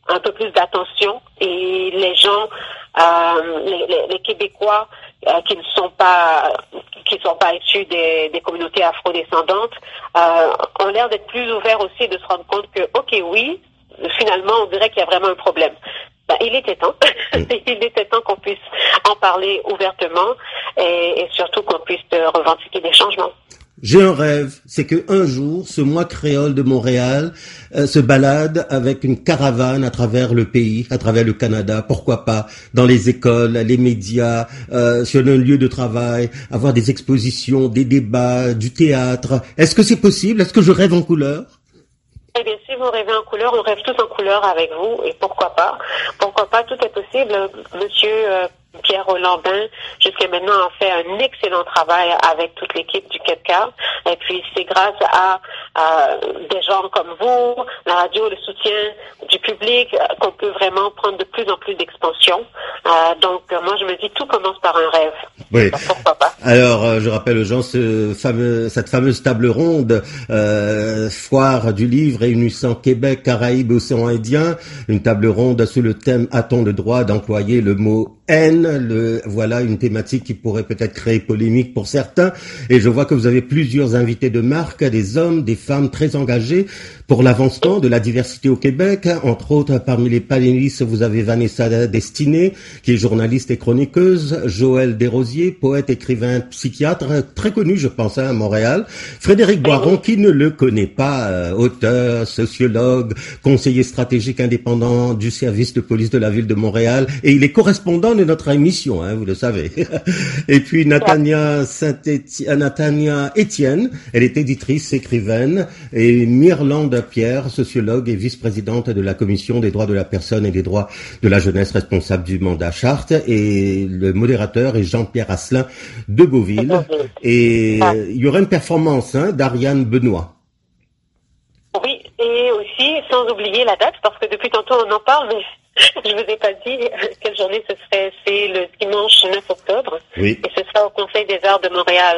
un peu plus d'attention et les gens, euh, les, les, les Québécois euh, qui ne sont pas qui sont pas issus des, des communautés afrodescendantes euh, ont l'air d'être plus ouverts aussi, de se rendre compte que ok oui, finalement on dirait qu'il y a vraiment un problème. Ben, il était temps, il était temps qu'on puisse en parler ouvertement et, et surtout qu'on puisse revendiquer des changements. J'ai un rêve, c'est que un jour, ce mois créole de Montréal euh, se balade avec une caravane à travers le pays, à travers le Canada, pourquoi pas, dans les écoles, les médias, euh, sur un lieu de travail, avoir des expositions, des débats, du théâtre. Est-ce que c'est possible? Est-ce que je rêve en couleur? Eh bien, si vous rêvez en couleur, on rêve tous en couleur avec vous, et pourquoi pas? Pourquoi pas? Tout est possible. Monsieur euh, Pierre Rollandin, jusqu'à maintenant, a fait un excellent travail avec toute l'équipe du Québécois. Et puis, c'est grâce à, à des gens comme vous, la radio, le soutien du public, qu'on peut vraiment prendre de plus en plus d'expansion. Euh, donc, moi, je me dis, tout commence par un rêve. Oui. Donc, pourquoi pas? Alors, euh, je rappelle aux gens ce fameux, cette fameuse table ronde, euh, foire du livre réunissant Québec, Caraïbes, Océan Indien, une table ronde sous le thème « A-t-on le droit d'employer le mot haine ?» Le, voilà une thématique qui pourrait peut-être créer polémique pour certains. Et je vois que vous avez plusieurs invités de marque, des hommes, des femmes très engagés pour l'avancement de la diversité au Québec. Entre autres, parmi les panélistes, vous avez Vanessa Destinée, qui est journaliste et chroniqueuse, Joël Desrosiers, poète, écrivain, psychiatre, très connu, je pense, hein, à Montréal. Frédéric Boiron, qui ne le connaît pas, euh, auteur, sociologue, conseiller stratégique indépendant du service de police de la ville de Montréal, et il est correspondant de notre émission, hein, vous le savez. Et puis Natania Saint-Étienne, Natania Étienne, elle est éditrice, écrivaine, et Myrlande Pierre, sociologue et vice-présidente de la Commission des droits de la personne et des droits de la jeunesse, responsable du mandat Charte, et le modérateur est Jean-Pierre Asselin de Beauville. Et il y aura une performance hein, d'Ariane Benoît. Oui, et aussi, sans oublier la date, parce que depuis tantôt on en parle, mais je vous ai pas dit quelle journée ce serait. C'est le dimanche neuf octobre. Oui. Et ce sera au Conseil des arts de Montréal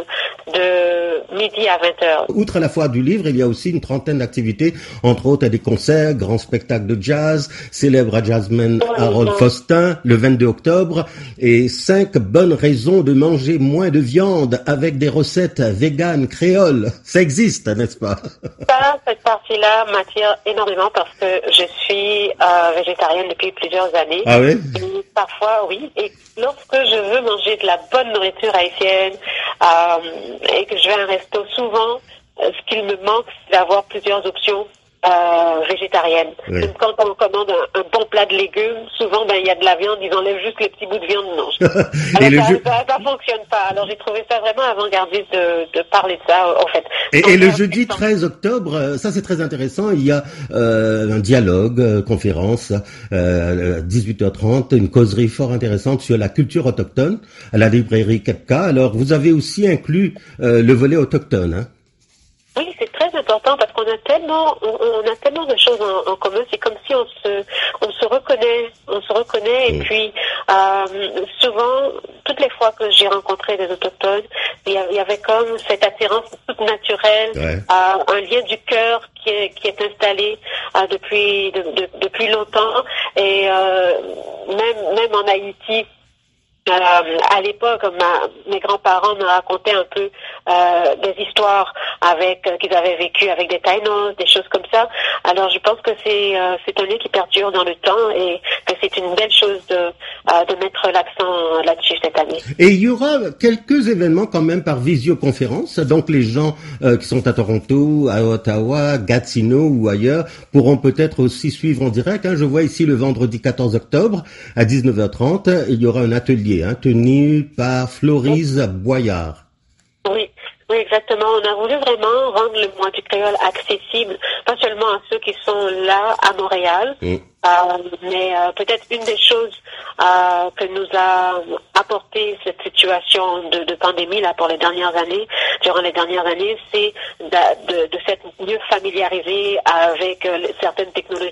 de midi à vingt heures. Outre la foire du livre, il y a aussi une trentaine d'activités, entre autres des concerts, grands spectacles de jazz, célèbre jazzman oui, Harold oui. Faustin le vingt-deux octobre, et cinq bonnes raisons de manger moins de viande avec des recettes véganes créoles. Ça existe, n'est-ce pas? Ça, cette partie-là m'attire énormément parce que je suis euh, végétarienne depuis plusieurs années. Ah oui? Et parfois, oui. Et lorsque je veux manger de la bonne nourriture haïtienne euh, et que je vais à un resto, souvent, euh, ce qu'il me manque, c'est d'avoir plusieurs options euh, végétariennes. Oui. Même quand on commande un, un bon plat de légumes, souvent, ben il y a de la viande, ils enlèvent juste les petits bouts de viande. Non. Alors, et ça, le ça, ça fonctionne pas. Alors j'ai trouvé ça vraiment avant-gardiste de, de parler de ça, en fait. Et, Donc, et le jeudi treize octobre, ça c'est très intéressant, il y a euh, un dialogue, euh, conférence, euh, dix-huit heures trente, une causerie fort intéressante sur la culture autochtone à la librairie Kepka. Alors vous avez aussi inclus euh, le volet autochtone, hein? Oui, c'est très important parce qu'on a tellement, on, on a tellement de choses en, en commun. C'est comme si on se, on se reconnaît, on se reconnaît. Et puis, euh, souvent, toutes les fois que j'ai rencontré des autochtones, il y, il y avait comme cette attirance toute naturelle, ouais. euh, un lien du cœur qui est, qui est installé euh, depuis, de, de, depuis longtemps. Et euh, même, même en Haïti. Euh, à l'époque, ma, mes grands-parents me racontaient un peu euh, des histoires avec euh, qu'ils avaient vécu avec des Taïnos, des choses comme ça. Alors, je pense que c'est euh, c'est un lien qui perdure dans le temps et que c'est une belle chose de euh, de mettre l'accent là-dessus cette année. Et il y aura quelques événements quand même par visioconférence. Donc, les gens euh, qui sont à Toronto, à Ottawa, Gatineau ou ailleurs pourront peut-être aussi suivre en direct. Hein. Je vois ici le vendredi quatorze octobre à dix-neuf heures trente, il y aura un atelier Hein, tenu par Florise Boyard. Oui, oui, exactement. On a voulu vraiment rendre le mois du créole accessible, pas seulement à ceux qui sont là à Montréal, mm. euh, mais euh, peut-être une des choses euh, que nous a apporté cette situation de, de pandémie là pour les dernières années, durant les dernières années, c'est de, de, de s'être mieux familiarisé avec euh, certaines technologies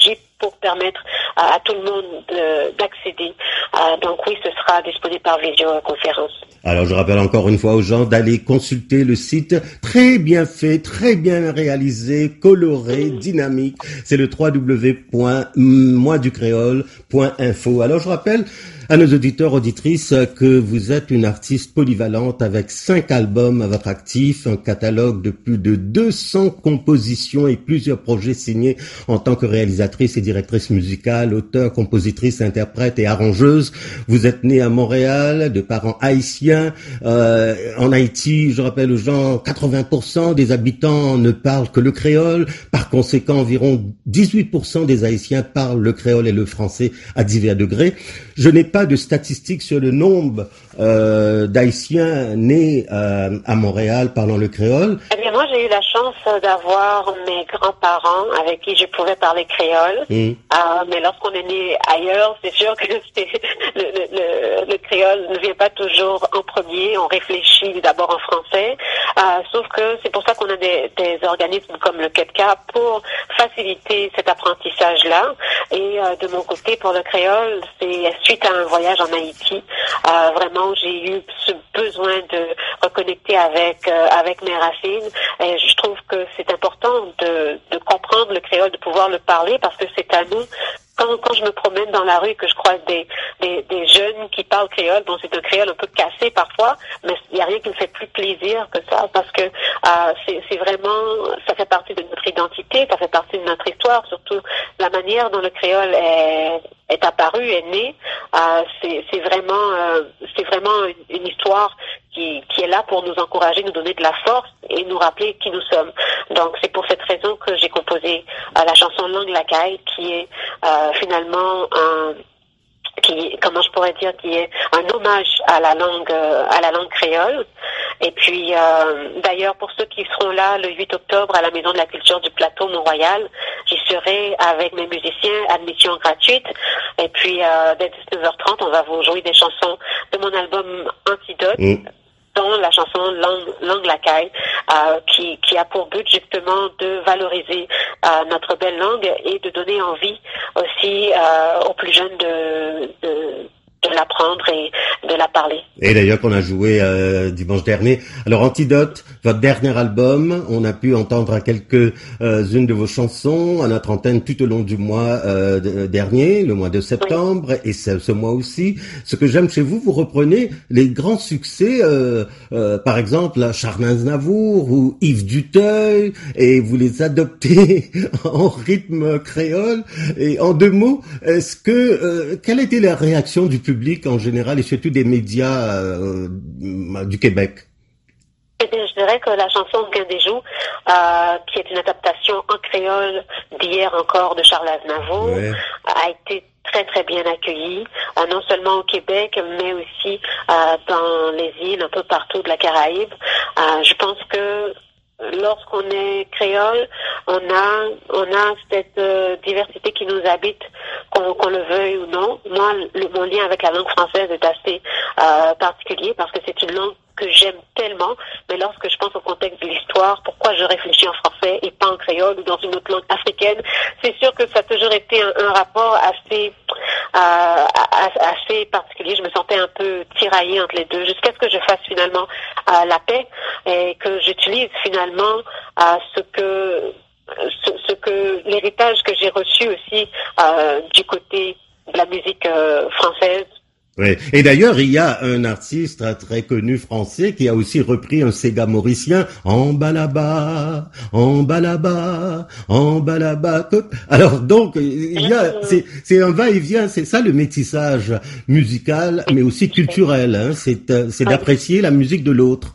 pour permettre à, à tout le monde de, d'accéder. Euh, donc oui, ce sera disponible par visioconférence. Alors je rappelle encore une fois aux gens d'aller consulter le site, très bien fait, très bien réalisé, coloré, dynamique. C'est le w w w point moi du créole point info. Alors je rappelle à nos auditeurs, auditrices, que vous êtes une artiste polyvalente avec cinq albums à votre actif, un catalogue de plus de deux cents compositions et plusieurs projets signés en tant que réalisatrice et directrice musicale, auteure, compositrice, interprète et arrangeuse. Vous êtes née à Montréal, de parents haïtiens. Euh, en Haïti, je rappelle aux gens, quatre-vingts pour cent des habitants ne parlent que le créole. Par conséquent, environ dix-huit pour cent des Haïtiens parlent le créole et le français à divers degrés. Je n'ai pas de statistiques sur le nombre euh, d'Haïtiens nés euh, à Montréal parlant le créole. Eh bien, moi, j'ai eu la chance d'avoir mes grands-parents avec qui je pouvais parler créole. Mmh. Euh, mais lorsqu'on est né ailleurs, c'est sûr que c'est, le, le, le, le créole ne vient pas toujours en premier. On réfléchit d'abord en français. Euh, sauf que c'est pour ça qu'on a des, des organismes comme le KEPCA pour faciliter cet apprentissage-là. Et euh, de mon côté, pour le créole, c'est suite à un voyage en Haïti, euh, vraiment j'ai eu ce besoin de reconnecter avec euh, avec mes racines et je trouve que c'est important de, de comprendre le créole, de pouvoir le parler parce que c'est à nous. Quand, quand je me promène dans la rue et que je croise des, des, des jeunes qui parlent créole, bon c'est un créole un peu cassé parfois, mais il n'y a rien qui me fait plus plaisir que ça parce que euh, c'est, c'est vraiment, ça fait partie de notre identité, ça fait partie de notre histoire, surtout la manière dont le créole est, est apparu, est né. Euh, c'est, c'est vraiment, euh, c'est vraiment une, une histoire qui, qui est là pour nous encourager, nous donner de la force et nous rappeler qui nous sommes. Donc c'est pour cette raison que j'ai composé euh, la chanson Langue Lacaille qui est euh, finalement un qui comment je pourrais dire qui est un hommage à la langue euh, à la langue créole. Et puis euh, d'ailleurs pour ceux qui seront là le huit octobre à la Maison de la Culture du Plateau Mont-Royal, j'y serai avec mes musiciens, admission gratuite. Et puis euh, dès dix-neuf heures trente, on va vous jouer des chansons de mon album Antidote. Mmh. Dont la chanson Langue, Langue Lacaille, euh, qui, qui a pour but justement de valoriser euh, notre belle langue et de donner envie aussi euh, aux plus jeunes de, de de l'apprendre et de la parler. Et d'ailleurs qu'on a joué euh, dimanche dernier. Alors Antidote, votre dernier album, on a pu entendre quelques euh, unes de vos chansons à notre antenne tout au long du mois euh, de, dernier, le mois de septembre, oui. Et ce, ce mois aussi. Ce que j'aime chez vous, vous reprenez les grands succès, euh, euh, par exemple Charles Aznavour ou Yves Duteuil, et vous les adoptez en rythme créole. Et en deux mots, est-ce que euh, quelle était la réaction du public public en général et surtout des médias euh, du Québec? Eh bien, je dirais que la chanson Gain des Joues, euh, qui est une adaptation en créole d'Hier encore de Charles Aznavour, ouais. a été très très bien accueillie, euh, non seulement au Québec, mais aussi euh, dans les îles, un peu partout de la Caraïbe. Euh, je pense que lorsqu'on est créole, on a on a cette euh, diversité qui nous habite, qu'on, qu'on le veuille ou non. Moi, le, mon lien avec la langue française est assez euh, particulier parce que c'est une langue que j'aime tellement, mais lorsque je pense au contexte de l'histoire, pourquoi je réfléchis en français et pas en créole ou dans une autre langue africaine, c'est sûr que ça a toujours été un, un rapport assez euh, assez particulier. Je me sentais un peu tiraillée entre les deux, jusqu'à ce que je fasse finalement euh, la paix et que j'utilise finalement euh, ce que ce, ce que l'héritage que j'ai reçu aussi euh, du côté de la musique euh, française. Oui. Et d'ailleurs, il y a un artiste très connu français qui a aussi repris un Sega mauricien, en bas là-bas, en bas là-bas, en bas là-bas. Alors donc, il y a, c'est, c'est un va-et-vient, c'est ça le métissage musical, mais aussi culturel. Hein. C'est, c'est d'apprécier la musique de l'autre.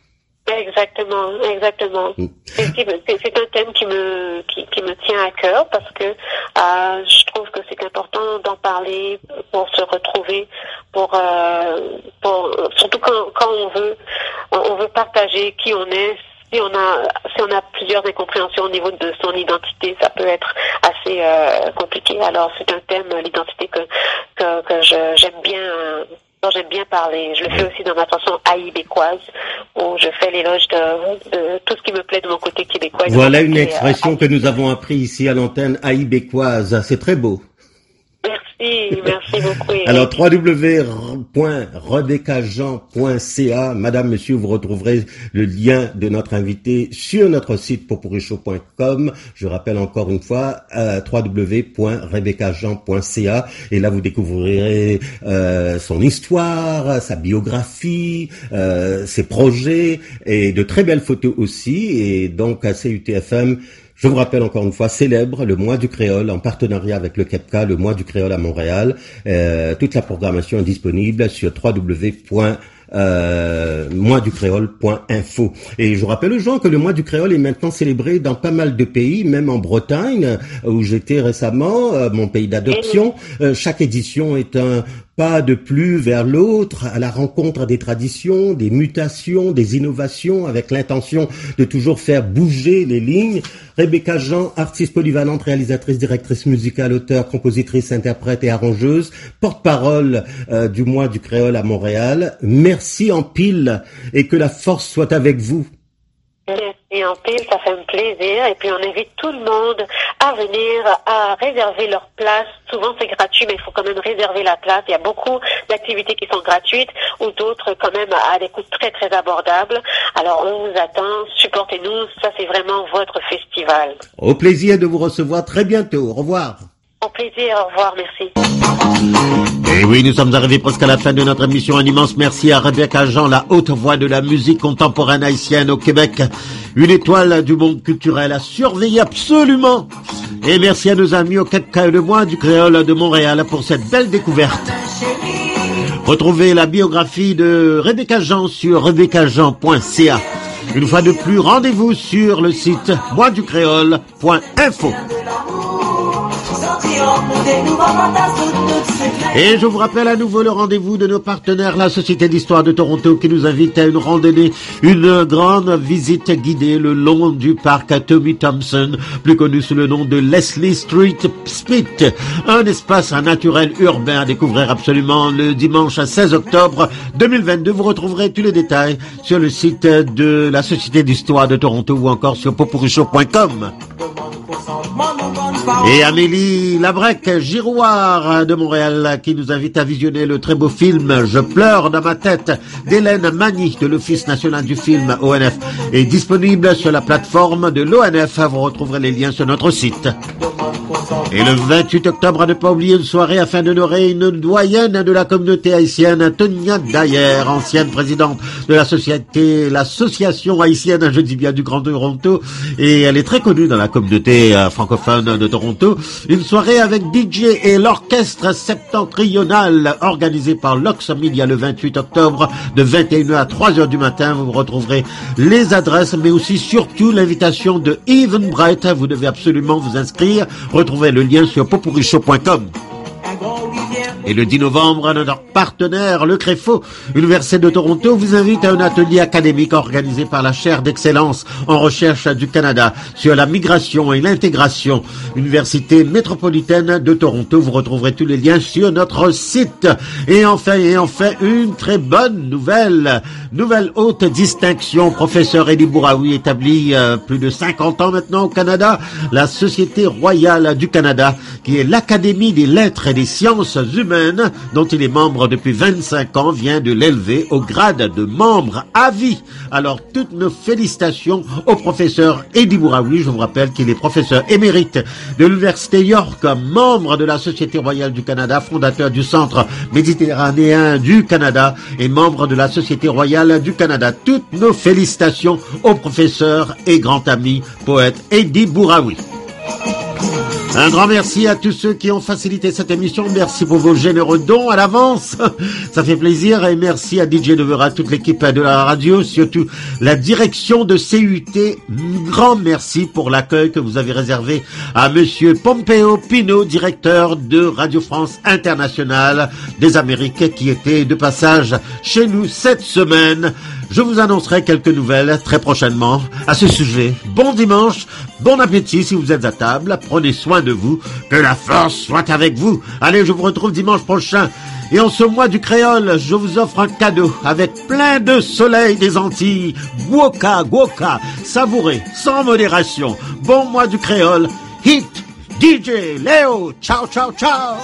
Exactement, exactement. Mm. C'est, c'est un thème qui me qui, qui me tient à cœur parce que euh, je trouve que c'est important d'en parler pour se retrouver, pour euh, pour surtout quand quand on veut on veut partager qui on est. Si on a si on a plusieurs incompréhensions au niveau de son identité, ça peut être assez euh, compliqué. Alors c'est un thème, l'identité que que, que je, j'aime bien dont j'aime bien parler. Je le fais aussi dans ma chanson haïbécoise, où je fais l'éloge de, de tout ce qui me plaît de mon côté québécois. Voilà une expression que nous avons appris ici à l'antenne, haïbécoise. C'est très beau. Merci, merci beaucoup. Alors, w w w point rebecca jean point c a, madame, monsieur, vous retrouverez le lien de notre invité sur notre site popurichaud point com. Je rappelle encore une fois, euh, w w w point rebecca jean point c a, et là, vous découvrirez euh, son histoire, sa biographie, euh, ses projets, et de très belles photos aussi, et donc à C U T F M, je vous rappelle encore une fois, célèbre le mois du créole en partenariat avec le KEPCA, le mois du créole à Montréal. Euh, toute la programmation est disponible sur w w w point mois du créole point info. Et je vous rappelle aux gens que le mois du créole est maintenant célébré dans pas mal de pays, même en Bretagne, où j'étais récemment, euh, mon pays d'adoption. Euh, chaque édition est un pas de plus vers l'autre, à la rencontre des traditions, des mutations, des innovations, avec l'intention de toujours faire bouger les lignes. Rebecca Jean, artiste polyvalente, réalisatrice, directrice musicale, auteure, compositrice, interprète et arrangeuse, porte-parole euh, du mois du créole à Montréal. Merci en pile et que la force soit avec vous. Merci en pile, ça fait un plaisir. Et puis on invite tout le monde à venir, à réserver leur place. Souvent c'est gratuit, mais il faut quand même réserver la place. Il y a beaucoup d'activités qui sont gratuites ou d'autres quand même à des coûts très très abordables. Alors on vous attend, supportez-nous, ça c'est vraiment votre festival. Au plaisir de vous recevoir très bientôt. Au revoir. Au plaisir, au revoir, merci. Et oui, nous sommes arrivés presque à la fin de notre émission. Un immense merci à Rebecca Jean, la haute voix de la musique contemporaine haïtienne au Québec. Une étoile du monde culturel à surveiller absolument. Et merci à nos amis au KEPCA et le mois du créole de Montréal pour cette belle découverte. Retrouvez la biographie de Rebecca Jean sur rebecca jean point c a. Une fois de plus, rendez-vous sur le site mois du créole point info. Et je vous rappelle à nouveau le rendez-vous de nos partenaires, la Société d'Histoire de Toronto, qui nous invite à une randonnée, une grande visite guidée le long du parc Tommy Thompson, plus connu sous le nom de Leslie Street Smith, un espace naturel urbain à découvrir absolument le dimanche seize octobre deux mille vingt-deux. Vous retrouverez tous les détails sur le site de la Société d'Histoire de Toronto ou encore sur popurichaud point com. Et Amélie Labrec, Giroir de Montréal, qui nous invite à visionner le très beau film Je pleure dans ma tête d'Hélène Magny de l'Office national du film O N F, est disponible sur la plateforme de l'O N F. Vous retrouverez les liens sur notre site. Et le vingt-huit octobre, à ne pas oublier une soirée afin d'honorer une doyenne de la communauté haïtienne, Tonia Dayer, ancienne présidente de la société, l'association haïtienne, je dis bien, du Grand Toronto, et elle est très connue dans la communauté euh, francophone de Toronto. Une soirée avec D J et l'orchestre septentrional organisé par Lox Media le vingt-huit octobre de vingt et une heures à trois heures du matin. Vous retrouverez les adresses, mais aussi surtout l'invitation de Even Bright. Vous devez absolument vous inscrire. Retrouvez le lien sur popurichaud point com. Et le dix novembre, notre partenaire, le Créfo, Université de Toronto, vous invite à un atelier académique organisé par la chaire d'excellence en recherche du Canada sur la migration et l'intégration. Université métropolitaine de Toronto, vous retrouverez tous les liens sur notre site. Et enfin, et enfin, une très bonne nouvelle. Nouvelle haute distinction, professeur Eddie Bouraoui, établi euh, plus de cinquante ans maintenant au Canada, la Société royale du Canada, qui est l'Académie des lettres et des sciences humaines, dont il est membre depuis vingt-cinq ans, vient de l'élever au grade de membre à vie. Alors, toutes nos félicitations au professeur Eddie Bouraoui. Je vous rappelle qu'il est professeur émérite de l'Université York, membre de la Société royale du Canada, fondateur du Centre méditerranéen du Canada et membre de la Société royale du Canada. Toutes nos félicitations au professeur et grand ami poète Eddie Bouraoui. Un grand merci à tous ceux qui ont facilité cette émission. Merci pour vos généreux dons à l'avance. Ça fait plaisir. Et merci à D J Devera, toute l'équipe de la radio, surtout la direction de C U T. Un grand merci pour l'accueil que vous avez réservé à monsieur Pompeo Pino, directeur de Radio France Internationale des Amériques, qui était de passage chez nous cette semaine. Je vous annoncerai quelques nouvelles très prochainement à ce sujet. Bon dimanche, bon appétit si vous êtes à table. Prenez soin de vous, que la force soit avec vous. Allez, je vous retrouve dimanche prochain. Et en ce mois du créole, je vous offre un cadeau avec plein de soleil des Antilles. Gwoka, Gwoka, savourez, sans modération. Bon mois du créole. Hit, D J, Léo, ciao, ciao, ciao.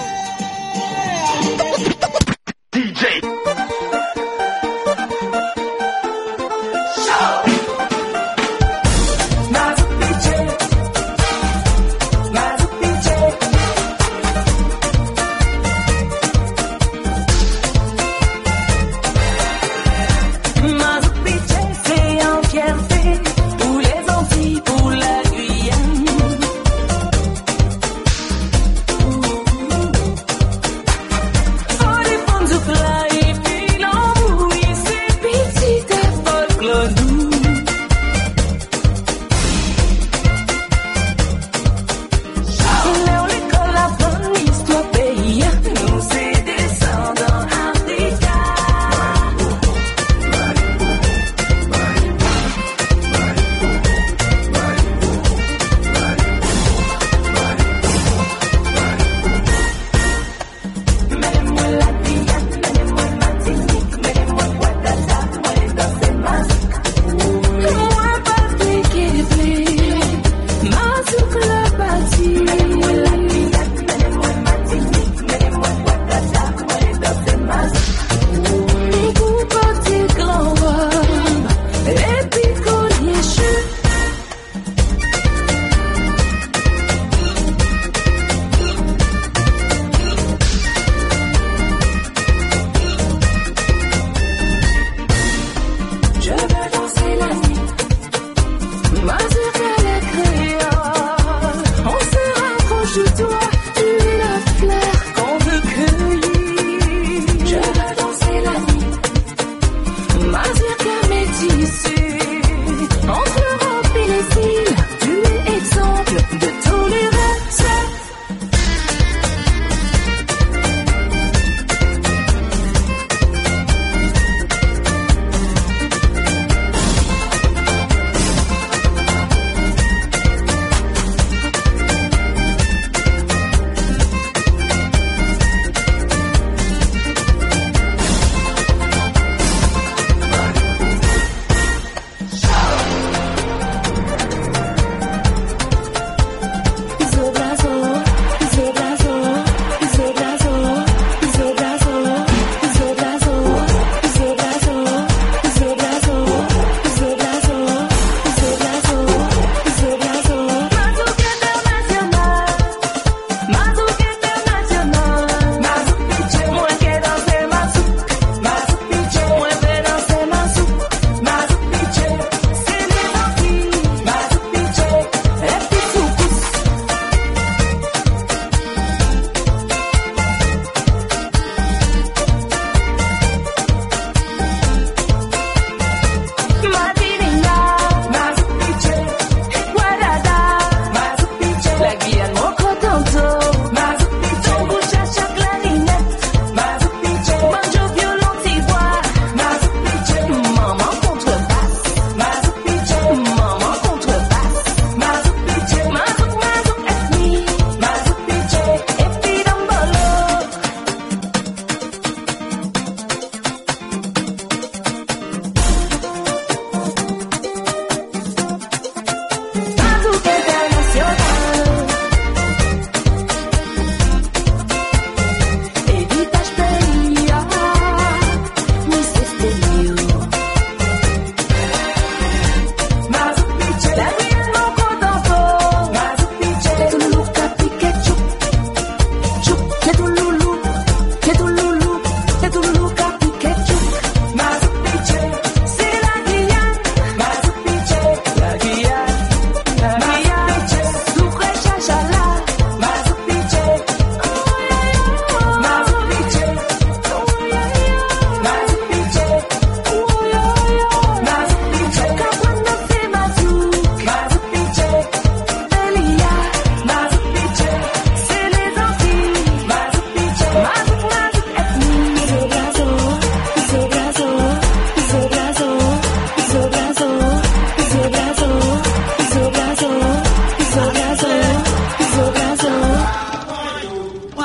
D J.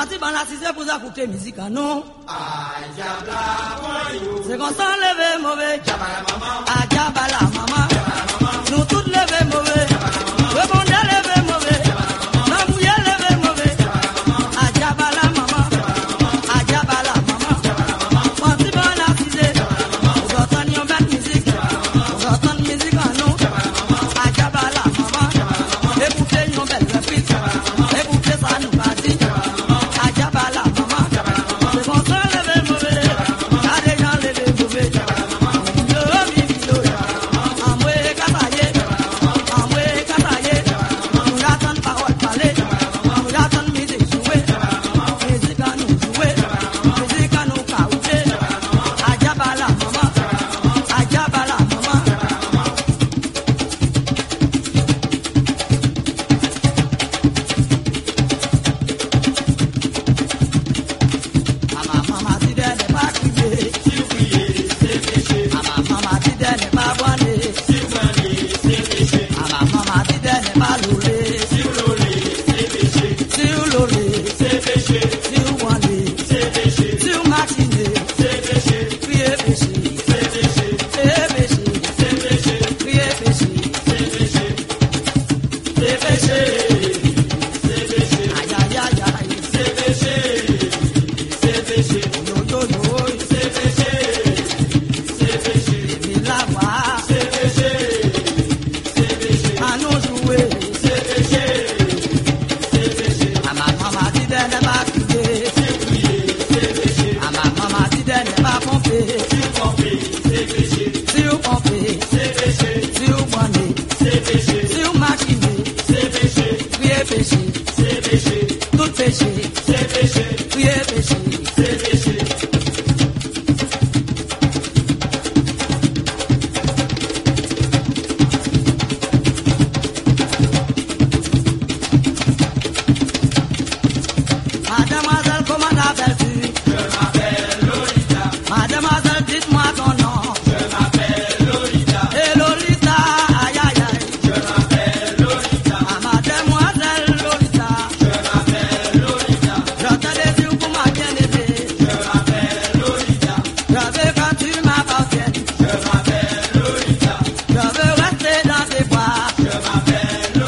Mati ban assisé pour écouter musique non. C'est qu'on s'en lève mauvais. Adjabala maman. Nous toutes lève mauvais. Rebonda lève mauvais. Namouya lève mauvais. Adjabala maman. Adjabala maman. Mati ban assisé. Vous entendez une belle musique. Vous entendez musique non. Adjabala maman. Écoutez une belle reprise. Écoutez ça nous va dire.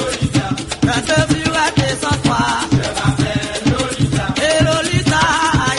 Sans toi, je m'appelle Lolita. Et Lolita,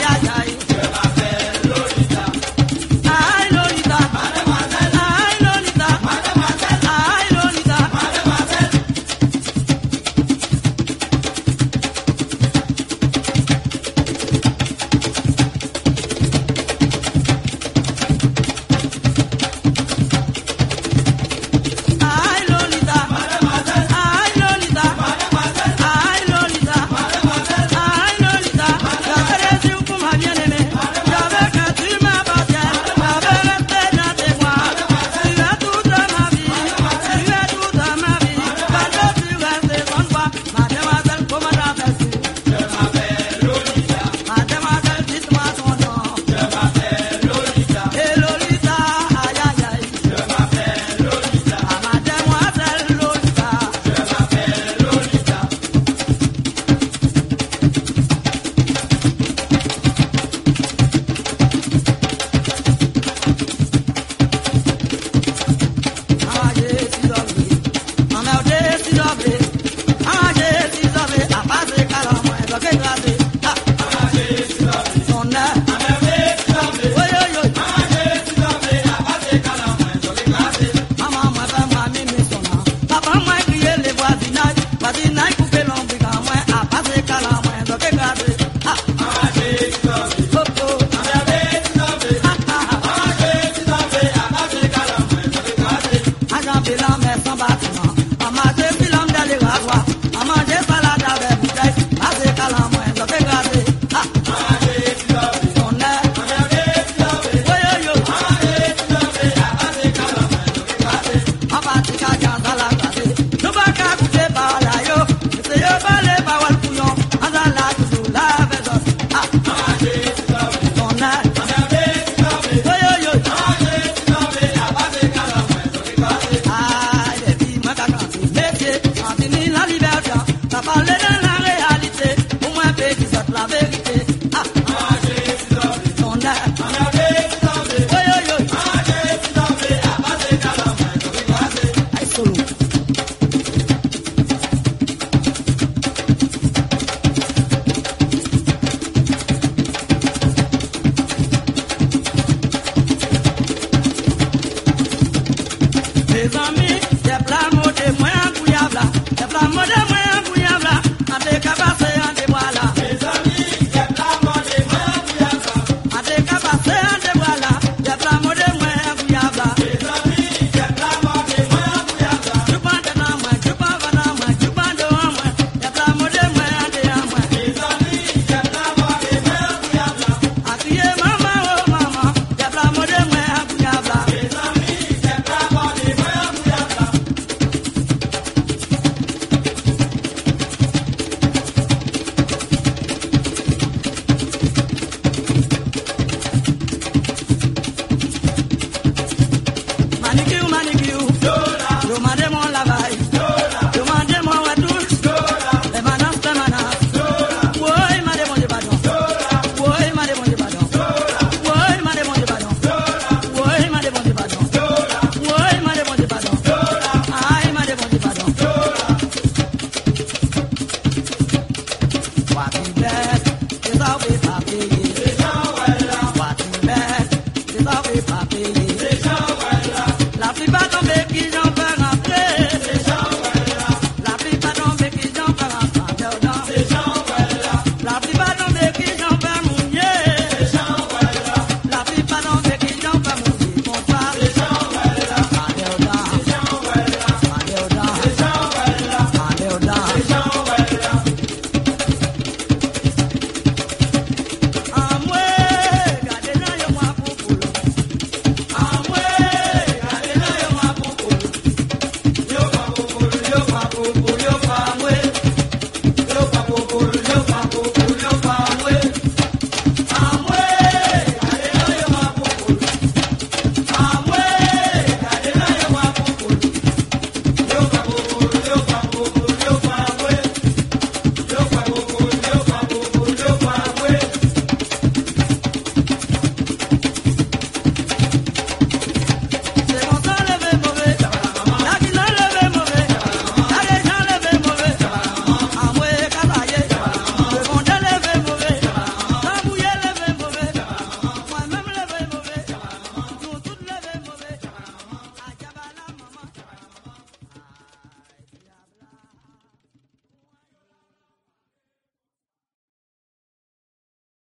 be blessed. There's always